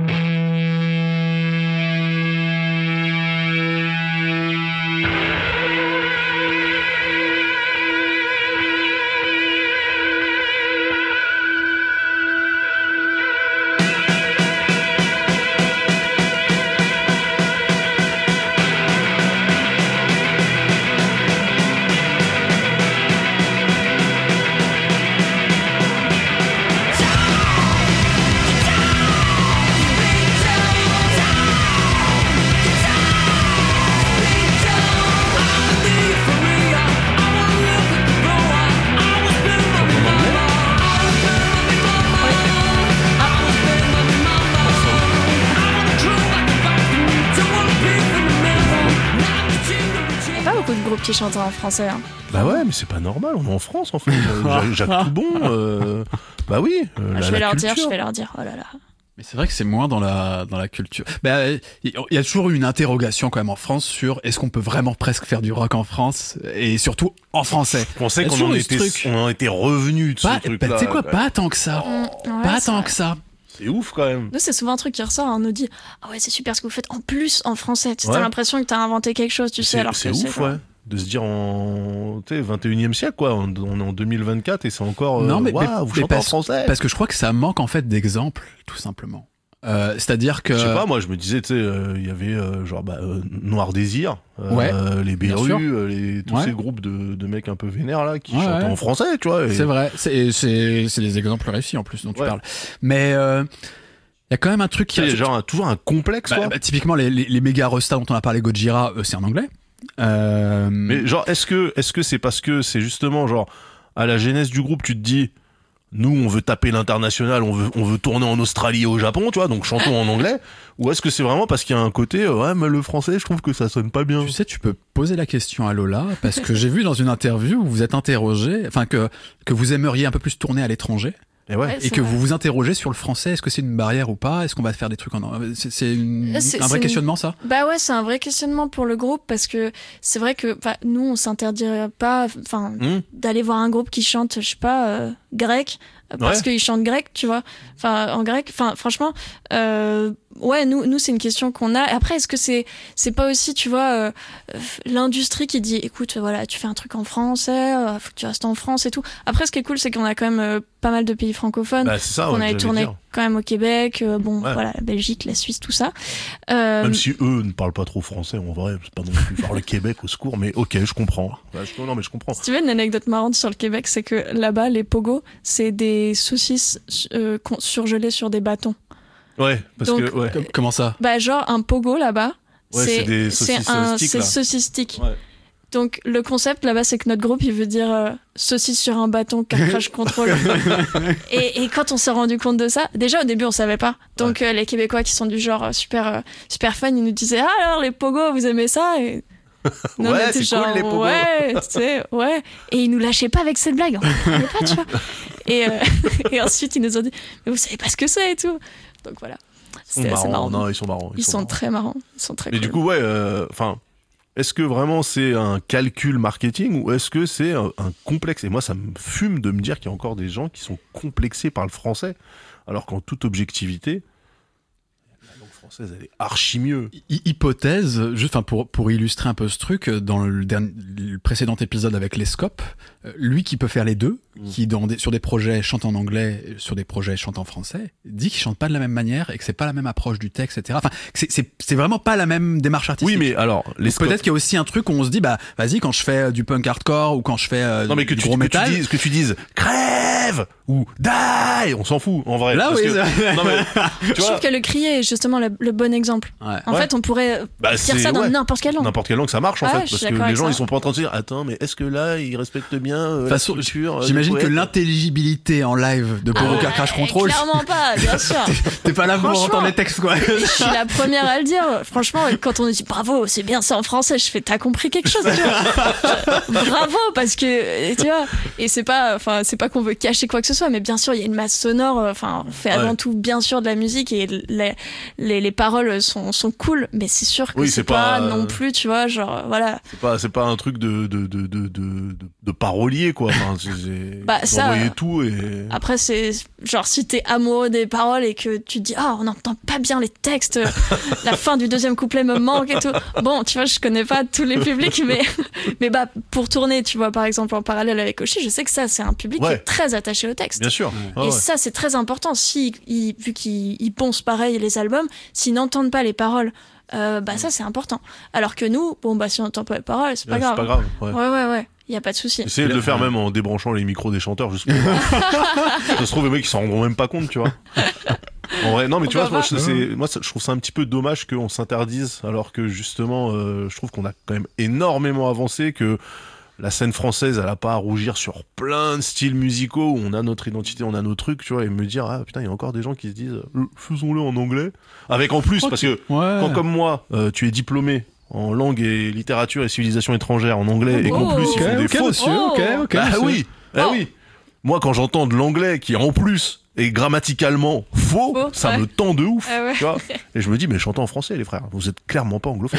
Il n'y a pas beaucoup de groupes qui chantent en français. Hein. Bah ouais, mais c'est pas normal. On est en France en fait. Euh, Jacques- Jacques Toubon. euh, Bah oui. euh, Ah, la- je vais la leur dire, culture. je vais leur dire. Oh là là. Mais c'est vrai que c'est moins dans la, dans la culture. Bah, il y a toujours une interrogation quand même en France sur est-ce qu'on peut vraiment presque faire du rock en France et surtout en français. Je pensais Il y a qu'on toujours en eu ce était, truc. on en était revenu de ce Pas, truc-là. bah, tu sais quoi, quoi. pas tant que ça. Mm, ouais, pas c'est tant vrai. que ça. C'est ouf quand même. Nous, c'est souvent un truc qui ressort. hein, On nous dit ah ouais, c'est super ce que vous faites en plus en français. Tu sais, Ouais. t'as l'impression que t'as inventé quelque chose, tu sais, C'est alors c'est que ouf, genre- ouais. De se dire en tu sais, vingt et unième siècle, quoi. On, on est en deux mille vingt-quatre et c'est encore. euh, Non, mais- waouh, mais- vous mais chantez en parce- français. Parce que je crois que ça manque en fait d'exemples, tout simplement. Euh, c'est-à-dire que. Je sais pas, moi je me disais, tu sais, euh, il y avait euh, genre bah, euh, Noir Désir, euh, Ouais, les bien sûr. Berus, euh, les, tous Ouais. ces groupes de, de mecs un peu vénères là qui Ouais, chantent ouais. en français, tu vois. et- C'est vrai, c'est, c'est, c'est des exemples réussis en plus dont tu Ouais. parles. Mais euh, il y a quand même un truc qui. Tu sais, genre un- toujours un complexe, Bah, quoi. bah, typiquement, les, les, les méga restas dont on a parlé, Gojira, eux, c'est en anglais. Euh, Mais genre, est-ce que est-ce que c'est parce que c'est justement genre à la genèse du groupe, tu te dis, nous on veut taper l'international, on veut on veut tourner en Australie et au Japon, tu vois, donc chantons en anglais, ou est-ce que c'est vraiment parce qu'il y a un côté, euh, ouais, mais le français, je trouve que ça sonne pas bien. Tu sais, tu peux poser la question à Lola, parce que j'ai vu dans une interview où vous êtes interrogé, enfin que, que vous aimeriez un peu plus tourner à l'étranger, Et ouais. Ouais, et c'est que vrai. vous vous interrogez sur le français, est-ce que c'est une barrière ou pas, est-ce qu'on va faire des trucs en... C'est, c'est une- C'est- un vrai c'est- questionnement, ça. Bah ouais, c'est un vrai questionnement pour le groupe parce que c'est vrai que 'fin, nous, on s'interdirait pas enfin, Hum, d'aller voir un groupe qui chante, je sais pas, euh, grec, euh, parce Ouais. qu'ils chantent grec, tu vois. Enfin, en grec, enfin, franchement, euh, ouais, nous, nous c'est une question qu'on a. Après, est-ce que c'est, c'est pas aussi, tu vois, euh, euh, l'industrie qui dit, écoute, voilà, tu fais un truc en français, euh, faut que tu restes en France et tout. Après, ce qui est cool, c'est qu'on a quand même euh, pas mal de pays francophones. bah c'est ça, on ouais, avait j'allais tourné dire. quand même au Québec, euh, bon, Ouais. voilà, la Belgique, la Suisse, tout ça. Euh, Même si eux ne parlent pas trop français, en vrai, c'est pas non plus genre le Québec au secours, mais ok, je comprends. Ouais, je- non, mais je comprends. Si tu veux une anecdote marrante sur le Québec, c'est que là-bas, les pogos, c'est des saucisses euh, con- surgelées sur des bâtons. Ouais, parce Donc- que ouais. Com- Comment ça? Bah, genre, un pogo là-bas, Ouais, c'est des saucisses un, sticks, c'est là. saucisse stick. Ouais. Donc le concept là-bas, c'est que notre groupe, il veut dire euh, saucisse sur un bâton, car crash control. et, et quand on s'est rendu compte de ça, déjà au début on savait pas. Donc ouais. euh, les Québécois qui sont du genre euh, super euh, super fun, ils nous disaient ah alors les pogos, vous aimez ça et nous, ouais, on était c'est genre, cool les pogos. ouais, tu sais, ouais. Et ils nous lâchaient pas avec cette blague, on comprenait pas, tu vois. Et, euh, et ensuite ils nous ont dit mais vous savez pas ce que c'est et tout. Donc voilà. Ils sont marrants. Non, ils sont marrants. Ils, ils sont, sont marrants. très marrants. Ils sont très. Et cool. du coup, ouais, enfin. Euh, est-ce que vraiment c'est un calcul marketing ou est-ce que c'est un, un complexe ? Et moi, ça me fume de me dire qu'il y a encore des gens qui sont complexés par le français, alors qu'en toute objectivité, la langue française, elle est archi mieux. Hy- hypothèse, juste pour, pour illustrer un peu ce truc, dans le, dernier, le précédent épisode avec les Scopes, lui qui peut faire les deux, mmh. qui dans des, sur des projets chante en anglais, sur des projets chante en français, dit qu'il chante pas de la même manière et que c'est pas la même approche du texte, et cetera. Enfin, c'est, c'est, c'est vraiment pas la même démarche artistique. Oui, mais alors, les Scopes... peut-être qu'il y a aussi un truc où on se dit, bah, vas-y, quand je fais du punk hardcore ou quand je fais euh, non, mais que du tu, gros que métal, tu dises, que tu dises crève ou die, on s'en fout en vrai. Là, parce oui. Que, non, mais, tu je vois, trouve que le crier est justement le, le bon exemple. Ouais. En ouais. fait, on pourrait bah, dire ça dans ouais. n'importe quelle langue. N'importe quelle langue, ça marche en ah, fait, ouais, parce que les gens ils sont pas en train de se dire attends, mais est-ce que là ils respectent bien euh, la façon, culture j'imagine que l'intelligibilité en live de Poro ah, Car Crash Control. Clairement pas, bien sûr. T'es pas là pour entendre les textes, quoi. Je suis la première à le dire. Franchement, quand on nous dit bravo, c'est bien, c'est en français, je fais t'as compris quelque chose, tu vois. Bravo, parce que, tu vois, et c'est pas, enfin, c'est pas qu'on veut cacher quoi que ce soit, mais bien sûr, il y a une masse sonore, enfin, on fait avant ouais. tout, bien sûr, de la musique et les, les, les paroles sont, sont cool, mais c'est sûr que oui, c'est, c'est pas, pas non plus, tu vois, genre, voilà. C'est pas, c'est pas un truc de, de, de, de, de, de parolier, quoi. Enfin, c'est, c'est, bah, ça. Envoyer tout et. Après, c'est genre si t'es amoureux des paroles et que tu te dis ah, oh, on n'entend pas bien les textes, la fin du deuxième couplet me manque et tout. Bon, tu vois, je connais pas tous les publics, mais mais bah pour tourner, tu vois, par exemple en parallèle avec Oshi, je sais que ça c'est un public ouais. qui est très attaché au texte. Bien sûr. Et ouais. ça c'est très important. Si ils, vu qu'ils ils poncent pareil les albums, s'ils n'entendent pas les paroles. Euh, bah ça c'est important. Alors que nous, bon bah si on n'entend pas les paroles, c'est pas ouais, grave. C'est pas grave. Ouais, ouais, ouais. ouais. Y a pas de souci. Essayez de le faire même en débranchant les micros des chanteurs, juste pour ça se trouve les mecs ils s'en rendront même pas compte, tu vois. En vrai, non mais tu vois, moi, c'est, moi je trouve ça un petit peu dommage qu'on s'interdise, alors que justement, euh, je trouve qu'on a quand même énormément avancé, que la scène française, elle a pas à rougir sur plein de styles musicaux où on a notre identité, on a nos trucs, tu vois, et me dire ah putain, il y a encore des gens qui se disent euh, faisons-le en anglais, avec en plus parce que ouais. quand comme moi, euh, tu es diplômé en langue et littérature et civilisation étrangère en anglais, oh, et qu'en plus okay, ils font okay, des fautes. Monsieur, oh. ok, ok. Bah monsieur. oui, bah oh. oui. Moi, quand j'entends de l'anglais qui en plus est grammaticalement faux, oh, ça ouais. me tend de ouf. Ah ouais. Tu vois, et je me dis mais chantez en français les frères, vous êtes clairement pas anglophones.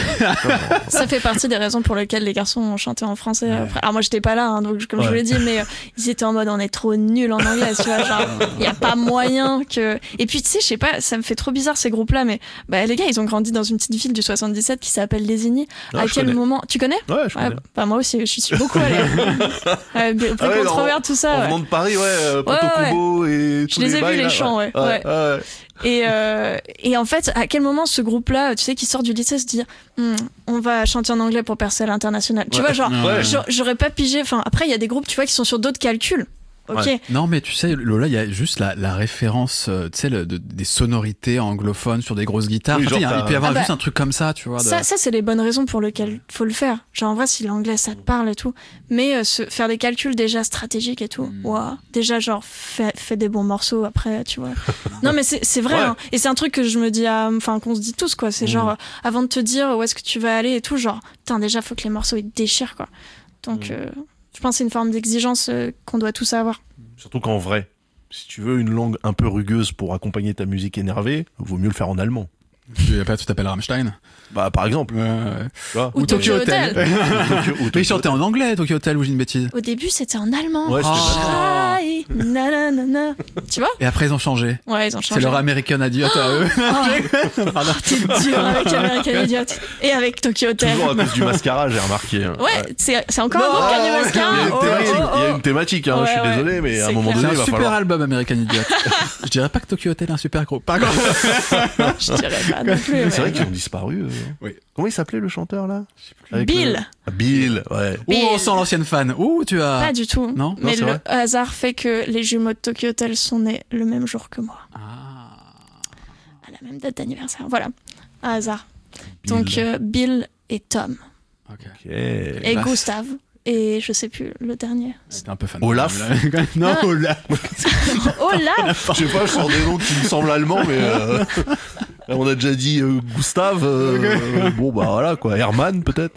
Ça fait partie des raisons pour lesquelles les garçons ont chanté en français. Ouais. Alors moi j'étais pas là, hein, donc comme ouais. je vous l'ai dit, mais euh, ils étaient en mode on est trop nuls en anglais, tu vois, genre il y a pas moyen que. Et puis tu sais, je sais pas, ça me fait trop bizarre ces groupes-là, mais bah les gars ils ont grandi dans une petite ville du soixante-dix-sept qui s'appelle Lésigny. Non, à quel connais. moment tu connais? Ouais, je connais. Ouais, bah moi aussi, je suis beaucoup allée. euh, Pré ah ouais, Contrebert, tout ça. En ouais. venant de Paris, ouais, euh, Porto ouais, Cubo ouais. et je tous les, les ai bails, vus les là, chants, ouais. ouais. ouais. ouais. Et, euh, et en fait, à quel moment ce groupe-là, tu sais, qui sort du lycée, se dit hm, on va chanter en anglais pour percer à l'international. Tu ouais. vois, genre, ouais. j'aurais pas pigé. Enfin, après, il y a des groupes, tu vois, qui sont sur d'autres calculs. Ok. Ouais. Non, mais tu sais, Lola, il y a juste la, la référence, euh, tu sais, le, de, des sonorités anglophones sur des grosses guitares. Oui, enfin, genre, il peut y avoir ah bah, juste un truc comme ça, tu vois. De... Ça, ça c'est les bonnes raisons pour lesquelles faut le faire. Genre, en vrai, si l'anglais ça te parle et tout, mais euh, se, faire des calculs déjà stratégiques et tout, mm. wow. Déjà, genre, fais, fais des bons morceaux après, tu vois. Non, mais c'est vrai, ouais. hein. Et c'est un truc que je me dis, enfin, qu'on se dit tous, quoi. C'est mm. genre, euh, avant de te dire où est-ce que tu vas aller et tout, genre, putain, déjà, faut que les morceaux ils te déchirent, quoi. Donc, mm. euh, je pense que c'est une forme d'exigence euh, qu'on doit tous avoir. Surtout qu'en vrai, si tu veux une langue un peu rugueuse pour accompagner ta musique énervée, vaut mieux le faire en allemand. Tu t'appelles Rammstein? Bah, par exemple. Euh, ou, ou Tokyo, Tokyo Hotel. Hotel. Tokyo, ou mais ils chantaient en anglais, Tokyo Hotel, ou j'ai une bêtise? Au début, c'était en allemand. Ouais, c'était pas na, na, na, na. Tu vois? Et après, ils ont changé. Ouais, ils ont changé. C'est leur American Idiot à eux. Oh, t'es dur avec American Idiot. Et avec Tokyo Hotel. Toujours à cause du mascara, j'ai remarqué. Ouais, ouais. c'est encore non, un groupe qui a du mascara. Il y a une thématique, oh, oh, oh. Il y a une thématique hein, ouais, je suis ouais. désolé, mais à un moment clair. donné, c'est il va un super falloir... album, American Idiot. Je dirais pas que Tokyo Hotel est un super groupe. Par contre. Je dirais pas non plus. C'est vrai qu'ils ont disparu. Oui. Comment il s'appelait le chanteur là? Avec Bill. Le... Ah, Bill, ouais. Ouh, on sent l'ancienne fan. Ouh, tu as. Pas du tout. Non. Mais non, le vrai. hasard fait que les jumeaux de Tokyo Hotel sont nés le même jour que moi. Ah. À la même date d'anniversaire. Voilà. Un hasard. Bill. Donc euh, Bill et Tom. Ok. Ok. Et Bah, Gustave. Et je sais plus, le dernier. C'était un peu fan. Olaf. Non, Ah. Olaf. Oh là Je sais pas, je sors des noms qui me semblent allemands, mais euh, on a déjà dit euh, Gustave. euh, euh, bon bah voilà quoi, Herman peut-être.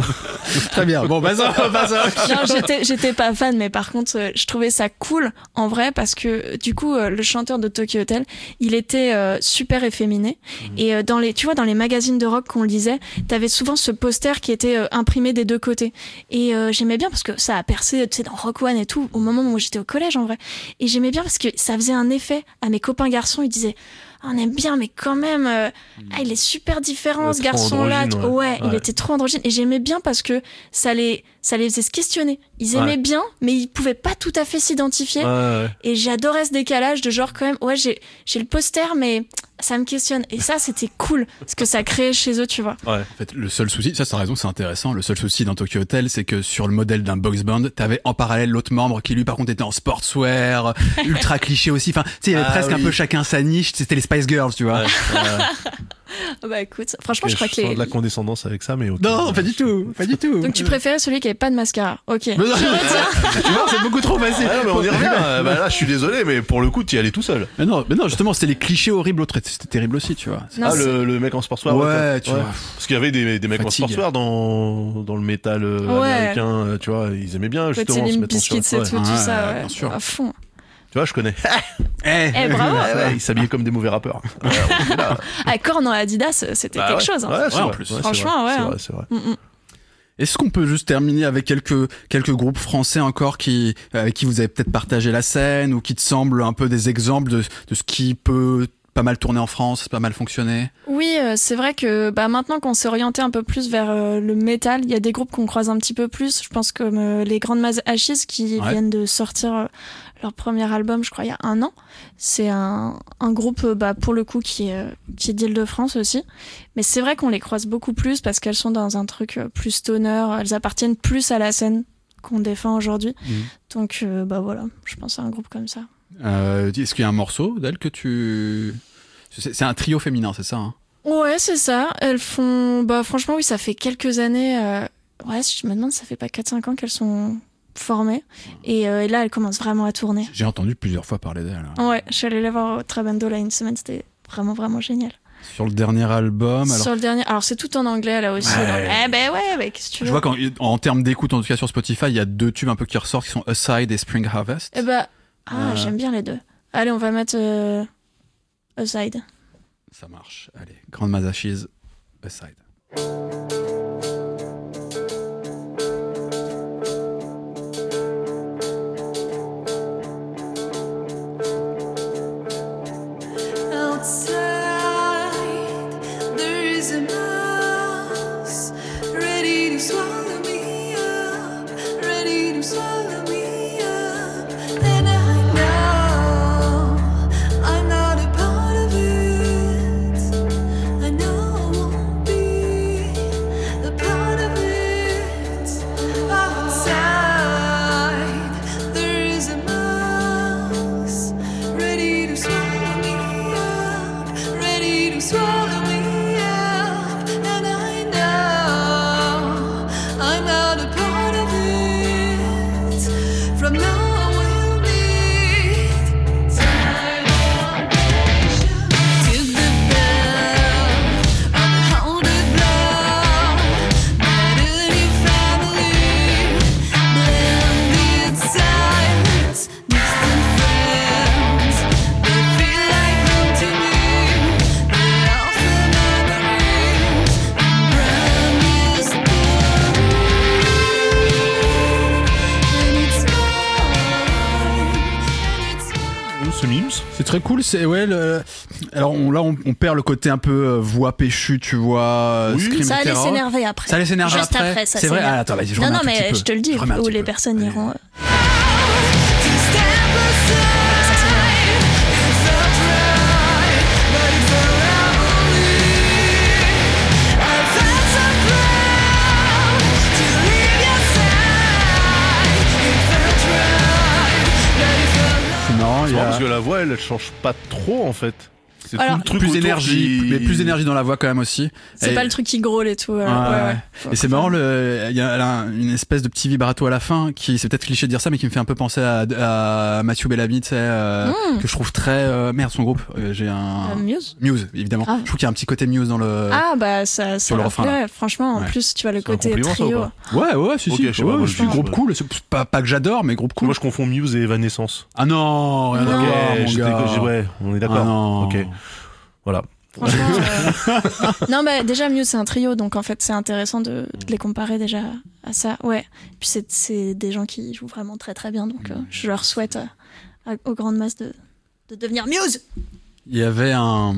Très bien. Bon, bah ça, bah ça. Non, j'étais, j'étais pas fan, mais par contre, euh, je trouvais ça cool, en vrai, parce que, du coup, euh, le chanteur de Tokyo Hotel, il était euh, super efféminé. Et euh, dans les, tu vois, dans les magazines de rock qu'on lisait, t'avais souvent ce poster qui était euh, imprimé des deux côtés. Et euh, j'aimais bien parce que ça a percé, tu sais, dans Rock One et tout, au moment où j'étais au collège, en vrai. Et j'aimais bien parce que ça faisait un effet à mes copains garçons. Ils disaient, ah, on aime bien, mais quand même, euh, ah, il est super différent, Ouais, ce trop garçon-là. androgyne, Ouais, ouais. il Ouais. était trop androgyne. Et j'aimais bien parce que ça les, ça les faisait se questionner. Ils aimaient Ouais. bien, mais ils pouvaient pas tout à fait s'identifier. Ouais, ouais. Et j'adorais ce décalage de genre, quand même, ouais, j'ai, j'ai le poster, mais ça me questionne. Et ça, c'était cool, ce que ça créait chez eux, tu vois. Ouais. En fait, le seul souci, ça, t'as raison, c'est intéressant. Le seul souci dans Tokyo Hotel, c'est que sur le modèle d'un box band, t'avais en parallèle l'autre membre qui, lui, par contre, était en sportswear, ultra cliché aussi. Enfin, tu sais, il y avait Ah presque un oui. peu chacun sa niche. C'était les Spice Girls, tu vois. Ouais, ouais. Bah écoute, franchement, Ok, je crois que sens les. de la condescendance avec ça, mais ok. Non, pas du tout, pas du tout. Donc tu préférais celui qui avait pas de mascara. Ok. Mais non, Je retiens. non, c'est beaucoup trop facile. Ah non, mais on y revient. Euh, bah là, je suis désolé, mais pour le coup, t'y allais tout seul. Mais non, mais non, justement, c'était les clichés horribles, l'autre, c'était terrible aussi, tu vois. Non, ah, c'est- le, le mec en sportswear. Ouais, tu vois. Parce qu'il y avait des, des mecs Fatigue. en sportswear dans, dans le métal euh, Ouais. américain, euh, tu vois, ils aimaient bien Peut-être justement c'est se les mettre en biscuits, sur- c'est ouais. tout, tout Ouais, ça, ouais. bien sûr. À fond. Tu vois, je connais. Eh, Eh, bravo. Ouais, ouais, ils s'habillaient comme des mauvais rappeurs. Ouais, on est là. Ah, Korn en Adidas, c'était Bah quelque ouais. chose. Hein. Ouais, c'est Ouais, en vrai. plus. Ouais, c'est Franchement, vrai. ouais, C'est hein. vrai, c'est vrai. Mm, mm. Est-ce qu'on peut juste terminer avec quelques quelques groupes français encore qui avec qui vous avez peut-être partagé la scène ou qui te semblent un peu des exemples de de ce qui peut pas mal tourner en France, pas mal fonctionner? Oui, euh, c'est vrai que bah, maintenant qu'on s'est orienté un peu plus vers euh, le métal, il y a des groupes qu'on croise un petit peu plus. Je pense comme euh, les Grandes Masses Ashes qui Ouais. viennent de sortir euh, leur premier album, je crois, il y a un an. C'est un, un groupe, euh, bah, pour le coup, qui est, euh, qui est d'Île-de-France aussi. Mais c'est vrai qu'on les croise beaucoup plus parce qu'elles sont dans un truc euh, plus stoner. Elles appartiennent plus à la scène qu'on défend aujourd'hui. Mhm. Donc, euh, bah voilà, je pense à un groupe comme ça. Euh, est-ce qu'il y a un morceau d'elle que tu c'est, c'est un trio féminin, c'est ça hein? Ouais, c'est ça. Elles font. Bah, franchement, oui, ça fait quelques années. euh, Ouais, je me demande, ça fait pas quatre cinq ans qu'elles sont formées. Et, euh, et là, elles commencent vraiment à tourner. J'ai entendu plusieurs fois parler d'elle. hein. Ouais, je suis allée les voir au Trabendo là une semaine, c'était vraiment, vraiment génial. Sur le dernier album, alors Sur le dernier. Alors, c'est tout en anglais là aussi. Ouais. donc- Eh ben ouais, bah, qu'est-ce que tu veux. je vois qu'en en termes d'écoute, en tout cas sur Spotify, il y a deux tubes un peu qui ressortent qui sont Aside et Spring Harvest. Eh bah. Ah, Euh. j'aime bien les deux. Allez, on va mettre. Euh... Aside. Ça marche. Allez, Grande Masachise, Aside. Outside, there is a mouse ready to swallow me up, ready to swallow me up. And I know I'm not a part of it. I know I won't be a part of it. Outside, there is a mouse ready to swallow me up, ready to swallow me up. And I know I'm not a part of it. From now on we'll meet time to the bell of the haunted blood. Met a new family, blended silence, distant friends. They feel like home to me. They offer memories and brand new stories. And it's mine, and it's mine. Ce Mims. C'est très cool, c'est ouais. Le... Alors on, là, on, on perd le côté un peu euh, voix péchue, tu vois. euh, Oui. scream, Ça allait et cetera. s'énerver après. Ça allait s'énerver Juste après. après, ça c'est vrai. s'énerve. Ah, attends, vas-y, je Non, remets non, un tout mais petit peu. je te le dis, remets un où petit les peu. personnes Allez. iront. euh, To step aside, it's not right, but it's unraveling. I felt so proud to leave your side. It felt right, but it's not C'est marrant, il C'est y marrant a... parce que la voix, elle, elle change pas trop en fait. C'est Alors, tout le truc plus autour d'énergie, qui- mais plus d'énergie dans la voix quand même aussi. C'est Et- pas le truc qui grôle et tout. euh, Ouais, ouais, ouais. ouais. Faut- Et c'est faut marrant, faire- le, il y a là une espèce de petit vibrato à la fin qui, c'est peut-être cliché de dire ça, mais qui me fait un peu penser à, à Matthew Bellamy, tu sais, euh, Mm. que je trouve très, euh, merde, son groupe, euh, j'ai un, Euh, Muse. Muse, évidemment. Ah. Je trouve qu'il y a un petit côté Muse dans le, Ah bah ça, ça sur le leur refrain, là. plairait. Franchement, en Ouais. plus tu vois le C'est un côté compliment, ça, ou trio. pas ouais, ouais, si, Ok, si, je sais pas, ouais, moi, je je suis pense, groupe ouais. cool, c'est pas, pas que j'adore, mais groupe cool. Moi, je confonds Muse et Evanescence. Ah non, rien à Non. voir, Ok, mon j'étais- gars. j'ai- ouais, on est d'accord. Ah non. Ok, voilà. Franchement, euh, non mais déjà Muse c'est un trio, donc en fait c'est intéressant de, de les comparer déjà à ça. Ouais. Puis c'est c'est des gens qui jouent vraiment très très bien, donc euh, je leur souhaite euh, à- aux grandes masses de, de devenir Muse. Il y avait un,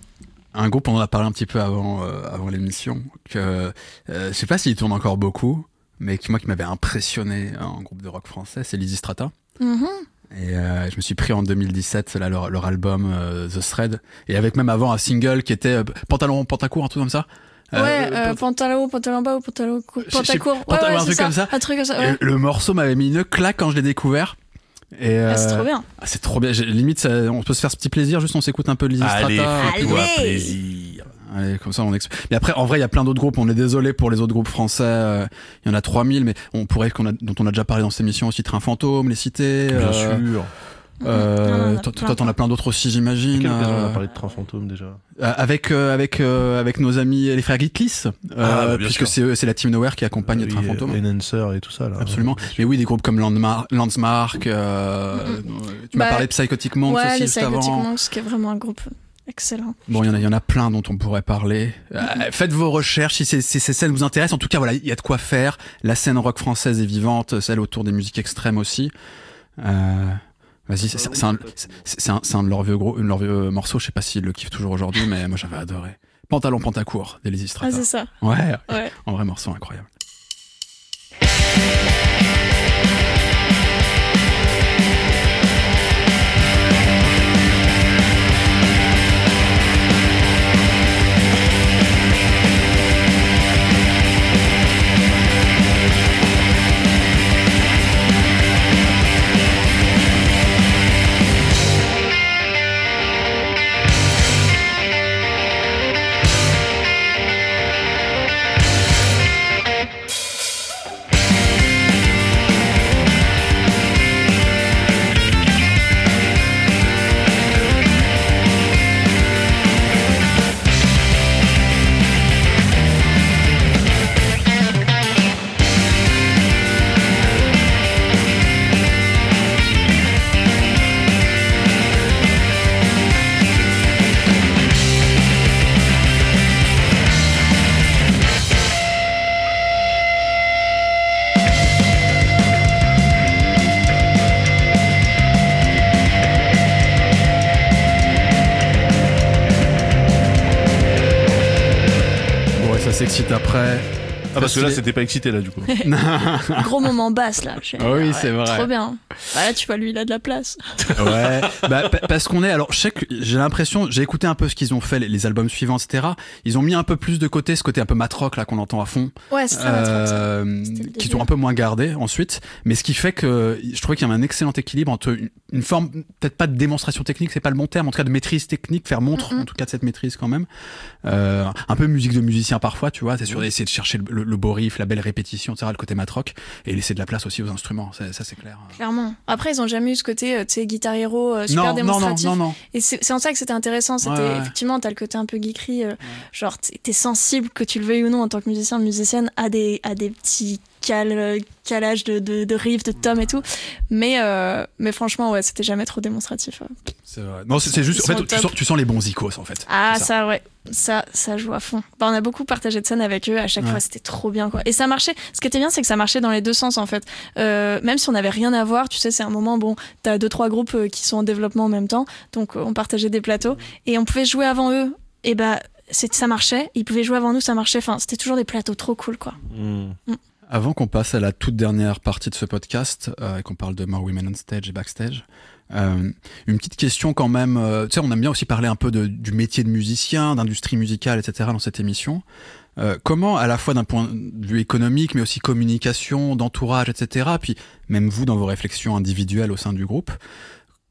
un groupe, on en a parlé un petit peu avant, euh, avant l'émission, que euh, je sais pas s'il tourne encore beaucoup, mais qui, moi qui m'avait impressionné en groupe de rock français, c'est Lizzy Strata. Mhm. Et euh, je me suis pris en deux mille dix-sept là, leur, leur album euh, The Thread, et avec même avant un single qui était euh, Pantalon Pantacourt, un truc comme ça. Euh, ouais, euh, Pant- pantalon haut, pantalon bas ou pantalon court. Je sais- Pantacourt. Ouais, pantalon- ouais, un c'est truc comme ça. Un truc comme ça. et Ouais. le morceau m'avait mis une claque quand je l'ai découvert. Et Ah, c'est euh, trop bien. ah, c'est trop bien. J'ai- Limite, ça- on peut se faire ce petit plaisir, juste on s'écoute un peu Lizzy Allez, Strata. fais-toi Allez. plaisir. Allez, comme ça, on exp... Mais après, en vrai, il y a plein d'autres groupes. On est désolé pour les autres groupes français. euh, Il y en a trois mille, mais on pourrait, qu'on a, dont on a déjà parlé dans cette émission aussi, Train Fantôme, Les Cités. Bien euh, sûr. Euh, Non, non, on a toi, plein, toi, t'en as plein d'autres aussi, j'imagine. Quelle occasion on euh, a parlé de Train Fantôme déjà? euh, avec euh, avec euh, avec nos amis les frères Gitlis, euh, Ah, bah, bien puisque sûr. c'est eux- c'est la Team Nowhere qui accompagne Oui, Train Fantôme. Enhancer et tout ça là. Absolument. Ouais, Mais oui, des groupes comme Landmark, Landsmark. Euh, Mhm. Tu m'as Bah, parlé de Psychotic Monks Ouais, aussi les juste Psychotic avant. Monks, qui est vraiment un groupe excellent. Bon, il y en a, il y en a plein dont on pourrait parler. Euh, faites vos recherches si, c'est- si ces scènes vous intéressent. En tout cas, voilà, il y a de quoi faire. La scène rock française est vivante, celle autour des musiques extrêmes aussi. Euh, vas-y, c'est c'est un, c'est- c'est un, c'est un de leurs vieux gros, de leurs vieux morceaux. Je sais pas s'ils le kiffent toujours aujourd'hui, mais moi j'avais adoré. Pantalon Pantacourt, des Lizzy Ah, Strata. c'est ça. Ouais, Ouais. en vrai morceau incroyable. Bon, ouais, ça s'excite après. Ah parce que là Facile. c'était pas excité là du coup. Gros moment basse là. J'ai- Ah oui, ouais, c'est vrai. Trop bien. Bah, là, tu vois, lui, il a de la place. Ouais, bah, pa- parce qu'on est. Alors, je sais que j'ai l'impression, j'ai écouté un peu ce qu'ils ont fait, les, les albums suivants, et cetera. Ils ont mis un peu plus de côté ce côté un peu matrock là qu'on entend à fond, Ouais, c'est très matrock, ça. euh, C'était le qui début. sont un peu moins gardés ensuite. Mais ce qui fait que je trouvais qu'il y avait un excellent équilibre entre une, une forme, peut-être pas de démonstration technique, c'est pas le bon terme, en tout cas de maîtrise technique, faire montre Mhm. en tout cas de cette maîtrise quand même. Euh, un peu musique de musicien parfois, tu vois. C'est sûr d'essayer de chercher le, le, le beau riff, la belle répétition, et cetera. Le côté matrock et laisser de la place aussi aux instruments. Ça, ça c'est clair. Clairement. Après, ils ont jamais eu ce côté, euh, tu sais, guitare héros, euh, super Non, non, non, démonstratif. non, non. Et c'est c'est en ça que c'était intéressant. C'était Ouais, ouais. effectivement, t'as le côté un peu geekery, euh, genre t'es t'es sensible, que tu le veuilles ou non, en tant que musicien, musicienne, à des, à des petits cal, euh, calages de, de, de riffs, de tomes et tout. Mais, euh, mais franchement, ouais, c'était jamais trop démonstratif. ouais. C'est vrai. Non, c'est c'est juste. Ils En sont fait, au tu top. sens, tu sens les bons icônes en fait. Ah, C'est ça. ça. ouais. Ça, ça joue à fond. Bah, on a beaucoup partagé de scènes avec eux. À chaque Ouais. fois, c'était trop bien, quoi. Et ça marchait. Ce qui était bien, c'est que ça marchait dans les deux sens, en fait. Euh, même si on n'avait rien à voir, tu sais, c'est un moment, bon, t'as deux, trois groupes euh, qui sont en développement en même temps. Donc, euh, on partageait des plateaux. Et on pouvait jouer avant eux. Et bah, c'est- ça marchait. Ils pouvaient jouer avant nous, ça marchait. Enfin, c'était toujours des plateaux trop cool, quoi. Hmm. Avant qu'on passe à la toute dernière partie de ce podcast euh, et qu'on parle de More Women on Stage et Backstage, euh, une petite question quand même. euh, tu sais, on aime bien aussi parler un peu de, du métier de musicien, d'industrie musicale, et cetera dans cette émission. Euh, comment, à la fois d'un point de vue économique, mais aussi communication, d'entourage, et cetera, puis même vous dans vos réflexions individuelles au sein du groupe,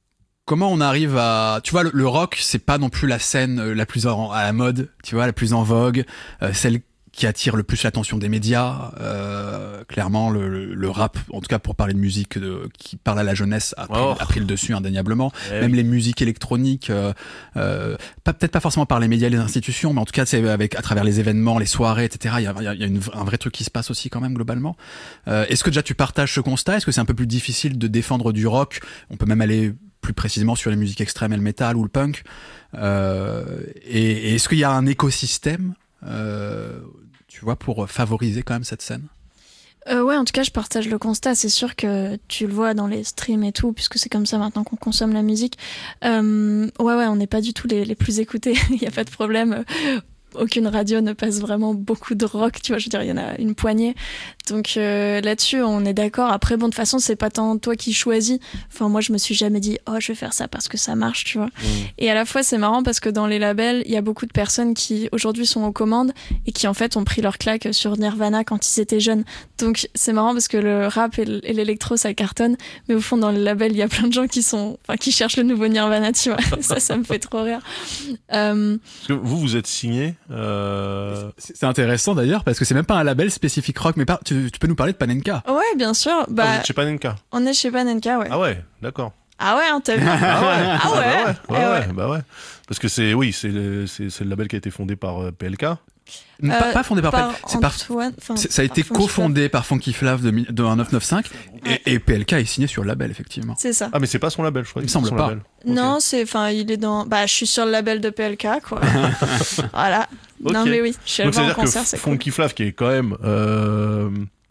comment on arrive à, tu vois, le, le rock, c'est pas non plus la scène euh, la plus en, à la mode, tu vois, la plus en vogue, euh, celle qui attire le plus l'attention des médias. Euh, clairement, le, le, le rap, en tout cas pour parler de musique de, qui parle à la jeunesse, a pris, Oh. a pris le dessus indéniablement. Eh Même oui. les musiques électroniques, euh, euh, pas, peut-être pas forcément par les médias et les institutions, mais en tout cas, c'est avec, à travers les événements, les soirées, et cetera. Il y a, il y a, il y a une, un vrai truc qui se passe aussi quand même globalement. Euh, est-ce que déjà tu partages ce constat? Est-ce que c'est un peu plus difficile de défendre du rock? On peut même aller plus précisément sur les musiques extrêmes et le métal ou le punk. Euh, et, et est-ce qu'il y a un écosystème, euh, tu vois, pour favoriser quand même cette scène? Euh, ouais, en tout cas, je partage le constat. C'est sûr que tu le vois dans les streams et tout, puisque c'est comme ça maintenant qu'on consomme la musique. Euh, ouais, ouais, on n'est pas du tout les, les plus écoutés. Il n'y a pas de problème. Aucune radio ne passe vraiment beaucoup de rock, tu vois. Je veux dire, il y en a une poignée. Donc euh, là-dessus, on est d'accord. Après, bon, de toute façon, c'est pas tant toi qui choisis. Enfin, moi, je me suis jamais dit, oh, je vais faire ça parce que ça marche, tu vois. Mmh. Et à la fois, c'est marrant parce que dans les labels, il y a beaucoup de personnes qui aujourd'hui sont aux commandes et qui en fait ont pris leur claque sur Nirvana quand ils étaient jeunes. Donc c'est marrant parce que le rap et l'électro ça cartonne, mais au fond dans le label il y a plein de gens qui sont, enfin qui cherchent le nouveau Nirvana, tu vois. ça, ça me fait trop rire. Euh... Parce que vous, vous êtes signé. Euh... C'est c'est intéressant d'ailleurs parce que c'est même pas un label spécifique rock, mais par, tu, tu peux nous parler de Panenka? Ouais, bien sûr. Ah, vous Bah, êtes chez Panenka. on est chez Panenka, ouais. Ah ouais, d'accord. Ah ouais, hein, t'as vu. Ah ouais, Ah ouais. bah ouais, Eh ouais, ouais. bah ouais. Parce que c'est, oui, c'est le, c'est, c'est le label qui a été fondé par euh, P L K. pas, Euh, pas fondé par, par P L K, c'est par Antoine, enfin, c'est- ça a été par Funky cofondé par Funky Flav de, mi- de un neuf neuf cinq Ouais. et, et P L K est signé sur le label effectivement. C'est ça. Ah, mais c'est pas son label, je crois. Il me que c'est semble son pas. label. Ok. Non, c'est, enfin, il est dans. Bah, je suis sur le label de P L K, quoi. Voilà. Non, Ok. mais oui, je suis allée Donc voir en c'est-à-dire concert, que c'est cool. Funky Flav, qui est quand même euh,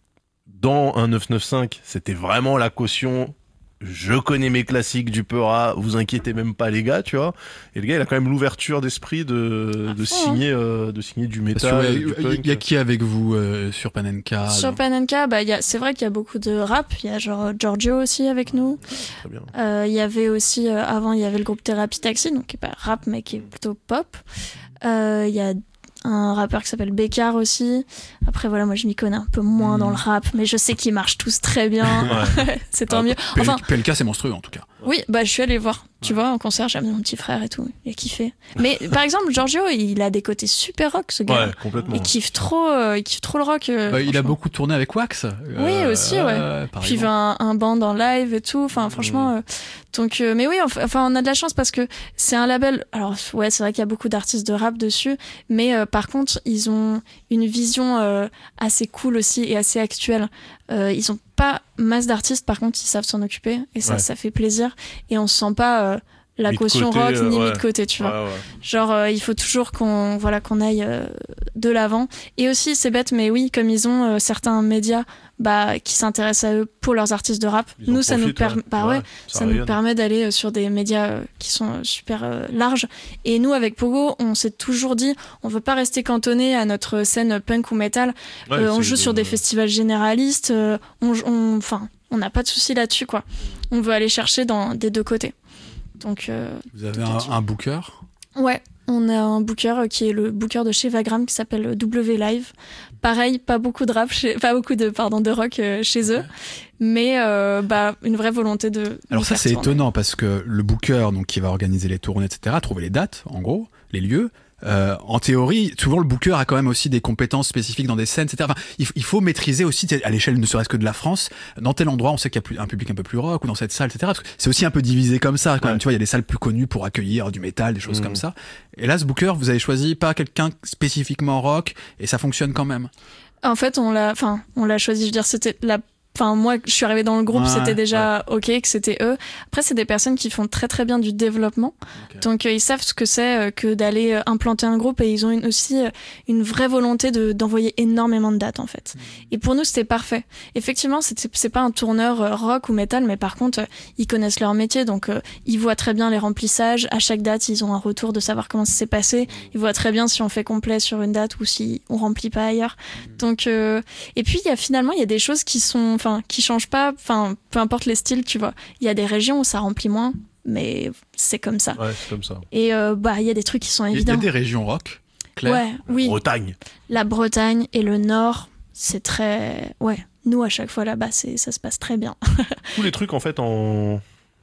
dans un neuf neuf cinq, c'était vraiment la caution. Je connais mes classiques du Peura, vous inquiétez même pas les gars, tu vois. Et le gars, il a quand même l'ouverture d'esprit de, de fond, signer, euh, de signer du Parce que, métal, ouais, du il punk. y a qui avec vous euh, sur Panenka? Sur dans- Panenka, bah, il y a, c'est vrai qu'il y a beaucoup de rap. Il y a genre Giorgio aussi avec nous. Très bien. Euh, Il y avait aussi, euh, avant, il y avait le groupe Thérapie Taxi, donc qui est pas rap, mais qui est plutôt pop. Euh, Il y a un rappeur qui s'appelle Bécard aussi. Après, voilà, moi, je m'y connais un peu moins Mm. dans le rap, mais je sais qu'ils marchent tous très bien. Ouais. c'est tant Ah, mieux. P L K Enfin, P L K c'est monstrueux en tout cas. oui, bah, je suis allée voir. Tu vois, en concert, j'ai amené mon petit frère et tout. Il a kiffé. Mais par exemple, Giorgio, il a des côtés super rock, ce gars. Ouais, complètement. Il kiffe trop, euh, il kiffe trop le rock. euh, Bah, il a franchement. beaucoup tourné avec Wax. Oui, aussi, ouais. par Puis il exemple. veut un, un band en live et tout. Enfin, franchement. euh, donc, euh, mais oui, enf- enfin, on a de la chance parce que c'est un label. Alors, ouais, c'est vrai qu'il y a beaucoup d'artistes de rap dessus, mais euh, par contre, ils ont une vision euh, assez cool aussi et assez actuelle. Euh, ils ont pas masse d'artistes, par contre, ils savent s'en occuper et ça, Ouais. ça fait plaisir. Et on se sent pas euh, la Mis de caution côté, rock euh, ni mis ouais. de côté, tu vois. Ouais, ouais. Genre, euh, il faut toujours qu'on voilà, qu'on aille euh, de l'avant. Et aussi, c'est bête, mais oui, comme ils ont euh, certains médias bah, qui s'intéressent à eux pour leurs artistes de rap, Ils en nous, ça nous, profitent, permet ouais. bah, ouais, Ouais, ça nous rayonne. permet d'aller euh, sur des médias euh, qui sont euh, super euh, larges. Et nous, avec Pogo, on s'est toujours dit, on veut pas rester cantonné à notre scène punk ou metal. Ouais, Euh, on c'est joue de- sur des festivals généralistes. euh, on, on, enfin, on n'a pas de souci là-dessus, quoi. On veut aller chercher dans des deux côtés. Donc, euh, Vous avez tout un, est dit. un booker. Ouais, on a un booker euh, qui est le booker de chez Vagram qui s'appelle W Live. Pareil, pas beaucoup de rap, chez, pas beaucoup de pardon de rock euh, chez eux, mais euh, bah une vraie volonté de. de Alors ça faire c'est tourner. étonnant parce que le booker donc qui va organiser les tournées et cetera, trouver les dates en gros, les lieux. Euh, en théorie, souvent le booker a quand même aussi des compétences spécifiques dans des scènes, et cetera. Enfin, il, il faut maîtriser aussi à l'échelle ne serait-ce que de la France. Dans tel endroit, on sait qu'il y a plus, un public un peu plus rock ou dans cette salle, et cetera. Parce que c'est aussi un peu divisé comme ça. Quand Ouais. même, tu vois, il y a des salles plus connues pour accueillir du métal, des choses Mmh. comme ça. Et là, ce booker, vous avez choisi pas quelqu'un spécifiquement rock et ça fonctionne quand même. En fait, on l'a, enfin, on l'a choisi. Je veux dire, c'était la. Enfin, moi, je suis arrivée dans le groupe, Ouais, c'était déjà ok que c'était eux. Après, c'est des personnes qui font très très bien du développement, Ok. donc euh, ils savent ce que c'est euh, que d'aller euh, implanter un groupe et ils ont une, aussi euh, une vraie volonté de d'envoyer énormément de dates en fait. Et pour nous, c'était parfait. Effectivement, c'était c'est pas un tourneur euh, rock ou metal, mais par contre, euh, ils connaissent leur métier, donc euh, ils voient très bien les remplissages. À chaque date, ils ont un retour de savoir comment ça s'est passé. Ils voient très bien si on fait complet sur une date ou si on remplit pas ailleurs. Donc euh, et puis il y a finalement il y a des choses qui sont enfin qui changent pas, enfin peu importe les styles, tu vois. Il y a des régions où ça remplit moins, mais c'est comme ça. Ouais, c'est comme ça. Et euh, bah il y a des trucs qui sont Il y a- il y évidents. a des régions rock, clair. Ouais, oui, Bretagne. la Bretagne et le Nord, c'est très ouais. Nous à chaque fois là-bas, c'est ça se passe très bien. Tous les trucs en fait en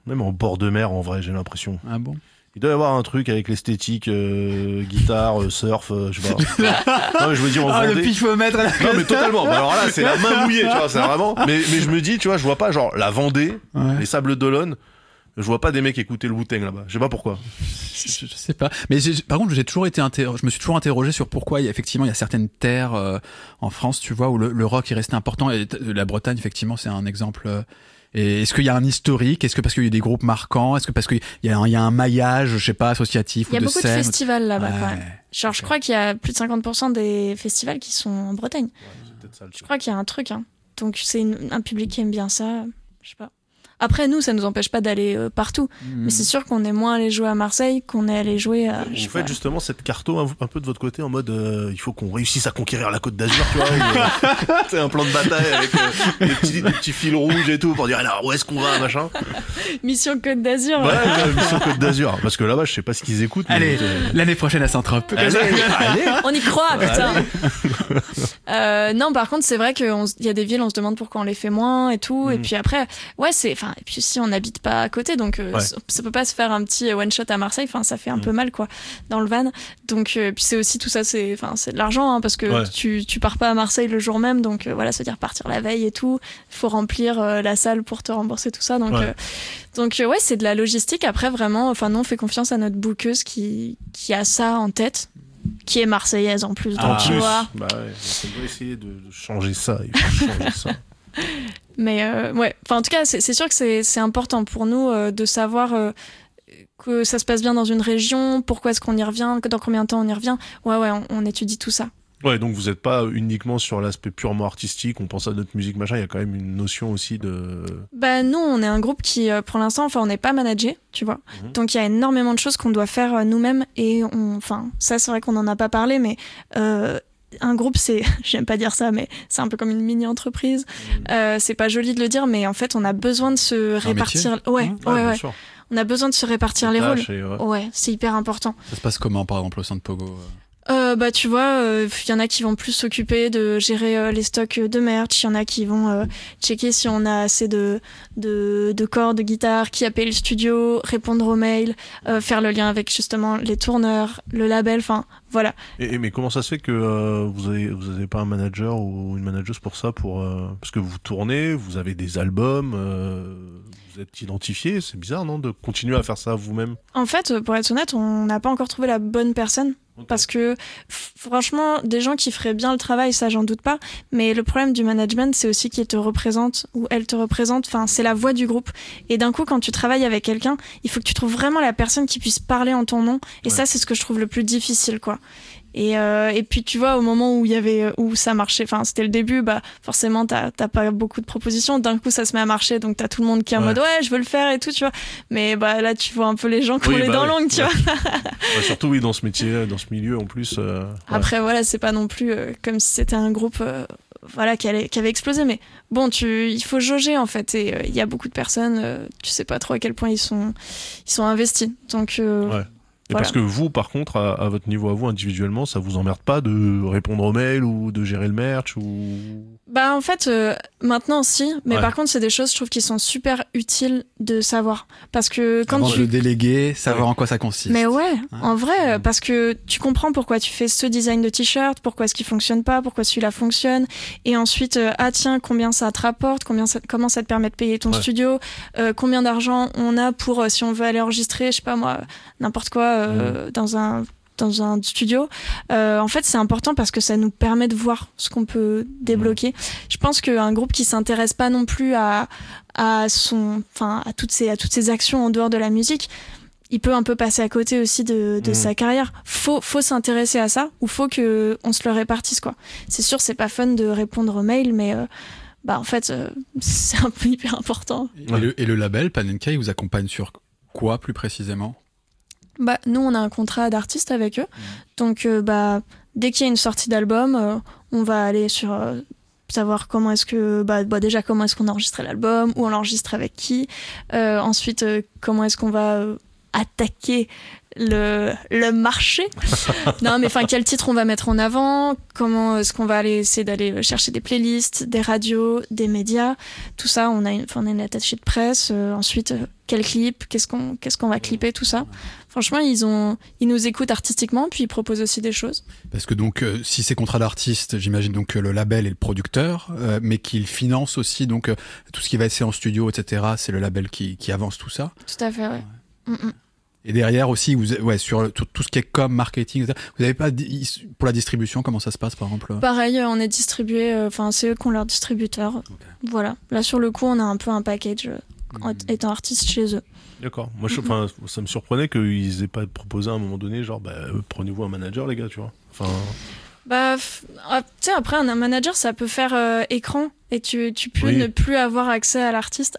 Même en bord de mer, en vrai, j'ai l'impression. Ah bon? Il doit y avoir un truc avec l'esthétique, euh, guitare, euh, surf, euh, je sais pas. Non, mais je me dis, on Ah, vendait... le pifomètre à la Non, mais totalement. Bah, alors là, c'est la main mouillée, tu vois, c'est vraiment... Mais, mais je me dis, tu vois, je vois pas, genre, la Vendée, Ouais. les Sables d'Olonne, je vois pas des mecs écouter le Wu-Tang là-bas. Je sais pas pourquoi. Je, je sais pas. Mais j'ai- par contre, j'ai toujours été interro- je me suis toujours interrogé sur pourquoi, il y a- effectivement, il y a certaines terres euh, en France, tu vois, où le, le rock est resté important. Et t- la Bretagne, effectivement, c'est un exemple. euh, Et est-ce qu'il y a un historique? Est-ce que parce qu'il y a des groupes marquants? Est-ce que parce qu'il y a un, il y a un maillage, je sais pas, associatif Il y a ou de beaucoup de scènes? festivals là-bas Ouais. quand même. Genre, je Ok. crois qu'il y a plus de cinquante pour cent des festivals qui sont en Bretagne. C'est peut-être ça le Je truc. crois qu'il y a un truc. Hein. Donc, c'est une- un public qui aime bien ça. Je sais pas. Après, nous, ça nous empêche pas d'aller euh, partout. Hmm. Mais c'est sûr qu'on est moins allé jouer à Marseille qu'on est allé jouer à. je Vous sais faites pas. justement cette carto un, un peu de votre côté en mode euh, il faut qu'on réussisse à conquérir la Côte d'Azur, tu vois. où, euh, c'est un plan de bataille avec euh, des, petits, des petits fils rouges et tout pour dire alors où est-ce qu'on va, machin. Mission Côte d'Azur. Ouais, ouais, mission Côte d'Azur. Parce que là-bas, je sais pas ce qu'ils écoutent. mais, Allez, euh, l'année prochaine à Saint-Trope. allez, allez. On y croit, putain. Euh, non, par contre, c'est vrai qu'il y a des villes, on se demande pourquoi on les fait moins et tout. Et Mhm. puis après, ouais, c'est. Enfin, et puis si on n'habite pas à côté, donc euh, Ouais. ça, ça peut pas se faire un petit one shot à Marseille. Enfin, ça fait un Mhm. peu mal, quoi, dans le van. Donc, euh, puis c'est aussi tout ça, c'est. Enfin, c'est de l'argent, hein, parce que Ouais. tu, tu pars pas à Marseille le jour même. Donc euh, voilà, ça veut dire partir la veille et tout. Il faut remplir euh, la salle pour te rembourser tout ça. Donc, Ouais. euh, donc euh, ouais, c'est de la logistique. Après, vraiment, enfin, nous, on fait confiance à notre bookeuse qui, qui a ça en tête, qui est marseillaise en plus. Ah. Donc, tu Plus. vois. Bah ouais, on doit essayer de de changer ça. Il faut changer ça. Mais euh, ouais, enfin en tout cas, c'est c'est sûr que c'est c'est important pour nous euh, de savoir euh, que ça se passe bien dans une région, pourquoi est-ce qu'on y revient, que dans combien de temps on y revient. Ouais, ouais, on, on étudie tout ça. Ouais, donc vous n'êtes pas uniquement sur l'aspect purement artistique, on pense à notre musique, machin, il y a quand même une notion aussi de... Bah nous, on est un groupe qui, euh, pour l'instant, enfin on n'est pas managé, tu vois. Mhm. Donc il y a énormément de choses qu'on doit faire euh, nous-mêmes et on, enfin ça c'est vrai qu'on n'en a pas parlé, mais euh, un groupe, c'est, j'aime pas dire ça, mais c'est un peu comme une mini-entreprise. Euh, c'est pas joli de le dire, mais en fait, on a besoin de se répartir. Ouais, Mmh. ouais, bien ouais. sûr. On a besoin de se répartir les rôles. Tâches et, ouais. Ouais, c'est hyper important. Ça se passe comment, par exemple, au sein de Pogo? euh Euh, bah tu vois, il y en a qui vont plus s'occuper de gérer euh, les stocks de merch, il y en a qui vont euh, checker si on a assez de, de, de cordes, de guitare, qui appelle le studio, répondre aux mails, euh, faire le lien avec justement les tourneurs, le label, enfin voilà. Et, et- mais comment ça se fait que euh, vous avez vous avez pas un manager ou une manageuse pour ça, pour euh, parce que vous tournez, vous avez des albums, euh, vous êtes identifié, c'est bizarre non de continuer à faire ça vous-même. En fait, pour être honnête, on n'a pas encore trouvé la bonne personne. Parce que f- franchement, des gens qui feraient bien le travail, ça j'en doute pas. Mais le problème du management, c'est aussi qu'il te représente ou elle te représente. Enfin, c'est la voix du groupe. Et d'un coup, quand tu travailles avec quelqu'un, il faut que tu trouves vraiment la personne qui puisse parler en ton nom. Et Ouais. ça, c'est ce que je trouve le plus difficile, quoi. Et, euh, et puis tu vois, au moment où il y avait où ça marchait, enfin c'était le début, bah forcément t'as t'as pas beaucoup de propositions. D'un coup, ça se met à marcher, donc t'as tout le monde qui est en Ouais. mode ouais, je veux le faire et tout, tu vois. Mais bah là, tu vois un peu les gens qui ont Oui, les bah dents oui. longues, tu Ouais. vois. Bah, surtout oui dans ce métier, dans ce milieu en plus. euh, ouais. Après, voilà, c'est pas non plus euh, comme si c'était un groupe euh, voilà, qui, allait- qui avait explosé. Mais bon, tu, il faut jauger, en fait. Et euh, il y a beaucoup de personnes, euh, tu sais pas trop à quel point ils sont, ils sont investis. Donc, euh, Ouais. Et Voilà. parce que vous, par contre, à, à votre niveau à vous individuellement, ça vous emmerde pas de répondre aux mails ou de gérer le merch ou bah, en fait, euh, maintenant, si. Mais Ouais. par contre, c'est des choses, je trouve, qui sont super utiles de savoir. Parce que quand Avant de tu. le déléguer, savoir en quoi ça consiste. Mais ouais, Hein. en vrai, Mm. parce que tu comprends pourquoi tu fais ce design de t-shirt, pourquoi est-ce qu'il fonctionne pas, pourquoi celui-là fonctionne, et ensuite, euh, ah tiens, combien ça te rapporte, combien ça, comment ça te permet de payer ton Ouais. studio, euh, combien d'argent on a pour, euh, si on veut aller enregistrer, je sais pas moi, n'importe quoi, euh, Mm. dans un dans un studio. Euh, en fait, c'est important parce que ça nous permet de voir ce qu'on peut débloquer. Je pense qu'un groupe qui s'intéresse pas non plus à, à son, enfin, à toutes ces, à toutes ces actions en dehors de la musique, il peut un peu passer à côté aussi de, de Mhm. sa carrière. Faut, faut s'intéresser à ça, ou faut que on se le répartisse, quoi. C'est sûr, c'est pas fun de répondre aux mails, mais euh, bah en fait, euh, c'est un peu hyper important. Et, le, et le label, Panenka, il vous accompagne sur quoi plus précisément? Bah, nous, on a un contrat d'artiste avec eux. Donc, euh, bah, dès qu'il y a une sortie d'album, euh, on va aller sur euh, savoir comment est-ce que, bah, bah, déjà, comment est-ce qu'on a enregistré l'album, où on l'enregistre avec qui. Euh, ensuite, euh, comment est-ce qu'on va euh, attaquer le, le marché. Non, mais enfin, quel titre on va mettre en avant, comment est-ce qu'on va aller essayer d'aller chercher des playlists, des radios, des médias, tout ça. On a une, enfin, on a une attachée de presse. Euh, ensuite, euh, quel clip, qu'est-ce qu'on, qu'est-ce qu'on va clipper, tout ça. Franchement, ils ont, ils nous écoutent artistiquement, puis ils proposent aussi des choses. Parce que donc, euh, si c'est contrat d'artiste, j'imagine donc que le label est le producteur, euh, mais qu'il finance aussi donc euh, tout ce qui va être fait en studio, et cetera. C'est le label qui, qui avance tout ça. Tout à fait, ouais. Mm, mm. Et derrière aussi, vous, ouais, sur le- tout, tout ce qui est com, marketing, et cetera. Vous n'avez pas di- pour la distribution, comment ça se passe par exemple? Pareil, euh, on est distribué, enfin, c'est eux qui ont leur distributeur. Voilà. Là, sur le coup, on a un peu un package euh, en- étant artiste chez eux. D'accord. Moi, je, enfin, ça me surprenait qu'ils aient pas proposé à un moment donné, genre, bah, euh, prenez-vous un manager, les gars, tu vois. Enfin, Bah, f- ah, tu sais, après, un manager, ça peut faire euh, écran et tu, tu peux Oui. ne plus avoir accès à l'artiste.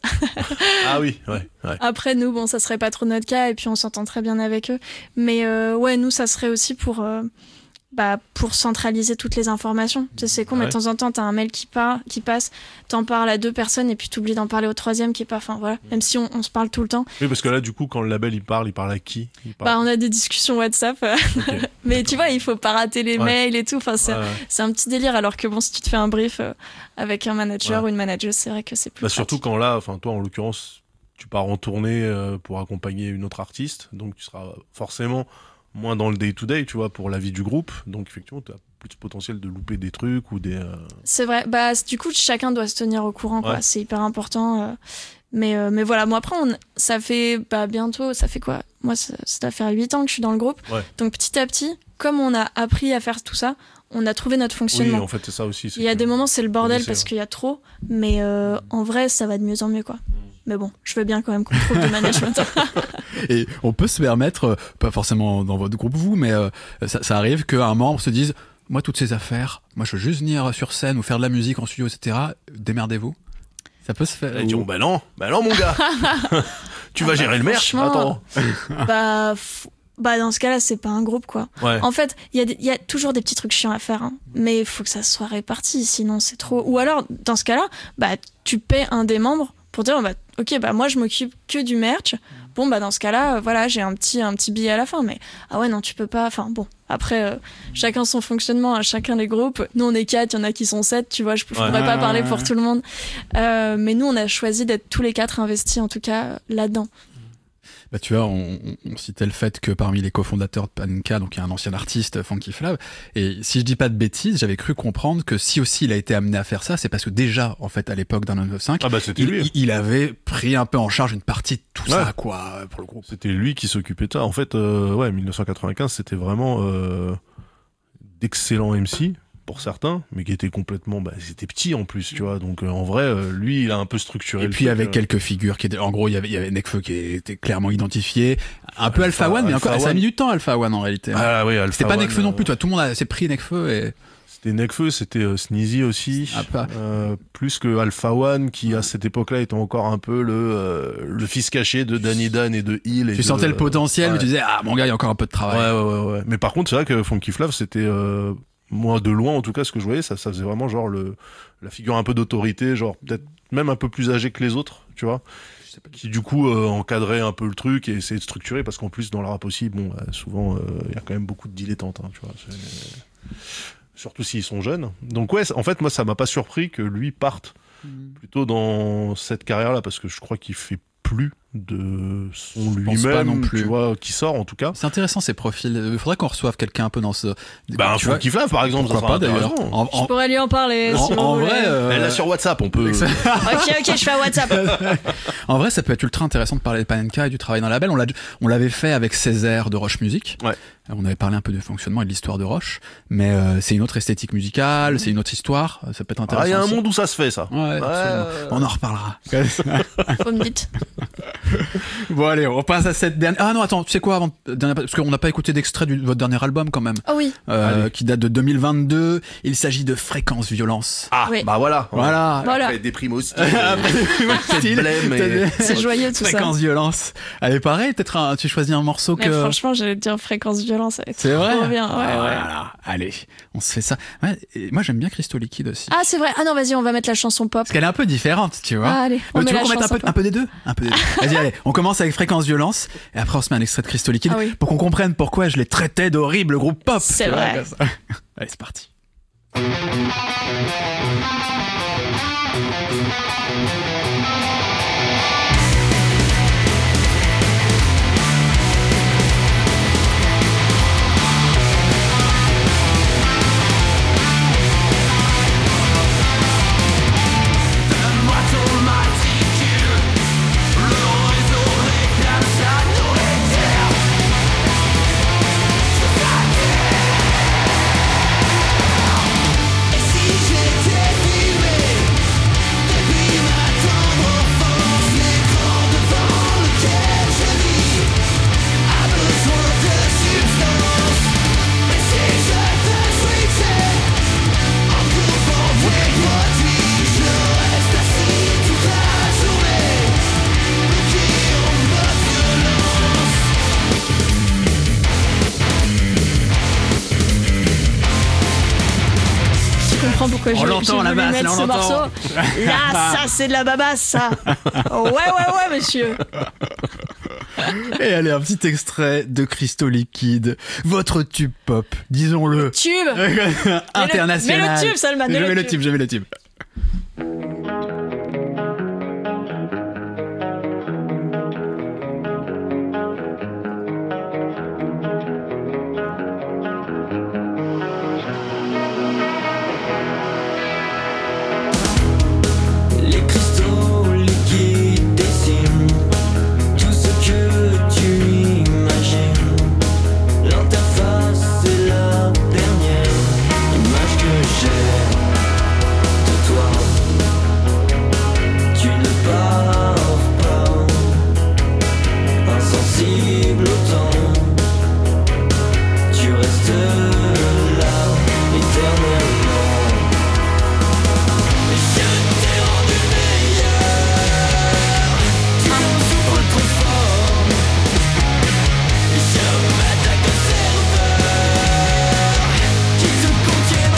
ah oui, ouais, ouais. Après, nous, bon, ça serait pas trop notre cas et puis on s'entend très bien avec eux. Mais euh, ouais, nous, ça serait aussi pour, euh, bah, pour centraliser toutes les informations. Tu sais, c'est con, mais Ouais. de temps en temps, t'as un mail qui, part, qui passe, t'en parles à deux personnes et puis t'oublies d'en parler au troisième qui est pas. Enfin, voilà. Même si on, on se parle tout le temps. Oui, parce que là, du coup, quand le label il parle, il parle à qui il parle... Bah, on a des discussions WhatsApp. euh, Ok. mais tu vois, il faut pas rater les Ouais. mails et tout. Enfin, c'est Ouais, ouais. c'est un petit délire. Alors que bon, si tu te fais un brief euh, avec un manager Ouais. ou une manageuse, c'est vrai que c'est plus Bah, surtout pratique. quand là, enfin, toi, en l'occurrence, tu pars en tournée euh, pour accompagner une autre artiste, donc tu seras forcément moins dans le day-to-day, tu vois, pour la vie du groupe. Donc, effectivement, tu as plus de potentiel de louper des trucs ou des... euh, C'est vrai. Bah, c- du coup, chacun doit se tenir au courant, quoi. Ouais. C'est hyper important. euh. Mais, euh, mais voilà, moi, après, on- ça fait bah, bientôt, ça fait quoi? Moi, ça, ça doit faire huit ans que je suis dans le groupe. Ouais. Donc, petit à petit, comme on a appris à faire tout ça, on a trouvé notre Oui, fonctionnement. en fait, c'est ça aussi. c'est Il y a que- des moments, c'est le bordel connaissez, parce ouais. qu'il y a trop. Mais euh, en vrai, ça va de mieux en mieux, quoi. Mais bon, je veux bien quand même qu'on trouve du management. Et on peut se permettre, euh, pas forcément dans votre groupe vous, mais euh, ça, ça arrive qu'un membre se dise, moi toutes ces affaires, moi je veux juste venir sur scène ou faire de la musique en studio, et cetera. Démerdez-vous. Ça peut se faire. Ils diront, ou- bah non, bah non, mon gars. tu vas Ah, gérer bah, le merch. franchement, Attends. bah, f- bah, dans ce cas-là, c'est pas un groupe, quoi. Ouais. En fait, il y, a des- il y a toujours des petits trucs chiants à faire, hein. Mais il faut que ça soit réparti, sinon c'est trop. Ou alors, dans ce cas-là, bah, tu paies un des membres pour dire, bah, ok, bah, moi je m'occupe que du merch. Bon, bah, dans ce cas-là, euh, voilà, j'ai un petit, un petit billet à la fin. Mais ah ouais, non, tu peux pas. Enfin, bon, après, euh, chacun son fonctionnement, hein, chacun les groupes. Nous, on est quatre, il y en a qui sont sept, tu vois, je, je Ouais. pourrais pas Ouais, parler ouais, pour ouais. tout le monde. Euh, mais nous, on a choisi d'être tous les quatre investis, en tout cas, euh, là-dedans. Bah, tu vois, on, on- on citait le fait que parmi les cofondateurs de Panenka, donc il y a un ancien artiste, Funky Flav, et si je dis pas de bêtises, j'avais cru comprendre que si aussi il a été amené à faire ça, c'est parce que déjà, en fait, à l'époque d'un neuf neuf cinq, Ah bah c'était il, lui. il- il avait pris un peu en charge une partie de tout Ouais. ça, quoi, pour le groupe. C'était lui qui s'occupait de ça. En fait, euh, ouais, mille neuf cent quatre-vingt-quinze, c'était vraiment euh, d'excellents M C pour certains, mais qui étaient complètement, bah, c'était petit en plus, tu vois. Donc euh, en vrai, euh, lui, il a un peu structuré. Et le puis truc, avec euh, quelques figures qui étaient, en gros, il y avait, il y avait Nekfeu qui était clairement identifié, un peu Alpha- Alpha One, mais Alpha encore, ça a One. mis du temps Alpha One en réalité. Ah ouais, Alpha C'était pas One, Nekfeu non euh, plus, toi, tout le monde a- s'est pris Nekfeu et C'était Nekfeu, c'était euh, Sneezy aussi. Ah, pas. Euh, plus que Alpha One, qui à cette époque-là était encore un peu le euh, le fils caché de Danny Dan et de Hill. Et tu de- sentais le potentiel, ouais. mais tu disais, ah, mon gars, il y a encore un peu de Ouais, travail. ouais, ouais, ouais. Mais par contre, c'est vrai que Funky Flav, c'était euh, moi de loin, en tout cas, ce que je voyais, ça, ça faisait vraiment genre le la figure un peu d'autorité, genre peut-être même un peu plus âgé que les autres, tu vois, qui du coup euh, encadrait un peu le truc et essayait de structurer, parce qu'en plus dans le rap aussi, bon, bah, souvent il y a quand même beaucoup de dilettantes, hein, tu vois. c'est- Surtout s'ils sont jeunes. Donc ouais, en fait, moi, ça m'a pas surpris que lui parte plutôt dans cette carrière-là, parce que je crois qu'il fait plus de son pense pas lui-même, non plus. tu vois, qui sort en tout cas. C'est intéressant ces profils. Il faudrait qu'on reçove quelqu'un un peu dans ce. Bah, un tu vois, Funky Flav, par exemple, ça pourquoi sera pas d'ailleurs. intéressant. En, Je en- pourrais lui en parler en- si vous en voulez. vrai, euh, Elle l'a sur WhatsApp, on peut. Ok, ok, je fais un WhatsApp. en vrai, ça peut être ultra intéressant de parler de Panenka et du travail dans la label. On l'a, on l'avait fait avec Césaire de Roche Music. Ouais. On avait parlé un peu du fonctionnement et de l'histoire de Roche, mais euh, c'est une autre esthétique musicale, c'est une autre histoire. Ça peut être intéressant. Ah, il y a un aussi. monde où ça se fait, ça. Ouais, absolument. On en reparlera. Vous me dites. Bon allez, on passe à cette dernière. Ah non, attends, tu sais quoi avant dernière- parce qu'on n'a pas écouté d'extrait de votre dernier album quand même, Ah oui, euh, Allez. qui date de deux mille vingt-deux. Il s'agit de Fréquence Violence. Ah, Oui. bah voilà. Voilà. Voilà. Après, déprime aussi. Style, blême et- t'as- c'est joyeux tout ça. Fréquence Violence. Allez, pareil, peut-être un- tu choisis un morceau Mais que. franchement, j'allais te dire fréquence violence. ça va être C'est vrai. trop bien. Ouais, Ah, ouais. voilà. Allez, on se fait ça. Ouais, et moi j'aime bien Crystal Liquide aussi. Ah, c'est vrai. Ah non, vas-y, on va mettre la chanson pop. Parce qu'elle est un peu différente, tu vois. Ah, allez, on Mais met tu veux la qu'on mette un chanson peu, pop. un peu des deux, un peu des deux. Vas-y, allez, on commence avec Fréquence Violence et après on se met un extrait de Crystal Liquid Ah oui. pour qu'on comprenne pourquoi je les traitais d'horribles groupe pop. C'est Tu vois, vrai. comme ça. Allez, c'est parti. Je comprends pourquoi On je, l'entend, je la voulais basse, mettre là, on ce l'entend. morceau. Là, ça, c'est de la babasse, ça. Ouais, ouais, ouais, monsieur. Et allez, un petit extrait de Crystal Liquid, votre tube pop, disons-le. Tube. International. mets le tube, Salman, mets Je le mets le tube. tube, je mets le tube. Les cristaux liquides dessinent tout ce que tu imagines. L'interface est la dernière image que j'ai de toi. Tu ne pars pas, insensible au temps. Tu restes là éternellement. Et je t'ai rendu meilleur. Tu en souffres trop fort. Et je m'attaque aux serveurs qui te contiennent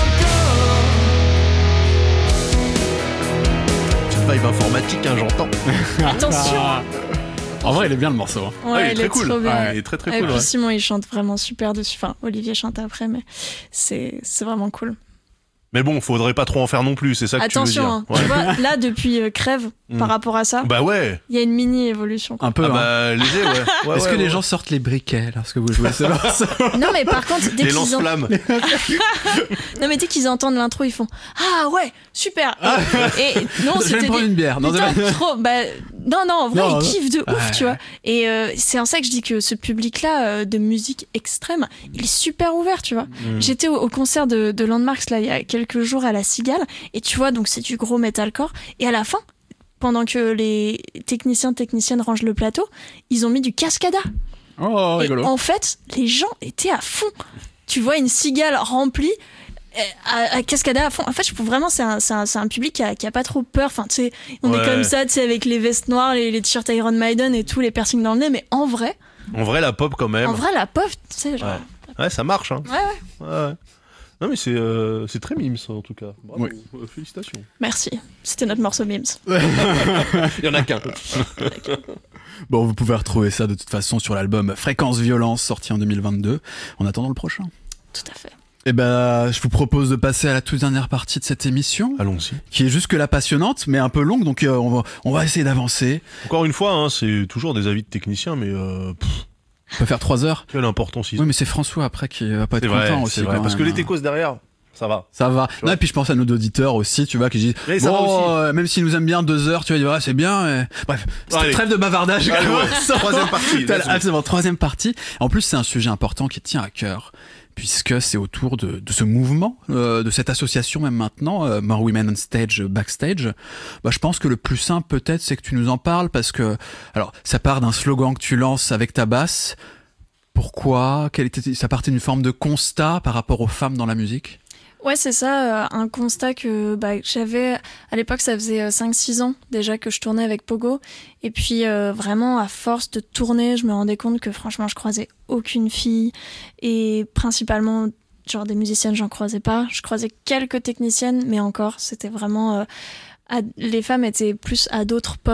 encore. Petite vibe informatique, hein, j'entends. Attention. En vrai, il est bien le morceau. hein. Ouais, Ouais, il est il très est cool. trop bien. Ouais, il est très très Et cool. puis ouais. Simon, il chante vraiment super dessus. Enfin, Olivier chante après, mais c'est c'est vraiment cool. Mais bon, faudrait pas trop en faire non plus, c'est ça que Attention, tu veux hein, dire. Ouais. tu vois, là, depuis euh, Crève, Mm. par rapport à ça, Bah ouais. il y a une mini-évolution. Un peu. Ah hein. bah léger, ouais. Ouais, Est-ce ouais, que les ouais. gens sortent les briquets lorsque vous jouez ce morceau? Non, mais par contre, dès les qu'ils en- lance-flammes. non, mais dès qu'ils entendent l'intro, ils font ah ouais, super. Et, et non, Je vais c'était me prendre des- une bière. Non, Putain, c'est pas- trop. Bah, non, non, en vrai, Non, ils non. kiffent de ouf, Ouais. tu vois. Et euh, c'est en ça que je dis que ce public-là euh, de musique extrême, il est super ouvert, tu vois. Mm. J'étais au, au concert de, de Landmarks là il y a quelques jours à la Cigale, et tu vois, donc c'est du gros metalcore. Et à la fin, pendant que les techniciens techniciennes rangent le plateau, ils ont mis du Cascada. Oh, Et rigolo. en fait, les gens étaient à fond. Tu vois une cigale remplie euh, à, à Cascada à fond. En fait, je trouve vraiment c'est un, c'est un, c'est un public qui a, qui a pas trop peur. Enfin, tu sais, on Ouais. est comme ça, tu sais, avec les vestes noires, les, les t-shirts Iron Maiden et tous les piercings dans le nez. Mais en vrai, En vrai, la pop quand même. en vrai, la pop, tu sais, genre. Ouais. Ouais, ça marche. Hein. Ouais, ouais. Ouais, ouais. Non mais c'est euh, c'est très mimes en tout cas. Bravo. Oui. Euh, Félicitations. Merci. C'était notre morceau Mims. Il y en a qu'un. Bon, vous pouvez retrouver ça de toute façon sur l'album Fréquence Violence sorti en deux mille vingt-deux. En attendant le prochain. Tout à fait. Eh ben, je vous propose de passer à la toute dernière partie de cette émission, Allons-y. qui est jusque-là passionnante, mais un peu longue, donc euh, on va, on va essayer d'avancer. Encore une fois, hein, c'est toujours des avis de techniciens, mais euh, pff, On peut faire trois heures. quelle importance ils ont. Oui, mais c'est François après qui va pas être C'est vrai, content aussi. c'est vrai. quand Parce que même, les hein. techos derrière, ça va. Ça va. vois. Non, et puis je pense à nos auditeurs aussi, tu vois, qui disent Mais ça va bon, aussi. euh, même s'ils nous aiment bien deux heures, tu vas dire ah, c'est bien. et- Bref, c'est Allez. trêve de bavardage. Allez, ouais. Ça- Troisième partie, T'as- let's go. Absolument, troisième partie. En plus, c'est un sujet important qui tient à cœur, puisque c'est autour de, de ce mouvement, euh, de cette association même maintenant, euh, More Women on Stage, euh, Backstage. Bah, je pense que le plus simple peut-être, c'est que tu nous en parles, parce que, alors, ça part d'un slogan que tu lances avec ta basse. Pourquoi? Quelle était, ça partait d'une forme de constat par rapport aux femmes dans la musique? Ouais, c'est ça, euh, un constat que bah, que j'avais à l'époque, ça faisait cinq six ans déjà que je tournais avec Pogo. Et puis euh, vraiment, à force de tourner, je me rendais compte que franchement, je croisais aucune fille. Et principalement, genre des musiciennes, j'en croisais pas. Je croisais quelques techniciennes, mais encore, c'était vraiment... euh, à- les femmes étaient plus à d'autres postes.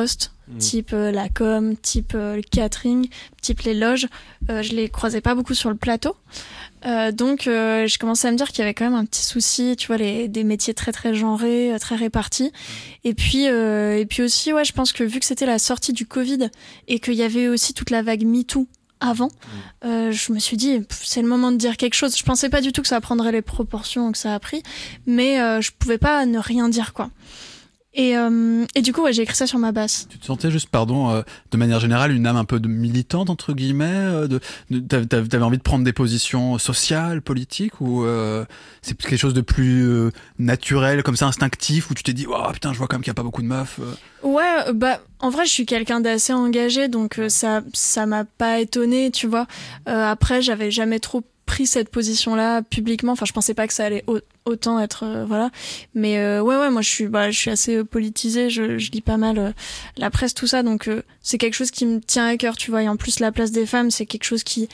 Mmh. type euh, la com, type euh, le catering, type les loges. Euh, je les croisais pas beaucoup sur le plateau. Euh, donc, euh, je commençais à me dire qu'il y avait quand même un petit souci, tu vois, les, des métiers très très genrés, euh, très répartis. Et puis, euh, et puis aussi, ouais, je pense que vu que c'était la sortie du Covid et qu'il y avait aussi toute la vague MeToo avant, euh, je me suis dit, pff, c'est le moment de dire quelque chose. Je pensais pas du tout que ça prendrait les proportions que ça a pris, mais euh, je pouvais pas ne rien dire, quoi. Et, euh, et du coup, ouais, j'ai écrit ça sur ma basse. Tu te sentais juste, pardon, euh, de manière générale, une âme un peu de militante, entre guillemets euh, de, de, t'av- t'av- T'avais envie de prendre des positions sociales, politiques, ou euh, c'est quelque chose de plus euh, naturel, comme ça, instinctif, où tu t'es dit, oh putain, je vois quand même qu'il n'y a pas beaucoup de meufs. euh. Ouais, euh, bah en vrai, je suis quelqu'un d'assez engagé, donc euh, ça, ça m'a pas étonnée, tu vois. Euh, après, j'avais jamais trop pris cette position-là publiquement. Enfin, je pensais pas que ça allait au- autant être, euh, voilà. Mais euh, ouais, ouais, moi, je suis, bah, je suis assez euh, politisée. Je, je lis pas mal euh, la presse, tout ça, donc euh, c'est quelque chose qui me tient à cœur, tu vois. Et en plus, la place des femmes, c'est quelque chose qui,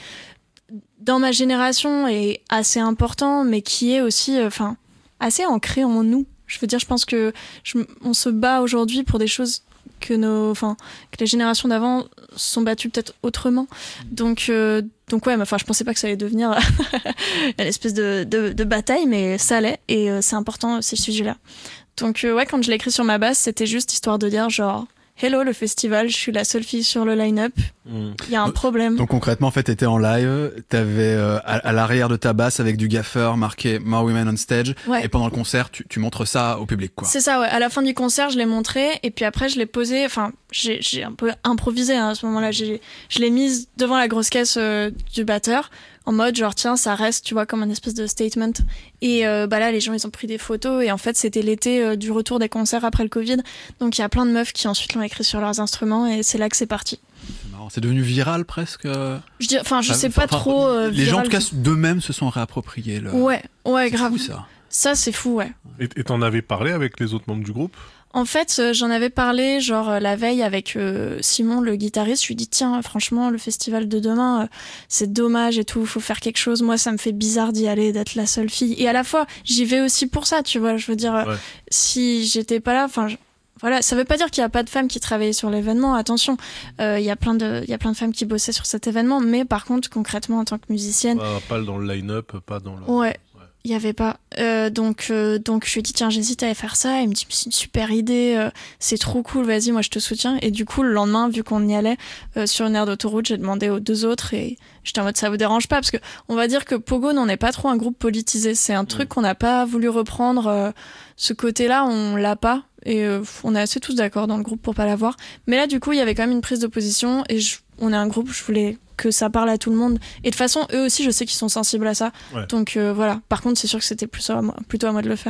dans ma génération, est assez important, mais qui est aussi, enfin, euh, assez ancré en nous. Je veux dire, je pense que je, on se bat aujourd'hui pour des choses que nos, enfin, que les générations d'avant se sont battues peut-être autrement. Donc, euh, donc ouais, enfin, je pensais pas que ça allait devenir une espèce de, de, de bataille, mais ça allait, et euh, c'est important ces sujets-là. Donc euh, ouais, quand je l'ai écrit sur ma basse, c'était juste histoire de dire genre, hello le festival, je suis la seule fille sur le line-up. Mmh. Il y a un problème. Donc concrètement, en fait, t'étais en live, t'avais euh, à, à l'arrière de ta basse avec du gaffeur marqué More Women on Stage, Ouais. et pendant le concert, tu, tu montres ça au public, quoi. C'est ça, ouais. À la fin du concert, je l'ai montré, et puis après, je l'ai posé. Enfin, j'ai, j'ai un peu improvisé hein, à ce moment-là. J'ai, je l'ai mise devant la grosse caisse euh, du batteur, en mode genre, tiens, ça reste, tu vois, comme un espèce de statement. Et euh, bah là, les gens, ils ont pris des photos, et en fait, c'était l'été euh, du retour des concerts après le Covid. Donc, il y a plein de meufs qui ensuite l'ont écrit sur leurs instruments, et c'est là que c'est parti. C'est marrant. C'est devenu viral presque. euh, Je dis, enfin, je sais enfin, pas enfin, trop. euh, les gens, en viral. tout cas, d'eux-mêmes se sont réappropriés. Le... Ouais, ouais, C'est grave. fou, ça. Ça, c'est fou, ouais. Et et t'en avais parlé avec les autres membres du groupe? En fait, euh, j'en avais parlé genre euh, la veille avec euh, Simon, le guitariste. Je lui ai dit, tiens, franchement, le festival de demain, euh, c'est dommage et tout, faut faire quelque chose. Moi, ça me fait bizarre d'y aller, d'être la seule fille. Et à la fois, j'y vais aussi pour ça, tu vois. Je veux dire, euh, Ouais. si j'étais pas là, enfin... je- Voilà, ça veut pas dire qu'il y a pas de femmes qui travaillaient sur l'événement. Attention, euh, il y a plein de, il y a plein de femmes qui bossaient sur cet événement. Mais par contre, concrètement, en tant que musicienne, Pas, pas dans le line-up, pas dans le... ouais, il y avait pas. Euh, donc, euh, donc je lui ai dit tiens, j'hésite à faire ça. Il me dit c'est une super idée, euh, c'est trop cool. Vas-y, moi je te soutiens. Et du coup, le lendemain, vu qu'on y allait euh, sur une aire d'autoroute, j'ai demandé aux deux autres et j'étais en mode ça vous dérange pas parce que on va dire que Pogo n'en est pas trop un groupe politisé. C'est un truc qu'on n'a pas voulu reprendre. Euh, ce côté-là, on l'a pas. Et euh, on est assez tous d'accord dans le groupe pour pas l'avoir. Mais là, du coup, il y avait quand même une prise de position et je, on est un groupe, je voulais que ça parle à tout le monde. Et de toute façon, eux aussi, je sais qu'ils sont sensibles à ça. Ouais. Donc euh, voilà. Par contre, c'est sûr que c'était plus à moi, plutôt à moi de le faire.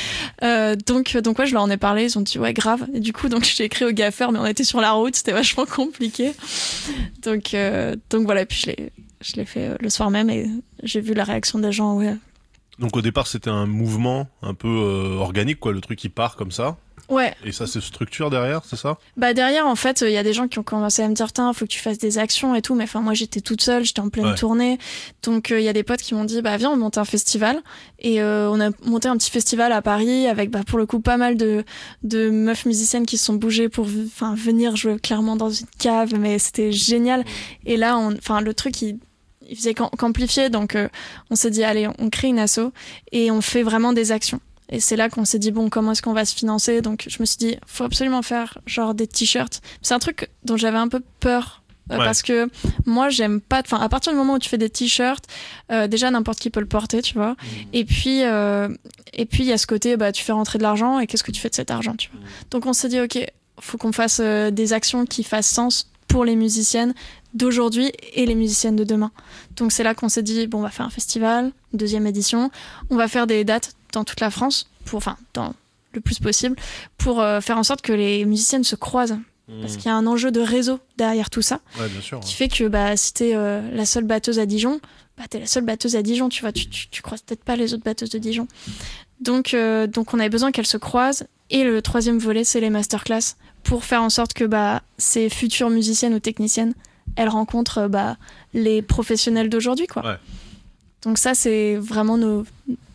euh, donc, donc ouais, je leur en ai parlé. Ils ont dit ouais, grave. Et du coup, donc j'ai écrit au gaffeur, mais on était sur la route, c'était vachement compliqué. Donc, euh, donc voilà. Et puis je l'ai, je l'ai fait euh, le soir même et j'ai vu la réaction des gens. Ouais. Donc au départ, c'était un mouvement un peu euh, organique, quoi. Le truc qui part comme ça. Ouais. Et ça se structure derrière, c'est ça? Bah derrière, en fait, il y a des gens qui ont commencé à me dire, tiens, faut que tu fasses des actions et tout. Mais enfin, moi, j'étais toute seule, j'étais en pleine Ouais. tournée. Donc, il y a des potes qui m'ont dit, bah viens, on monte un festival. Et euh, on a monté un petit festival à Paris avec, bah pour le coup, pas mal de de meufs musiciennes qui se sont bougées pour, enfin, venir jouer clairement dans une cave. Mais c'était génial. Et là, on, enfin, le truc, il il faisait qu'am- qu'amplifier. Donc, euh, on s'est dit, allez, on crée une asso et on fait vraiment des actions. Et c'est là qu'on s'est dit, bon, comment est-ce qu'on va se financer? Donc, je me suis dit, faut absolument faire genre des t-shirts. C'est un truc dont j'avais un peu peur. euh, Ouais. Parce que moi, j'aime pas. Enfin, à partir du moment où tu fais des t-shirts, euh, déjà n'importe qui peut le porter, tu vois. Et puis, euh, et puis il y a ce côté, bah, tu fais rentrer de l'argent et qu'est-ce que tu fais de cet argent, tu vois. Donc, on s'est dit, ok, faut qu'on fasse euh, des actions qui fassent sens pour les musiciennes d'aujourd'hui et les musiciennes de demain. Donc, c'est là qu'on s'est dit, bon, on va faire un festival, deuxième édition. On va faire des dates dans toute la France, pour, enfin, dans le plus possible, pour euh, faire en sorte que les musiciennes se croisent. Parce qu'il y a un enjeu de réseau derrière tout ça, Ouais, bien sûr. qui fait que bah, si t'es euh, la seule batteuse à Dijon, bah, t'es la seule batteuse à Dijon, tu vois, tu, tu, tu croises peut-être pas les autres batteuses de Dijon. Donc, euh, donc on avait besoin qu'elles se croisent. Et le troisième volet, c'est les masterclass, pour faire en sorte que bah, ces futures musiciennes ou techniciennes, elles rencontrent euh, bah, les professionnels d'aujourd'hui, quoi. Ouais. Donc ça, c'est vraiment nos...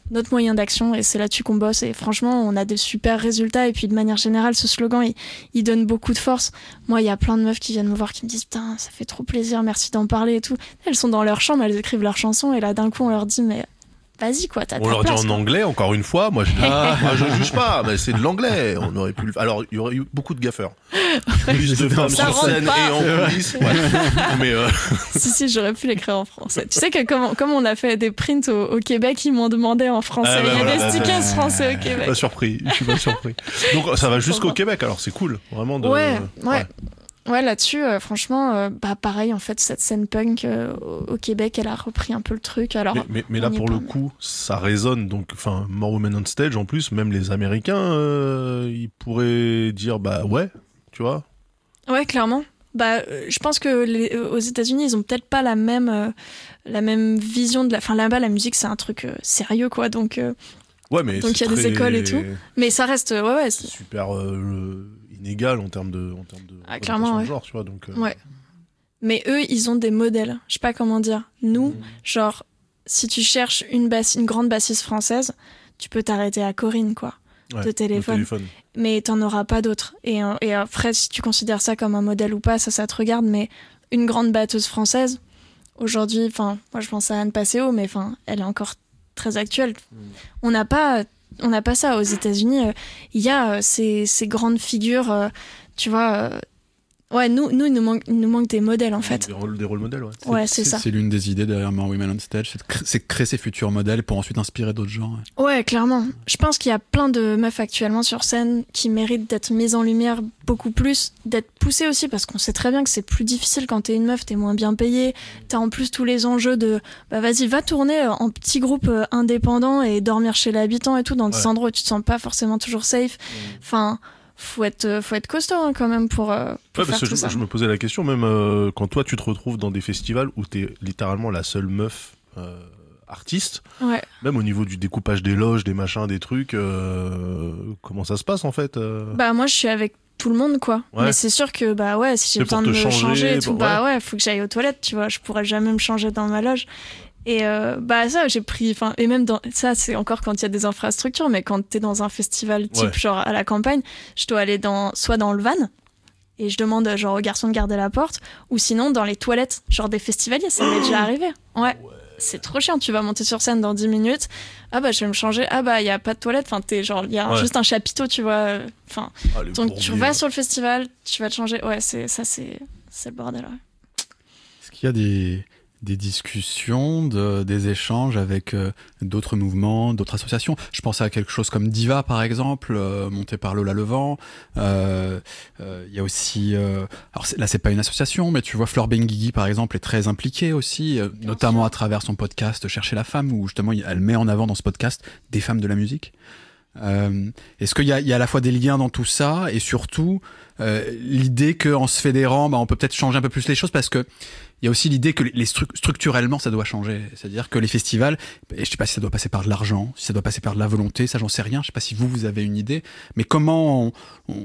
notre moyen d'action et c'est là-dessus qu'on bosse et franchement on a des super résultats et puis de manière générale ce slogan il, il donne beaucoup de force. Moi il y a plein de meufs qui viennent me voir qui me disent putain ça fait trop plaisir, merci d'en parler et tout. Elles sont dans leur chambre, elles écrivent leurs chansons et là d'un coup on leur dit mais vas-y quoi, t'as On ta leur dit place, en quoi. anglais, encore une fois. Moi, je, ah, moi, je juge pas, mais c'est de l'anglais. On aurait pu. le- Alors, il y aurait eu beaucoup de gaffeurs. Plus de femmes Ça sur rentre scène pas. et en coulisses. Ouais. Mais euh, Si, si, j'aurais pu l'écrire en français. Tu sais que comme, comme on a fait des prints au, au Québec, ils m'ont demandé en français. Ah bah Il y a voilà, des stickers bah, français au je suis Québec. pas surpris. Je suis pas surpris. Donc, ça va jusqu'au Québec. Alors, c'est cool, vraiment. De... Ouais, ouais. Ouais, là-dessus, euh, franchement, euh, bah pareil, en fait, cette scène punk euh, au, au Québec, elle a repris un peu le truc. Alors, Mais, mais, mais on là, y est pour pas, le mais- coup, ça résonne. Donc, enfin, More Women on Stage, en plus, même les Américains, euh, ils pourraient dire, bah ouais, tu vois. Ouais, clairement. Bah, euh, je pense que les, euh, aux États-Unis, ils ont peut-être pas la même, euh, la même vision de la. Enfin, là-bas, la musique, c'est un truc euh, sérieux, quoi. Donc, euh, Ouais, mais Donc, c'est il y a des très- écoles et tout. mais ça reste, euh, ouais, ouais. C'est c'est- super euh, le- inégal en termes de, en termes de Ah, représentation clairement, de ouais. genre, tu vois. Donc, euh, Ouais. Mais eux, ils ont des modèles. Je sais pas comment dire. Nous, genre, si tu cherches une, basse, une grande bassiste française, tu peux t'arrêter à Corinne, quoi. ouais, de le téléphone. téléphone. Mais t'en auras pas d'autres. Et, euh, et après, si tu considères ça comme un modèle ou pas, ça, ça te regarde. Mais une grande batteuse française, aujourd'hui, enfin, moi je pense à Anne Passeo, mais enfin, elle est encore très actuelle. On n'a pas, on n'a pas ça aux États-Unis. euh, Il y a euh, ces, ces grandes figures, euh, tu vois. euh, ouais, nous, nous, il nous manque, il nous manque des modèles en fait. Des rôles, des rôles modèles, ouais. Ouais, c'est ça. C'est l'une des idées derrière More Women on Stage, c'est de, cré- c'est de créer ces futurs modèles pour ensuite inspirer d'autres gens. ouais. Ouais, clairement. Je pense qu'il y a plein de meufs actuellement sur scène qui méritent d'être mises en lumière beaucoup plus, d'être poussées aussi, parce qu'on sait très bien que c'est plus difficile quand t'es une meuf, t'es moins bien payée, t'as en plus tous les enjeux de bah vas-y, va tourner en petit groupe euh, indépendant et dormir chez l'habitant et tout, dans des Ouais. endroits où tu te sens pas forcément toujours safe. Enfin, faut être, euh, faut être costaud hein, quand même pour, euh, pour Ouais, faire parce que tout je, ça. je me posais la question, même euh, quand toi tu te retrouves dans des festivals où t'es littéralement la seule meuf euh, artiste, Ouais. même au niveau du découpage des loges, des machins, des trucs, euh, comment ça se passe en fait euh Bah moi je suis avec tout le monde quoi. Ouais. Mais c'est sûr que bah ouais si j'ai C'est pour besoin de te me changer, changer, et tout, bon, bah ouais faut que j'aille aux toilettes tu vois. Je pourrais jamais me changer dans ma loge. Et euh, bah ça j'ai pris enfin et même dans ça c'est encore quand il y a des infrastructures mais quand t'es dans un festival type Ouais. genre à la campagne je dois aller dans soit dans le van et je demande genre aux garçons de garder la porte ou sinon dans les toilettes genre des festivaliers ça m'est déjà arrivé. Ouais. C'est trop chiant, tu vas monter sur scène dans dix minutes. Ah bah je vais me changer. Ah bah il y a pas de toilette. Enfin t'es genre il y a Ouais. juste un chapiteau, tu vois. Enfin Ah, les donc tu bourbiers. vas sur le festival, tu vas te changer. Ouais, c'est ça c'est c'est le bordel. Ouais. Est-ce qu'il y a des, des discussions, de, des échanges avec euh, d'autres mouvements, d'autres associations? Je pense à quelque chose comme Diva, par exemple, euh, monté par Lola Levent. Euh, euh, Il y a aussi... euh, alors c'est- là, c'est pas une association, mais tu vois, Fleur Benguigui, par exemple, est très impliquée aussi, euh, notamment à travers son podcast Chercher la femme, où justement, elle met en avant dans ce podcast des femmes de la musique. Euh, Est-ce qu'il y a, il y a à la fois des liens dans tout ça et surtout euh, l'idée qu'en se fédérant, bah, on peut peut-être changer un peu plus les choses parce que il y a aussi l'idée que les, les stru- structurellement ça doit changer, c'est-à-dire que les festivals, et je sais pas si ça doit passer par de l'argent, si ça doit passer par de la volonté, ça j'en sais rien, je sais pas si vous vous avez une idée, mais comment on, on,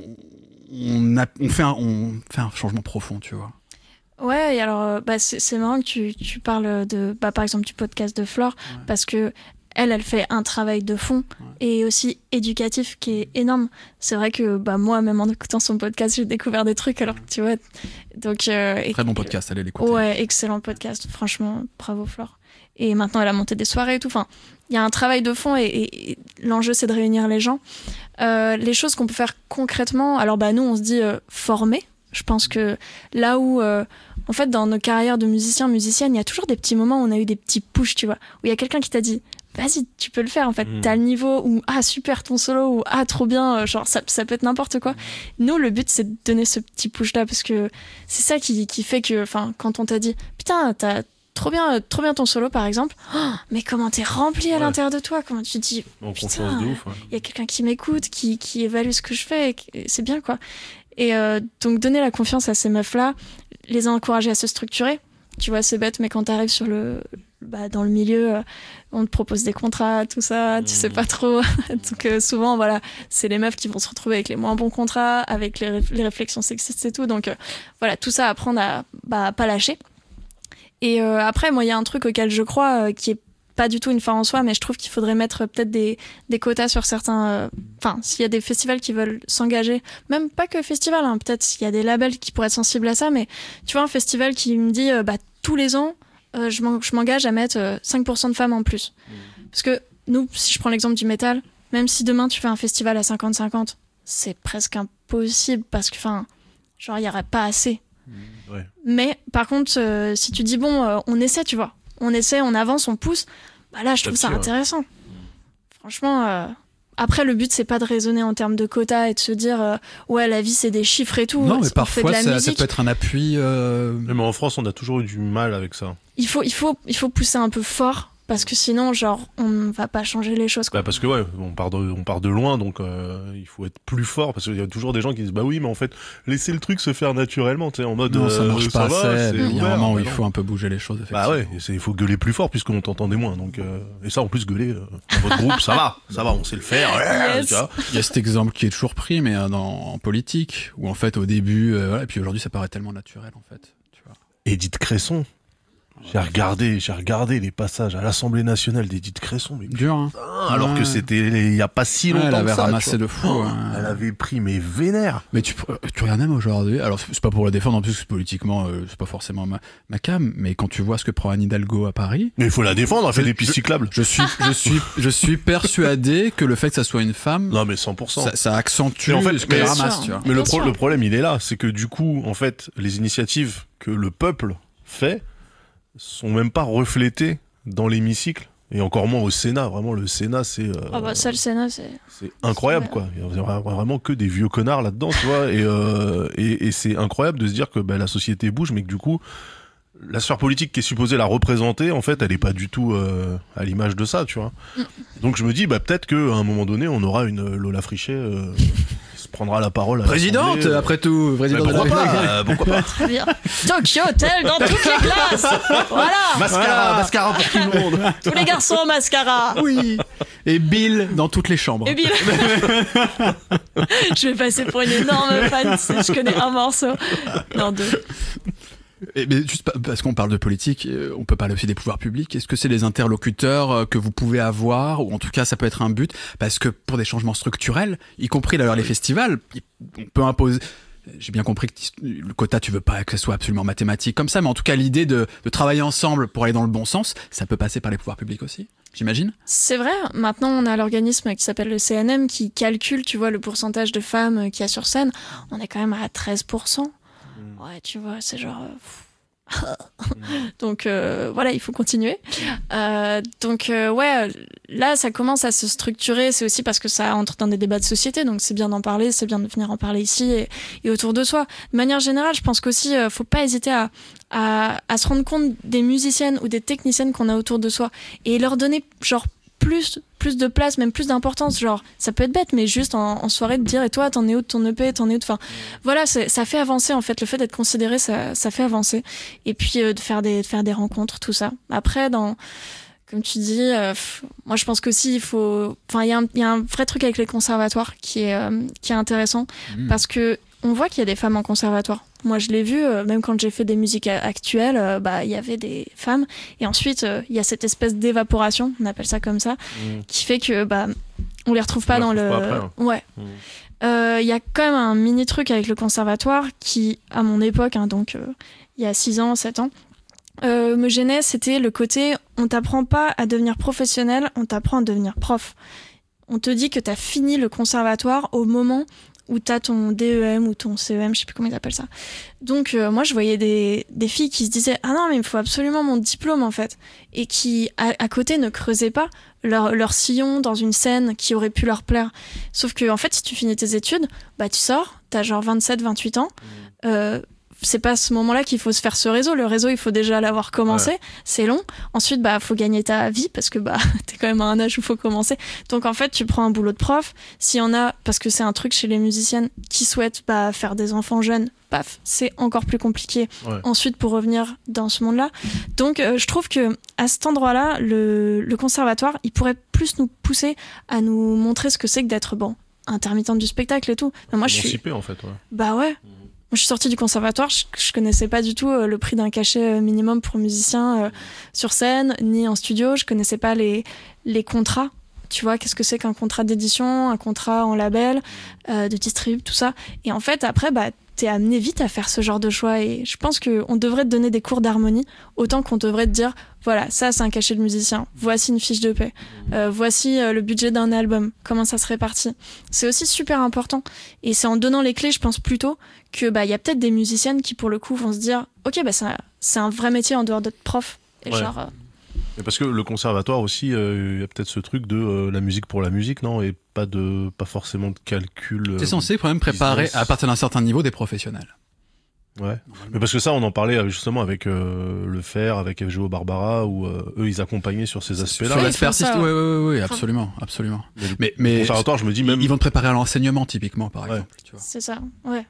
on, a- on fait, un, on fait un changement profond, tu vois. Ouais, et alors euh, bah c'est c'est marrant que tu tu parles de bah par exemple du podcast de Flore parce que elle, elle fait un travail de fond et aussi éducatif qui est énorme. C'est vrai que bah moi, même en écoutant son podcast, j'ai découvert des trucs. Alors tu vois, donc euh, et- Très bon podcast, allez l'écouter. Ouais, excellent podcast. Franchement, bravo Flore. Et maintenant, elle a monté des soirées et tout. Enfin, il y a un travail de fond et, et- et l'enjeu, c'est de réunir les gens. Euh, les choses qu'on peut faire concrètement. Alors bah nous, on se dit euh, former. Je pense que là où, euh, en fait, dans nos carrières de musiciens, musiciennes, il y a toujours des petits moments où on a eu des petits pushs, tu vois, où il y a quelqu'un qui t'a dit vas-y, tu peux le faire, en fait, Mmh. t'as le niveau, ou ah, super ton solo, ou ah, trop bien, euh, genre, ça, ça peut être n'importe quoi. Nous, le but, c'est de donner ce petit push-là, parce que c'est ça qui, qui fait que, enfin, quand on t'a dit putain, t'as trop bien, trop bien ton solo, par exemple, oh, mais comment t'es rempli à Ouais. l'intérieur de toi, comment tu te dis En putain, confiance de ouf. Ouais. il y a quelqu'un qui m'écoute, qui, qui évalue ce que je fais, et que- et c'est bien quoi. Et euh, donc donner la confiance à ces meufs-là, les encourager à se structurer. Tu vois, c'est bête, mais quand t'arrives sur le, bah, dans le milieu, euh, on te propose des contrats, tout ça, tu sais pas trop. Donc euh, souvent, voilà, c'est les meufs qui vont se retrouver avec les moins bons contrats, avec les, réf- les réflexions sexistes et tout. Donc euh, voilà, tout ça, apprendre à bah, pas lâcher. Et euh, après, moi, il y a un truc auquel je crois euh, qui est pas du tout une fin en soi, mais je trouve qu'il faudrait mettre peut-être des, des quotas sur certains. Enfin, euh, s'il y a des festivals qui veulent s'engager, même pas que festival, hein, peut-être s'il y a des labels qui pourraient être sensibles à ça, mais tu vois, un festival qui me dit, euh, bah, tous les ans, euh, je, m'en, je m'engage à mettre euh, cinq pour cent de femmes en plus. Mmh. Parce que nous, si je prends l'exemple du métal, même si demain tu fais un festival à cinquante cinquante, c'est presque impossible parce que, enfin, genre, il n'y aurait pas assez. Mmh, ouais. Mais par contre, euh, si tu dis, bon, euh, on essaie, tu vois, on essaie, on avance, on pousse, bah là, je trouve ça intéressant. Ouais. Franchement, euh, après, le but, c'est pas de raisonner en termes de quotas et de se dire, euh, ouais, la vie, c'est des chiffres et tout. Non, mais on parfois, fait de la ça, musique. ça peut être un appui. Euh... Mais en France, on a toujours eu du mal avec ça. Il faut, il faut, il faut pousser un peu fort. Parce que sinon, genre, on ne va pas changer les choses, quoi. Bah parce que ouais, on part de, on part de loin, donc euh, il faut être plus fort. Parce qu'il y a toujours des gens qui disent bah oui, mais en fait, laissez le truc se faire naturellement, tu sais, en mode non, ça marche euh, pas ça assez. va, c'est Il y a un ouvert, moment où bah il non. faut un peu bouger les choses. Bah ouais, et c'est, il faut gueuler plus fort puisqu'on t'entendait moins. Donc euh, et ça en plus gueuler euh, dans votre groupe, ça va, ça va, on sait le faire. Yes. Tu vois. Il y a cet exemple qui est toujours pris, mais euh, dans, en politique, où en fait au début, euh, voilà, et puis aujourd'hui ça paraît tellement naturel en fait. Tu vois. Édith Cresson. J'ai regardé, j'ai regardé les passages à l'Assemblée nationale d'Édith Cresson, mais Dur, hein. putain, alors Ouais. que c'était il y a pas si Ouais, longtemps elle avait que ça. ramassé tu vois. de fou. Oh, hein. Elle avait pris mes vénères. Mais tu, tu regardes même aujourd'hui, alors c'est pas pour la défendre en plus, que politiquement euh, c'est pas forcément ma, ma cam, mais quand tu vois ce que prend Anne Hidalgo à Paris, Mais il faut la défendre, elle fait Je- des pistes je- cyclables. je suis, je suis, je suis persuadé que le fait que ça soit une femme, Non mais cent pour cent. ça, ça accentue Mais en fait, ce qu'elle mais- ramasse, sûr. tu vois. Mais le, Bien pro- sûr. le problème, il est là, c'est que du coup, en fait, les initiatives que le peuple fait sont même pas reflétées dans l'hémicycle et encore moins au Sénat. Vraiment, le Sénat, c'est euh, Ah bah ça, le Sénat, c'est... c'est incroyable, Ouais. quoi. Il y a vraiment que des vieux connards là-dedans, tu vois. Et, euh, et, et c'est incroyable de se dire que bah, la société bouge, mais que du coup, la sphère politique qui est supposée la représenter, en fait, elle est pas du tout euh, à l'image de ça, tu vois. Mm. Donc je me dis, bah peut-être qu'à un moment donné, on aura une Lola Frichet euh, qui se prendra la parole. À Présidente, l'Assemblée. après tout, Bah, présidente de la pourquoi République. pas, euh, pourquoi pas. Très bien. Tokyo Hotel dans toutes les classes. Voilà. Mascara, Voilà. mascara pour tout le monde. Tous les garçons en mascara. Oui. Et Bill dans toutes les chambres. Et Bill. Je vais passer pour une énorme fan si je connais un morceau. Non, deux. Et, mais juste pa- parce qu'on parle de politique, euh, on peut parler aussi des pouvoirs publics. Est-ce que c'est les interlocuteurs euh, que vous pouvez avoir, ou en tout cas ça peut être un but, parce que pour des changements structurels, y compris d'ailleurs les festivals, y- on peut imposer. J'ai bien compris que le quota, tu veux pas que ce soit absolument mathématique comme ça, mais en tout cas l'idée de, de travailler ensemble pour aller dans le bon sens, ça peut passer par les pouvoirs publics aussi, j'imagine. C'est vrai. Maintenant, on a l'organisme qui s'appelle le C N M qui calcule, tu vois, le pourcentage de femmes qu'il y a sur scène. On est quand même à treize pour cent. Ouais, tu vois, c'est genre... euh, donc euh, voilà, il faut continuer. Euh, donc euh, ouais, là ça commence à se structurer. C'est aussi parce que ça entre dans des débats de société, donc c'est bien d'en parler, c'est bien de venir en parler ici et, et autour de soi. De manière générale, je pense qu'aussi euh, faut pas hésiter à, à, à se rendre compte des musiciennes ou des techniciennes qu'on a autour de soi et leur donner genre plus plus de place, même plus d'importance. Genre ça peut être bête, mais juste en, en soirée de dire et toi t'en es où de ton E P, t'en es où de... Enfin voilà, c'est, ça fait avancer en fait. Le fait d'être considéré, ça, ça fait avancer. Et puis euh, de faire des de faire des rencontres, tout ça. Après, dans comme tu dis, euh, pff, moi je pense qu'aussi il faut, enfin il y a un il y a un vrai truc avec les conservatoires qui est euh, qui est intéressant Mmh. parce que on voit qu'il y a des femmes en conservatoire. Moi, je l'ai vu, euh, même quand j'ai fait des musiques a- actuelles, euh, bah il y avait des femmes. Et ensuite, euh, il y a cette espèce d'évaporation, on appelle ça comme ça, Mmh. qui fait que bah on les retrouve pas On dans les le. retrouve pas après, hein. Ouais. Mmh. Euh, Il y a quand même un mini truc avec le conservatoire qui, à mon époque, hein, donc euh, il y a six ans, sept ans, euh, me gênait. C'était le côté, on t'apprend pas à devenir professionnel, on t'apprend à devenir prof. On te dit que t'as fini le conservatoire au moment où t'as ton D E M ou ton C E M, je sais plus comment ils appellent ça. Donc euh, moi je voyais des, des filles qui se disaient ah non mais il me faut absolument mon diplôme en fait, et qui à, à côté ne creusaient pas leur, leur sillon dans une scène qui aurait pu leur plaire. Sauf que en fait si tu finis tes études, bah tu sors, t'as genre vingt-sept vingt-huit ans, euh, c'est pas à ce moment-là qu'il faut se faire ce réseau. Le réseau, il faut déjà l'avoir commencé. Ouais. C'est long. Ensuite, bah, faut gagner ta vie parce que bah, t'es quand même à un âge où faut commencer. Donc, en fait, tu prends un boulot de prof. S'il y en a, parce que c'est un truc chez les musiciennes qui souhaitent bah, faire des enfants jeunes, paf, c'est encore plus compliqué. Ouais. Ensuite, pour revenir dans ce monde-là. Donc, euh, je trouve que à cet endroit-là, le, le conservatoire, il pourrait plus nous pousser à nous montrer ce que c'est que d'être bon, intermittente du spectacle et tout. Mais moi, je suis. Émancipé, en fait, ouais. Bah ouais. je suis sortie du conservatoire, je, je connaissais pas du tout euh, le prix d'un cachet euh, minimum pour musicien euh, sur scène, ni en studio. Je connaissais pas les, les contrats. Tu vois, qu'est-ce que c'est qu'un contrat d'édition, un contrat en label, euh, de distrib, tout ça. Et en fait, après, bah, t'es amené vite à faire ce genre de choix. Et je pense qu'on devrait te donner des cours d'harmonie, autant qu'on devrait te dire, voilà, ça, c'est un cachet de musicien. Voici une fiche de paie. Euh, voici euh, le budget d'un album. Comment ça se répartit. C'est aussi super important. Et c'est en donnant les clés, je pense plutôt, que bah, y a peut-être des musiciennes qui, pour le coup, vont se dire, ok, bah, c'est un, c'est un vrai métier en dehors d'être prof. Et Ouais. genre... euh, Mais parce que le conservatoire aussi, il euh, y a peut-être ce truc de euh, la musique pour la musique, non? Et pas de, pas forcément de calcul. euh, T'es censé quand même préparer, business. à partir d'un certain niveau, des professionnels. Ouais. Mais parce que ça, on en parlait euh, justement avec euh, le Fer, avec F G O Barbara, où euh, eux, ils accompagnaient sur ces aspects-là. Sur Ouais, l'aspect ils font ça, artistique, ouais. oui, oui, oui, Enfin- absolument, absolument. Mais le Mais, mais conservatoire, je me dis même. ils vont te préparer à l'enseignement, typiquement, par Ouais. exemple. Tu vois. C'est ça, ouais.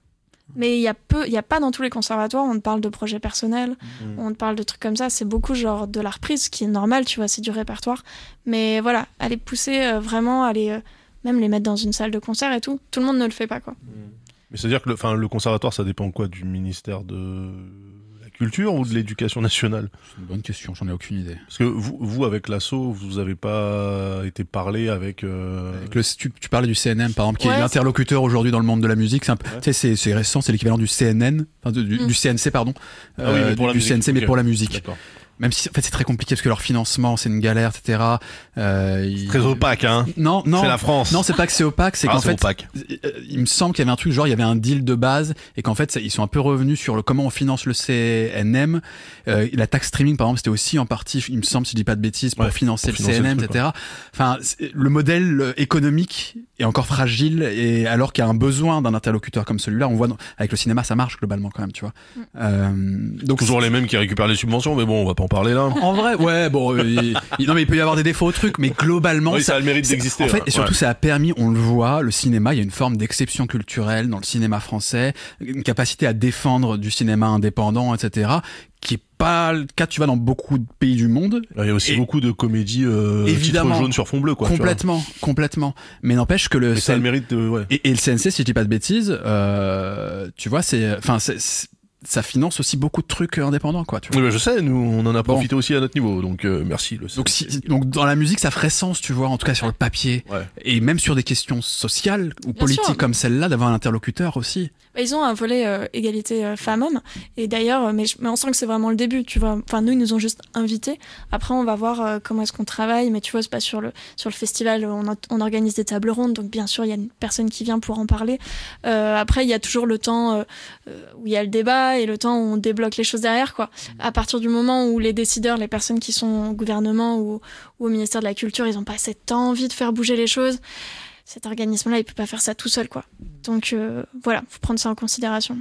Mais il y a peu, il y a pas dans tous les conservatoires, on te parle de projets personnels, Mm. on te parle de trucs comme ça, c'est beaucoup genre de la reprise, ce qui est normal, tu vois, c'est du répertoire. Mais voilà, aller pousser euh, vraiment, aller euh, même les mettre dans une salle de concert et tout, tout le monde ne le fait pas, quoi. Mais c'est-à-dire que le, enfin, le conservatoire, ça dépend quoi? Du ministère de la Culture ou de l'Éducation nationale? C'est une bonne question, j'en ai aucune idée. Parce que vous, vous avec l'asso, vous avez pas été parlé avec. Euh... Avec le- tu, tu parlais du C N M, par exemple, qui Ouais, est l'interlocuteur aujourd'hui dans le monde de la musique. C'est un peu- Ouais. tu sais, c'est, c'est récent, c'est l'équivalent du C N N, enfin, de- du, Mm. du C N C, pardon. Ah oui, mais pour du, la du musique, C N C, mais ok. pour la musique. D'accord. Même si, en fait, c'est très compliqué parce que leur financement, c'est une galère, et cetera. Euh, ils- Très opaque, hein. Non, non. C'est la France. Non, c'est pas que c'est opaque, c'est Ah, qu'en c'est fait, opaque. euh, il me semble qu'il y avait un truc genre il y avait un deal de base et qu'en fait ça- ils sont un peu revenus sur le comment on finance le C N M. Euh, la taxe streaming par exemple c'était aussi en partie, il me semble si je dis pas de bêtises, pour Ouais, financer pour le financer C N M, le truc, et cetera. Enfin c'est- le modèle euh, économique est encore fragile et alors qu'il y a un besoin d'un interlocuteur comme celui-là, on voit dans- avec le cinéma ça marche globalement quand même, tu vois. Mm. Euh, donc Toujours les mêmes qui récupèrent les subventions, mais bon, on va pas en parler là. en vrai, ouais, bon, euh, il- il- non mais il peut y avoir des défauts au truc, mais globalement, Oui, ça a le mérite c'est- d'exister. En fait, ouais. et surtout, Ouais. ça a permis, on le voit, le cinéma, il y a une forme d'exception culturelle dans le cinéma français, une capacité à défendre du cinéma indépendant, et cetera, qui est pas le cas, tu vois, dans beaucoup de pays du monde. Il y a aussi Et- beaucoup de comédies euh, Évidemment. titre jaune sur fond bleu, quoi. tu vois. complètement, complètement. Mais n'empêche que le Mais ça a le C N- mérite de. Ouais. et, et le C N C, si je dis pas de bêtises, euh, tu vois, c'est, enfin, c'est- c'est- ça finance aussi beaucoup de trucs indépendants, quoi. Tu vois. Oui, mais je sais, nous, on en a Bon. profité aussi à notre niveau, donc euh, merci. Le Donc, si, donc dans la musique, ça ferait sens, tu vois, en tout cas sur le papier, Ouais. et même sur des questions sociales ou Bien politiques sûr. comme celle-là, d'avoir un interlocuteur aussi. Bah, ils ont un volet euh, égalité euh, femmes-hommes. Et d'ailleurs, euh, mais, je- mais on sent que c'est vraiment le début, tu vois. Enfin, nous, ils nous ont juste invités. Après, on va voir euh, comment est-ce qu'on travaille. Mais tu vois, c'est pas sur le, sur le festival, on, a- on organise des tables rondes. Donc, bien sûr, il y a une personne qui vient pour en parler. Euh, après, il y a toujours le temps euh, euh, où il y a le débat et le temps où on débloque les choses derrière, quoi. À partir du moment où les décideurs, les personnes qui sont au gouvernement ou, ou au ministère de la Culture, ils ont pas cette envie de faire bouger les choses, cet organisme-là, il peut pas faire ça tout seul, quoi. Donc euh, voilà, faut prendre ça en considération.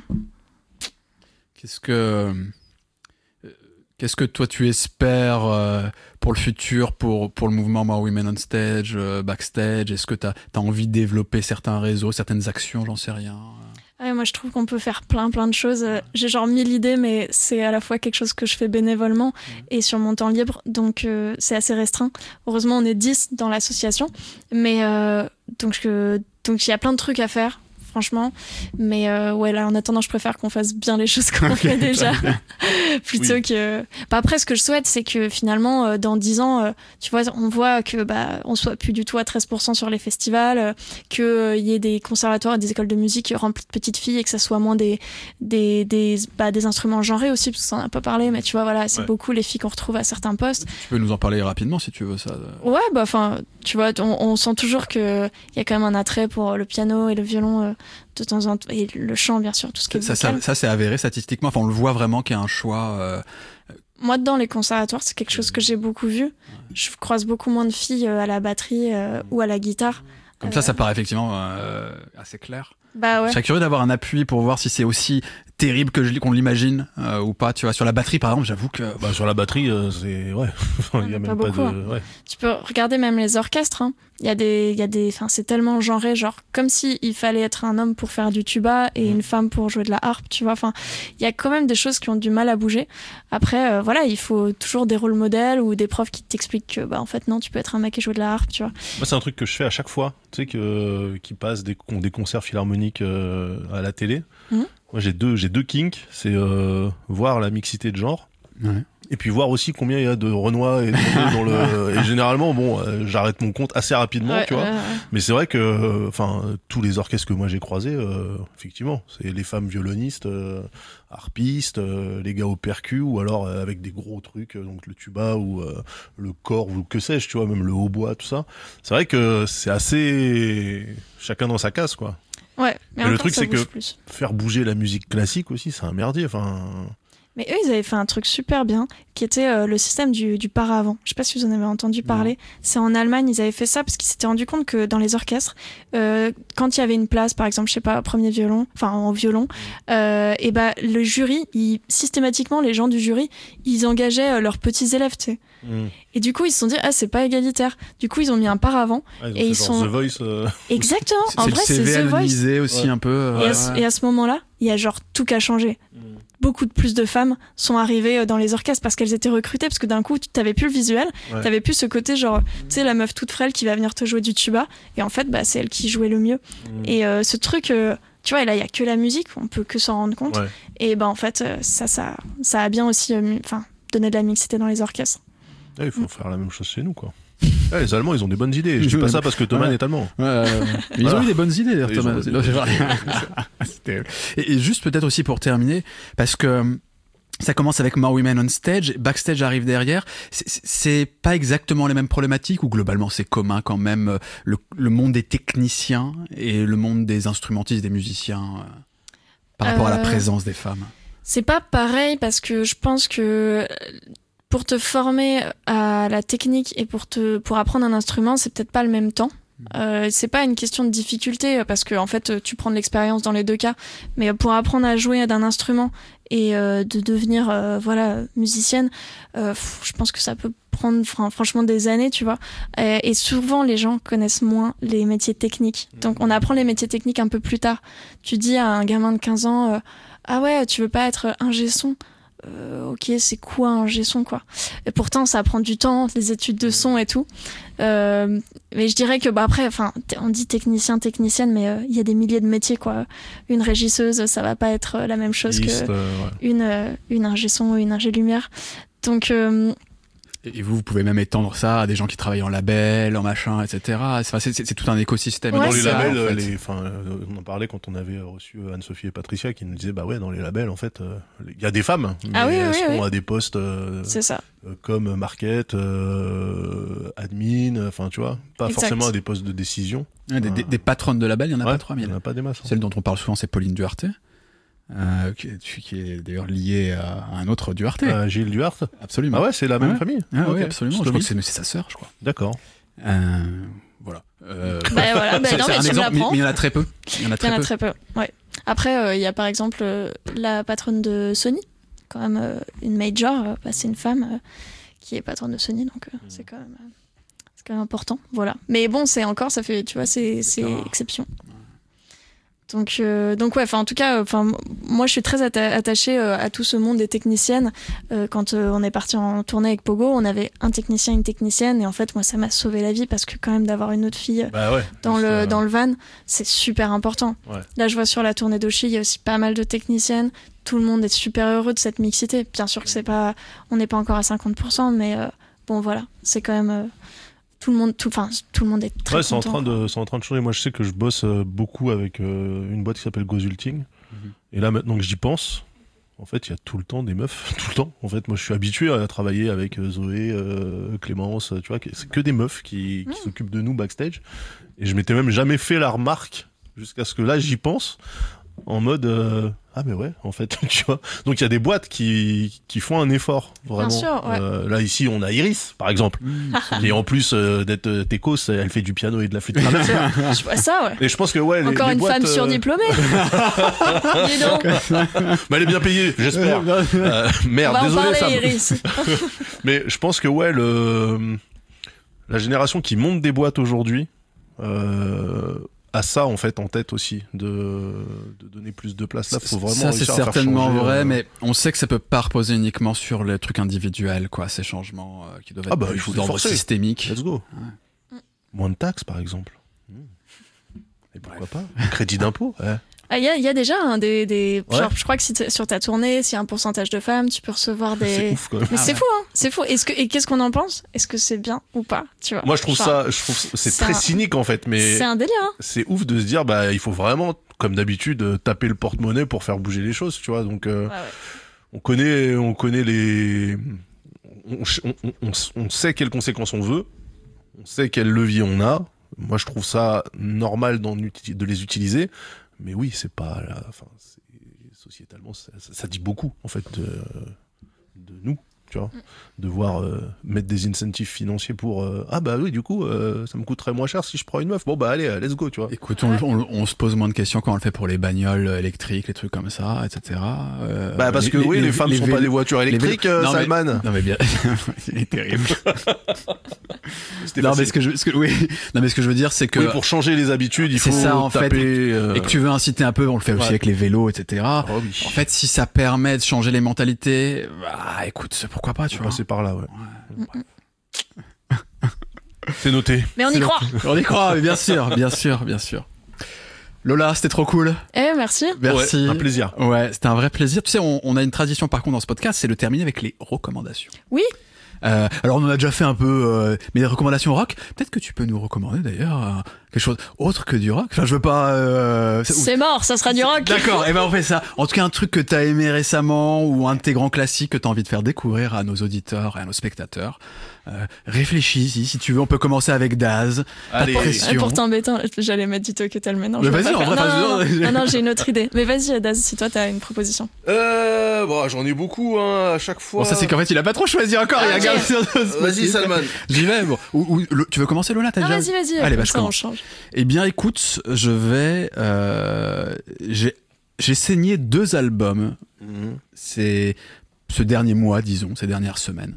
Qu'est-ce que, euh, qu'est-ce que toi tu espères euh, pour le futur, pour, pour le mouvement More Women on Stage, euh, Backstage? Est-ce que tu as envie de développer certains réseaux, certaines actions, j'en sais rien. Ouais, moi, je trouve qu'on peut faire plein, plein de choses. Euh, J'ai genre mille idées, mais c'est à la fois quelque chose que je fais bénévolement et sur mon temps libre, donc euh, c'est assez restreint. Heureusement, on est dix dans l'association, mais euh, donc je- donc il y a plein de trucs à faire, franchement. Mais euh, ouais, là, en attendant, je préfère qu'on fasse bien les choses qu'on fait déjà, plutôt Oui. que. Bah, après, ce que je souhaite, c'est que finalement, euh, dans dix ans, euh, tu vois, on voit que bah, on soit plus du tout à treize pour cent sur les festivals, euh, qu'il euh, y ait des conservatoires et des écoles de musique remplis de petites filles et que ça soit moins des, des, des, bah, des instruments genrés aussi, parce que ça en a pas parlé, mais tu vois, voilà, c'est Ouais. beaucoup les filles qu'on retrouve à certains postes. Tu peux nous en parler rapidement si tu veux ça. Ouais, bah, enfin, tu vois, on, on sent toujours qu'il y a quand même un attrait pour le piano et le violon euh, de temps en temps, et le chant, bien sûr, tout ce qui est Ça, ça, vocal. ça, c'est avéré statistiquement. Enfin, on le voit vraiment qu'il y a un choix. euh, Moi, dans les conservatoires, c'est quelque chose que j'ai beaucoup vu. Je croise beaucoup moins de filles euh, à la batterie euh, ou à la guitare. Comme Euh, ça, ça paraît effectivement euh, assez clair. Bah ouais. Je serais curieux d'avoir un appui pour voir si c'est aussi terrible que je, qu'on l'imagine euh, ou pas. Tu vois, sur la batterie, par exemple, j'avoue que. Bah, sur la batterie, euh, c'est. Ouais. Il y a Pas même pas, beaucoup, de. Ouais. Tu peux regarder même les orchestres. hein. Il y a des, il y a des, enfin, c'est tellement genré, genre comme si il fallait être un homme pour faire du tuba et Mhm. une femme pour jouer de la harpe, tu vois. Enfin, il y a quand même des choses qui ont du mal à bouger. Après, euh, voilà, il faut toujours des rôles modèles ou des profs qui t'expliquent que, bah, en fait, non, tu peux être un mec et jouer de la harpe, tu vois. Moi, c'est un truc que je fais à chaque fois. Tu sais, que, qui passe des, con- des concerts philharmoniques euh, à la télé. Mhm. Moi, j'ai deux, j'ai deux kinks. C'est euh, voir la mixité de genre. Ouais. Et puis voir aussi combien il y a de Renois et de Renois dans le. Et généralement, bon, euh, j'arrête mon compte assez rapidement, Ouais, tu vois. ouais, ouais. Mais c'est vrai que, enfin, euh, tous les orchestres que moi j'ai croisés, euh, effectivement, c'est les femmes violonistes, euh, harpistes, euh, les gars au percu, ou alors euh, avec des gros trucs, euh, donc le tuba ou euh, le cor ou que sais-je, tu vois, même le hautbois, tout ça. C'est vrai que c'est assez chacun dans sa case, quoi. Ouais, mais, Mais le encore, truc, ça c'est bouge que- plus. Faire bouger la musique classique aussi, c'est un merdier. Enfin, Mais eux, ils avaient fait un truc super bien, qui était euh, le système du, du paravent. Je sais pas si vous en avez entendu parler. C'est en Allemagne, ils avaient fait ça parce qu'ils s'étaient rendu compte que dans les orchestres, euh, quand il y avait une place, par exemple, je sais pas, premier violon, enfin en violon, euh, et ben le jury, il, systématiquement, les gens du jury, ils engageaient euh, leurs petits élèves, tu sais. mm. Et du coup, ils se sont dit, ah, c'est pas égalitaire. Du coup, ils ont mis un paravent. Ah, ils ont Et fait ils genre sont- The Voice. euh, Exactement. C'est En c'est vrai, le c'est C V The Voice. anonymisé aussi Ouais. un peu. Et, euh, à ce, et à ce moment-là, il y a genre tout qui a changé. Beaucoup de plus de femmes sont arrivées euh, dans les orchestres parce qu'elles étaient recrutées, parce que d'un coup, tu t'avais plus le visuel, Ouais. t'avais plus ce côté genre, tu sais, la meuf toute frêle qui va venir te jouer du tuba, et en fait, bah, c'est elle qui jouait le mieux. Mm. Et euh, ce truc, euh, tu vois, et là, il y a que la musique, on peut que s'en rendre compte. Ouais. Et bah, en fait, euh, ça, ça, ça a bien aussi, euh, mu- enfin, donné de la mixité dans les orchestres. Ouais, il faut faire la même chose chez nous, quoi. Ouais, les Allemands, ils ont des bonnes idées. Je dis pas ça parce que Thomas Ouais. est allemand. Ouais, euh, mais ils Voilà. ont eu des bonnes idées d'ailleurs, Ils ont Thomas. des Non, c'est bonnes vrai. C'était- et, et juste peut-être aussi pour terminer, parce que euh, ça commence avec More Women on Stage, Backstage arrive derrière. C'est- C'est c'est pas exactement les mêmes problématiques, ou globalement c'est commun quand même, euh, le, le monde des techniciens et le monde des instrumentistes, des musiciens, euh, par rapport à la Euh, présence des femmes. C'est pas pareil parce que je pense que pour te former à la technique et pour te pour apprendre un instrument, c'est peut-être pas le même temps. Euh, c'est pas une question de difficulté parce que en fait tu prends de l'expérience dans les deux cas, mais pour apprendre à jouer d'un instrument et euh, de devenir euh, voilà musicienne, euh, pff, je pense que ça peut prendre fran- franchement des années, tu vois. Et, et souvent les gens connaissent moins les métiers techniques, donc on apprend les métiers techniques un peu plus tard. Tu dis à un gamin de quinze ans, euh, ah ouais, tu veux pas être ingé son? Euh, ok, c'est quoi un ingé son, quoi? Et pourtant, ça prend du temps, les études de son et tout. Euh, mais je dirais que, bah après, enfin, t- on dit technicien, technicienne, mais euh, il y a des milliers de métiers, quoi. Une régisseuse, ça va pas être la même chose Liste, que euh, ouais. une, euh, une ingé son ou une ingé lumière. Donc, euh, Et vous, vous pouvez même étendre ça à des gens qui travaillent en label, en machin, et cetera. C'est, c'est, c'est tout un écosystème. Ouais, dans les c'est labels, en fait. les, enfin, euh, on en parlait quand on avait reçu Anne-Sophie et Patricia qui nous disaient, bah ouais, dans les labels, en fait, euh, il y a des femmes, mais Ah oui, elles oui, sont oui. à des postes euh, c'est ça. euh, comme market, euh, admin, enfin, tu vois, pas Exact. forcément à des postes de décision. Ouais, des, des, des patronnes de label, il y en a Ouais, pas trois il mille. y en a pas des masses. hein. Celle dont on parle souvent, c'est Pauline Duarte, euh, qui, est- qui est d'ailleurs liée à un autre Duarte. Euh, Gilles Duarte. Absolument. Ah ouais, c'est la même Ouais. famille. Ah Ok. oui, absolument. Je Stomy. crois que c'est, mais c'est sa sœur, je crois. D'accord. Euh, voilà. Euh, Bah voilà, bah c'est, non, c'est mais un tu me exemple, mais, l'apprends. mais il y en a très peu. Il y en a Il y très en a peu. très peu, ouais. Après, euh, il y a par exemple euh, la patronne de Sony, quand même euh, une major, euh, bah, c'est une femme euh, qui est patronne de Sony, donc euh, c'est quand même, euh, c'est quand même important, voilà. Mais bon, c'est encore, ça fait, tu vois, c'est, c'est rare. exception. Donc, euh, donc ouais, enfin en tout cas, enfin moi je suis très atta- attachée euh, à tout ce monde des techniciennes. Euh, quand euh, on est parti en tournée avec Pogo, on avait un technicien, une technicienne, et en fait moi ça m'a sauvé la vie parce que quand même d'avoir une autre fille Bah ouais. dans C'est, le, euh, dans le van, c'est super important. Ouais. Là, je vois sur la tournée d'Oshi, il y a aussi pas mal de techniciennes. Tout le monde est super heureux de cette mixité. Bien sûr que c'est pas, on n'est pas encore à cinquante pour cent, mais euh, bon, voilà, c'est quand même euh, tout le monde, tout, enfin, tout le monde est très Ouais, c'est en content. train de, c'est en train de changer. Moi, je sais que je bosse euh, beaucoup avec euh, une boîte qui s'appelle Gozulting. Mhm. Et là, maintenant que j'y pense, en fait, il y a tout le temps des meufs, tout le temps. En fait, moi, je suis habitué à travailler avec euh, Zoé, euh, Clémence, tu vois, que- c'est que des meufs qui, qui Mhm. s'occupent de nous backstage. Et je m'étais même jamais fait la remarque jusqu'à ce que là, j'y pense, en mode euh, ah mais ouais, en fait, tu vois. Donc il y a des boîtes qui qui font un effort vraiment. sûr, ouais. Euh, là ici, on a Iris, par exemple. Mmh. Et en plus euh, d'être euh, techos, elle fait du piano et de la flûte traversière. Je vois ça, ouais. Et je pense que ouais, les, Encore les une boîtes, femme euh, surdiplômée. Dis donc, bah, elle est bien payée, j'espère. Euh, on merde, va en désolé parler, Sam. Iris. Mais je pense que ouais, le la génération qui monte des boîtes aujourd'hui euh, a ça en fait en tête aussi de de donner plus de place. Là, faut vraiment ça, c'est réussir à faire certainement changer, vrai, euh, mais on sait que ça peut pas reposer uniquement sur les trucs individuels, quoi, ces changements euh, qui doivent être Ah bah, plus il faut les d'ordre forcer. systémique. Let's go. Ouais. Moins de taxes, par exemple. Hmm. Et pourquoi pas Un crédit d'impôt ouais. Ah, il y a, il y a déjà hein, des, des Ouais. genre, je crois que si t'es- sur ta tournée, s'il y a un pourcentage de femmes, tu peux recevoir des. C'est ouf quand même. Mais Ah c'est ouais. fou, hein. C'est fou. Est-ce que et qu'est-ce qu'on en pense? Est-ce que c'est bien ou pas? Tu vois. Moi, je trouve Genre, ça, je trouve c'est c'est très un- cynique en fait, mais C'est un délire. Hein. c'est ouf de se dire, bah, il faut vraiment, comme d'habitude, euh, taper le porte-monnaie pour faire bouger les choses, tu vois. Donc, euh, Ouais, ouais. on connaît, on connaît les, on, on, on, on, on sait quelles conséquences on veut, on sait quel levier on a. Moi, je trouve ça normal d'en uti- de les utiliser, mais oui, c'est pas, la, enfin, c'est, sociétalement, ça, ça, ça dit beaucoup en fait de, de nous. Tu vois, de voir euh, mettre des incentives financiers pour euh, ah bah oui du coup euh, ça me coûterait moins cher si je prends une meuf, bon bah allez let's go, tu vois. Écoute, on, on, on se pose moins de questions quand on le fait pour les bagnoles électriques, les trucs comme ça, et cetera. Euh, Bah parce que oui, les, femmes sont vélos- pas des voitures les vélos- électriques, euh, Non, mais- Salman. Non mais bien, il est terrible. C'était Non mais facile. ce que je, ce que, oui, non mais ce que je veux dire c'est que Oui, pour changer les habitudes, il c'est faut ça, en fait, taper. euh, et que tu veux inciter un peu, on le fait aussi Ouais. avec les vélos, et cetera. oh oui. En fait, si ça permet de changer les mentalités, bah écoute, pourquoi pas, tu Faut vois. passer par là, ouais. C'est noté. Mais on y C'est croit. On y croit, mais bien sûr, bien sûr, bien sûr. Lola, c'était trop cool. Eh, merci. Merci. Ouais, un plaisir. Ouais, c'était un vrai plaisir. Tu sais, on, on a une tradition par contre dans ce podcast, c'est de terminer avec les recommandations. Oui. Euh, alors on en a déjà fait un peu, euh, mais les recommandations rock. Peut-être que tu peux nous recommander d'ailleurs euh, quelque chose autre que du rock. Enfin, je veux pas. Euh, c'est- C'est mort, ça sera du rock. D'accord, et ben on fait ça. En tout cas, un truc que t'as aimé récemment ou un de tes grands classiques que t'as envie de faire découvrir à nos auditeurs et à nos spectateurs. Euh, réfléchis, si, si tu veux, on peut commencer avec Daz. Allez. Pas de Eh, pression. pour t'embêter, j'allais mettre Dito Ketel, mais non. Mais je vais vas-y, pas en faire. vrai, non, vas-y, non, non, non, non, j'ai une autre idée. Mais vas-y, Daz, si toi t'as une proposition. Euh, bon, j'en ai beaucoup, hein, à chaque fois. Bon, ça c'est qu'en fait, il a pas trop choisi encore. Il a Ok. gardé ce Euh, Vas-y, motif. Salman. J'y vais. Bon. Ou, ou- le- tu veux commencer, Lola? T'as Ah, déjà... vas-y, vas-y. Allez, comme bah, je ça, on commence. change. Eh bien, écoute, je vais. Euh, j'ai, j'ai saigné deux albums. Mhm. C'est ce dernier mois, disons, ces dernières semaines.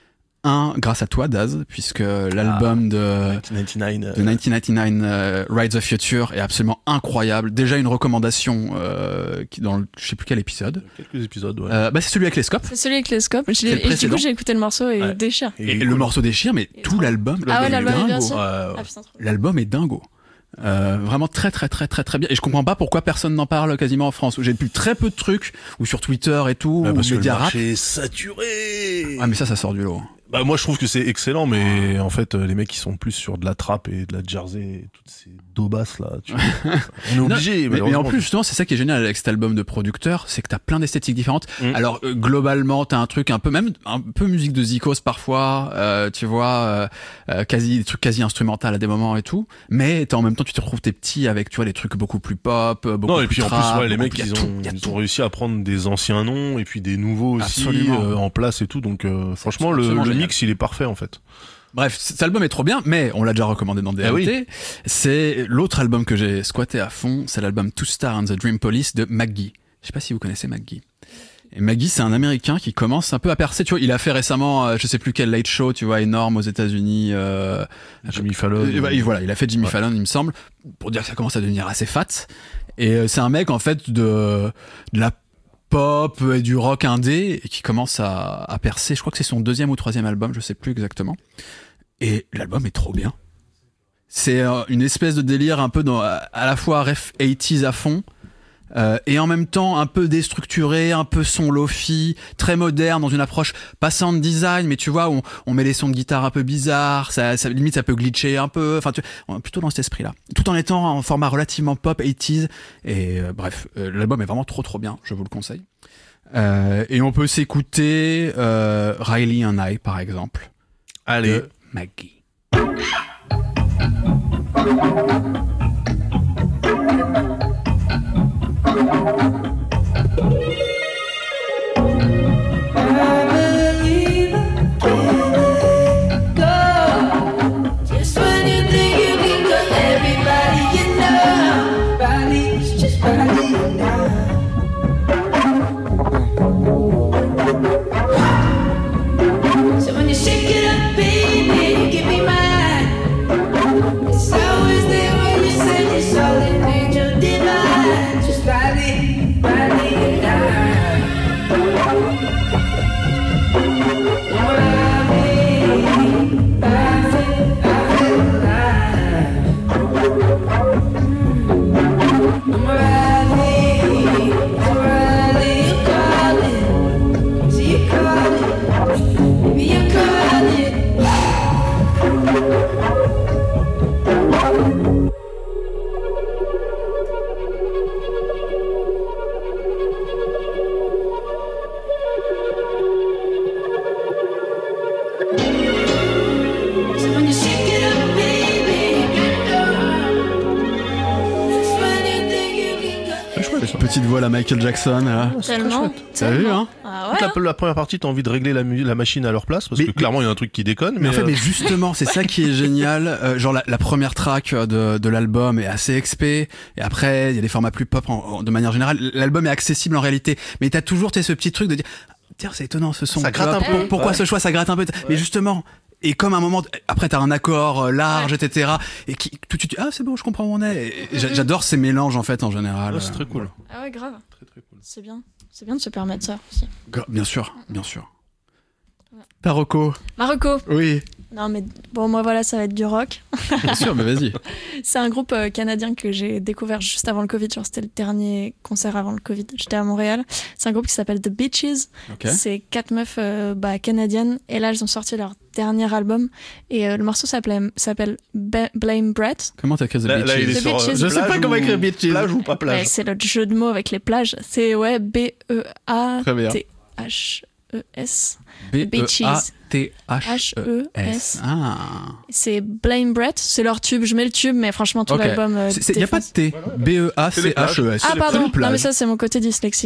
Un, grâce à toi, Daz, puisque l'album de, mille neuf cent quatre-vingt-dix-neuf. euh, de dix-neuf quatre-vingt-dix-neuf, euh, Ride the Future, est absolument incroyable. Déjà une recommandation euh, qui dans le, je sais plus quel épisode. Quelques épisodes, ouais. Euh, bah, c'est celui avec les scopes. C'est celui avec les scopes. Je C'est l'ai- le Et du précédent. coup, j'ai écouté le morceau et Ouais. déchire. Et, le morceau déchire, mais Et tout trop- l'album. Ah ouais, est l'album est bien, dingo. ça. Euh, Ah putain, trop bien. L'album est dingo. Euh, vraiment très très très très très bien, et je comprends pas pourquoi personne n'en parle quasiment en France, où j'ai plus très peu de trucs, ou sur Twitter et tout, Ouais, ou parce que le média rap. marché est saturé. Ah mais ça ça sort du lot. Bah moi je trouve que c'est excellent, mais en fait euh, les mecs qui sont plus sur de la trap et de la jersey et toutes ces daubasses là, tu vois. On est obligé. mais, mais en malheureusement. plus justement c'est ça qui est génial avec cet album de producteur, c'est que t'as plein d'esthétiques différentes. Mm. Alors euh, globalement t'as un truc un peu même un peu musique de Zikos parfois, euh, tu vois, euh, euh, quasi des trucs quasi instrumentales à des moments et tout, mais t'as en même temps tu te retrouves tes petits avec tu vois des trucs beaucoup plus pop, euh, beaucoup Non, et plus puis en trap, plus, ouais, les beaucoup mecs, plus- y a ils tout, ont, y a ils tout. ont réussi à prendre des anciens noms et puis des nouveaux aussi Absolument. euh, en place et tout. Donc, euh, franchement, le, absolument le génial. mix, il est parfait en fait. Bref, cet album est trop bien, mais on l'a déjà recommandé dans D L T. Ah oui. C'est l'autre album que j'ai squatté à fond, c'est l'album Two Star and the Dream Police de McGee. Je sais pas si vous connaissez McGee. Et McGee, c'est un Américain qui commence un peu à percer. Tu vois, il a fait récemment, euh, je sais plus quel late show, tu vois, énorme aux États-Unis. Euh, Jimmy Fallon. euh, bah, voilà, il a fait Jimmy Ouais. Fallon, il me semble, pour dire que ça commence à devenir assez fat. Et euh, c'est un mec en fait de, de la pop et du rock indé et qui commence à, à percer. Je crois que c'est son deuxième ou troisième album, je sais plus exactement. Et l'album est trop bien. C'est euh, une espèce de délire un peu dans, à la fois ref eighties à fond, euh, et en même temps un peu déstructuré, un peu son lofi, très moderne, dans une approche pas sound design, mais tu vois, on, on met les sons de guitare un peu bizarres, ça, ça, limite ça peut glitcher un peu, enfin tu on est plutôt dans cet esprit-là. Tout en étant en format relativement pop eighties, et euh, bref, euh, l'album est vraiment trop trop bien, je vous le conseille. Euh, et on peut s'écouter euh, Riley and I, par exemple, Allez. de McGee. Just when you think you can cut everybody you know, Riley's just Riley now. So when you shake it up, baby, give me mine. It's always there when you say you're solid, angel divine. Just Riley, Riley now. I'm Riley. niveau à la Michael Jackson. Là. Tellement. T'as vu, hein? Ah ouais. La, la première partie, t'as envie de régler la, mu- la machine à leur place parce Mais- que clairement il y a un truc qui déconne. Mais, Mais, en fait, euh, mais justement, c'est ça qui est génial. Euh, genre la, la première track de, de l'album est assez X P, et après il y a des formats plus pop en- en- de manière générale. L'album est accessible en réalité, mais t'as toujours t'es ce petit truc de dire, tiens, c'est étonnant ce son. Ça tu gratte vois, un pour- peu. Pourquoi Ouais. ce choix, ça gratte un peu. Mais justement. Et comme à un moment, après t'as un accord euh, large, et cetera. Et qui tout de suite, ah c'est bon, je comprends où on est. Et j'a- J'adore ces mélanges en fait en général. ouais, c'est très cool. Ah ouais, grave. Très très cool. C'est bien. C'est bien de se permettre ça aussi. Gra- Bien sûr, bien sûr. Ouais. Taroko. Marocco. Oui. Non mais bon, moi voilà, ça va être du rock. Bien sûr, mais vas-y. C'est un groupe euh, canadien que j'ai découvert juste avant le Covid. Genre, c'était le dernier concert avant le Covid. J'étais à Montréal. C'est un groupe qui s'appelle The Beaches. Ok. C'est quatre meufs euh, bah, canadiennes. Et là, elles ont sorti leur dernier album. Et euh, le morceau s'appelle, s'appelle Ba- Blame Brett. Comment t'as écrit The Là, là, il est Beaches? The sur, euh, Beaches. Je sais plage pas comment ou- écrire Beaches. Plage ou pas Ouais, plage. c'est le jeu de mots avec les plages. C'est ouais, B E A Très bien. T H E S. B Beaches. E A T H H E E S. S. Ah. C'est Blame Brett. C'est leur tube. Je mets le tube, mais franchement, tout Ok. l'album. Euh, Il n'y a pas de défonce. T. B E A C H E S. Ah, les pardon. C'est une plage. Non, mais ça, c'est mon côté dyslexique.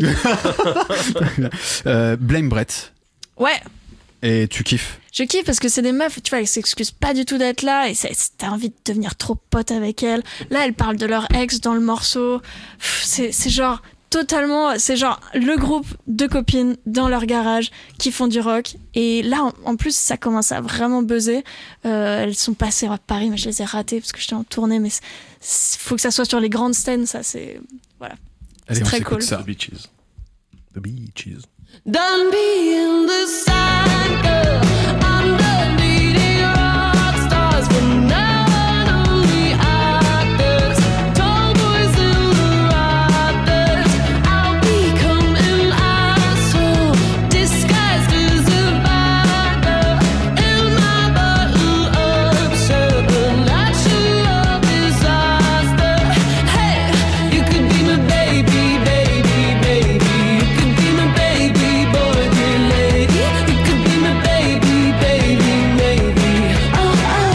Euh, Blame Brett. Ouais. Et tu kiffes. Je kiffe parce que c'est des meufs, tu vois, elles s'excusent pas du tout d'être là et c'est- c'est- t'as envie de devenir trop pote avec elles. Là, elles parlent de leur ex dans le morceau. Pff, C'est c'est genre totalement, c'est genre le groupe de copines dans leur garage qui font du rock. Et là, en, en plus, ça commence à vraiment buzzer. Euh, elles sont passées à Paris, mais je les ai ratées parce que j'étais en tournée. Mais il faut que ça soit sur les grandes scènes, ça c'est voilà. Allez, C'est on très s'écoute cool. ça. The Beaches. The Beaches. Done being the side girl. I'm done dating rock stars for non-only actors. Tomboys in the rafters. I'll become an asshole disguised as a bad girl in my button-up shirt. A natural disaster. Hey, you could be my baby, baby, baby. You could be my baby boy, dear lady. You could be my baby, baby, maybe. Oh,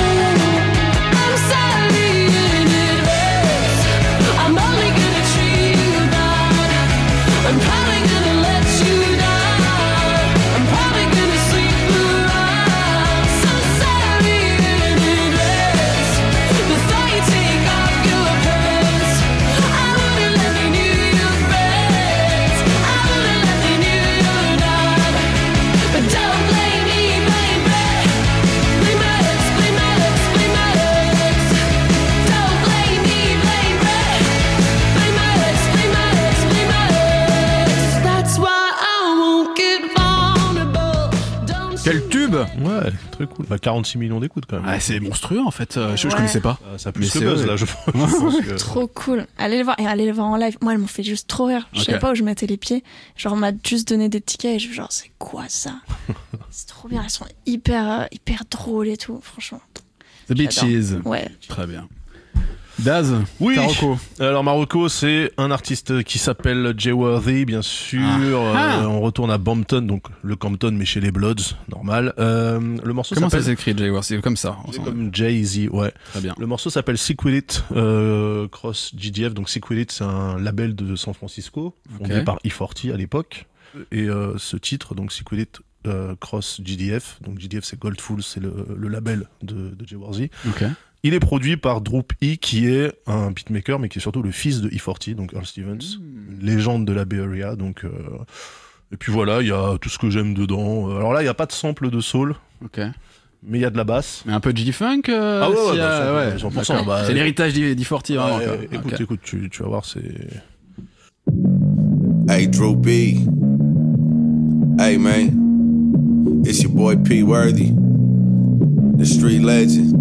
oh, I'm sorry and it hurts. I'm only gonna treat you bad. I'm probably gonna let you down. I'm probably gonna sleep around. So sorry and it hurts. Before you take off your pants, I wouldn't let me knew your friends. I wouldn't let me knew your dad. But don't blame me, blame Brett. Blame my ex, blame my ex, blame my ex. Don't blame me, blame Brett. Blame my ex, blame my ex, blame my ex. That's why I won't get vulnerable. Don't Quel tube! Ouais, très cool. Bah, quarante-six millions d'écoutes quand même. Ah, c'est monstrueux en fait. Euh, je, je Ouais. connaissais pas. Ah, ça Mais plus que c'est buzz vrai. là, je, je pense que... Trop cool. Allez le voir et allez le voir en live. Moi, elles m'ont fait juste trop rire. Je Ok. savais pas où je mettais les pieds. Genre, on m'a juste donné des tickets et je genre, c'est quoi ça? C'est trop bien. Elles sont hyper, euh, hyper drôles et tout. Franchement. The Beaches. Ouais. Très bien. Daz, Oui. Taroko. Alors Marocco, c'est un artiste qui s'appelle Jay Worthy, bien sûr. Ah. Euh, on retourne à Bampton, donc le Compton, mais chez les Bloods, normal. Euh, le morceau Comment ça s'appelle... s'écrit, Jay Ward? C'est comme ça. on C'est s'en- comme Jay-Z, ouais. Très bien. Le morceau s'appelle Sequel It, euh, Cross G D F. Donc Sequel It, c'est un label de San Francisco, fondé Ok. par E quarante à l'époque. Et euh, ce titre, donc Sequel It, euh, Cross G D F. Donc G D F, c'est Goldful, c'est le, le label de, de Jay Worthy. Ok. Il est produit par Droop E, qui est un beatmaker, mais qui est surtout le fils de E quarante, donc Earl Stevens, une légende de la Bay Area. Donc, euh... et puis voilà, il y a tout ce que j'aime dedans. Alors là, il n'y a pas de sample de soul, Ok. mais il y a de la basse. Mais un peu de G-Funk euh, Ah ouais, ouais, s'il y a- bah, ouais, cent pour cent, d'accord. bah, c'est l'héritage d'I forty vraiment. Ouais, quoi. écoute, Ok. écoute, tu, tu vas voir, c'est... Hey, Drew B. Hey, man. It's your boy P. Worthy, the street legend.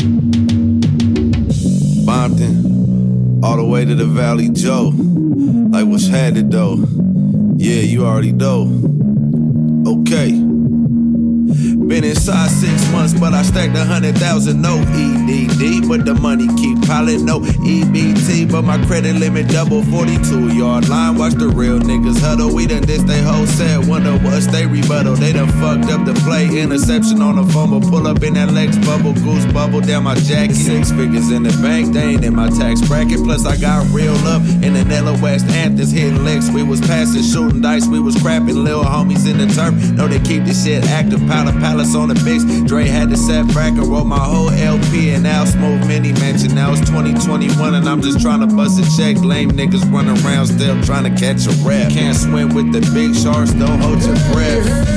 Bompton, all the way to the Valley Joe. Like, what's handed though? Yeah, you already know. Okay. Been inside six months, but I stacked a hundred thousand. No E D D, but the money keep piling. No E B T, but my credit limit double. Forty-two yard line, watch the real niggas huddle. We done this they whole set. Wonder what's they rebuttal. They done fucked up the play. Interception on the fumble. Pull up in that Lex bubble. Goose bubble down my jacket. Six figures in the bank. They ain't in my tax bracket. Plus I got real up in the Nella West Anthers hitting licks. We was passing, shooting dice. We was crapping little homies in the turf. Know they keep this shit active. Powder palace on the mix. Dre had to set back and wrote my whole L P and now Smooth Mini Mansion. Now it's twenty twenty-one and I'm just trying to bust a check. Lame niggas run around still trying to catch a rep. Can't swim with the big sharks, don't hold your breath.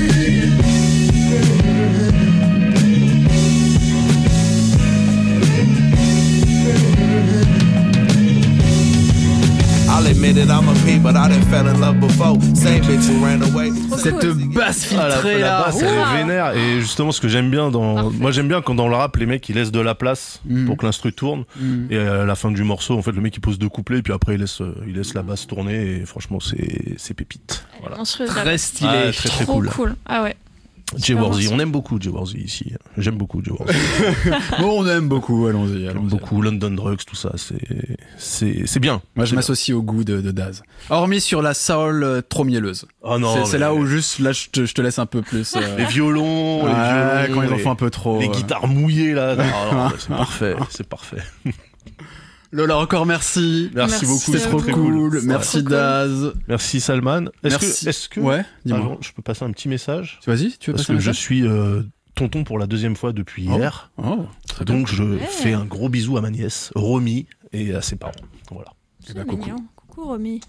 I'll admit it, I'm a P, but I done fell in love before. Same bitch who ran away. Cette basse Ah, la, filtrée la là. basse, elle est vénère. Et justement, ce que j'aime bien dans, Parfait. moi j'aime bien quand dans le rap, les mecs ils laissent de la place Mm. pour que l'instru tourne. Mm. Et à la fin du morceau, en fait, le mec il pose deux couplets, et puis après il laisse, euh, il laisse la basse tourner. Et franchement, c'est, c'est pépite. Voilà. Monstrueuse, Très là. stylé. Ah, très très Trop cool. cool. Ah ouais. Jay Warzy, Super on aime beaucoup Jay Warzy ici. J'aime beaucoup Jay Warzy. Bon, on aime beaucoup, allons-y. J'aime allons-y. beaucoup London Drugs, tout ça. C'est, c'est, c'est bien. Moi, je C'est m'associe au goût de, de Daz. Hormis sur la soul euh, trop mielleuse. bien. Oh non. c'est, c'est mais- là où juste, là, je te, je te laisse un peu plus. euh, les violons, les ouais, violons, quand ils en les- font un peu trop. les euh. guitares mouillées là. Non, non, c'est parfait, c'est parfait. Lola, encore merci. Merci, Merci beaucoup, C'était à trop vous. très cool. C'est Merci trop cool. Daz. Merci Salman. Est-ce Merci. que, est-ce que, Ouais, dis-moi. Pardon, je peux passer un petit message Vas-y, tu veux parce passer un que je message suis euh, tonton pour la deuxième fois depuis Oh. hier. Oh, très bien. Donc je Ouais. fais un gros bisou à ma nièce Romy et à ses parents. Voilà. Eh ben, C'est coucou. mignon. Coucou Romy.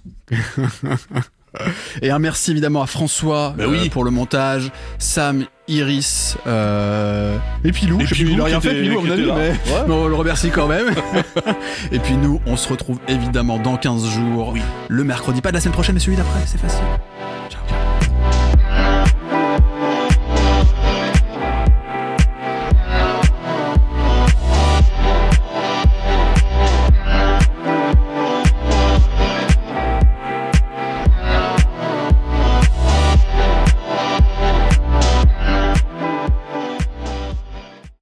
Et un merci évidemment à François Bah euh, oui. pour le montage, Sam, Iris euh, et Pilou. Et Je sais plus, Pilou il a rien qui fait, était- Pilou, à qui mon avis, était là. mais Ouais. mais on le remercie quand même. Et puis nous, on se retrouve évidemment dans quinze jours, Oui. le mercredi, pas de la semaine prochaine, mais celui d'après, c'est facile.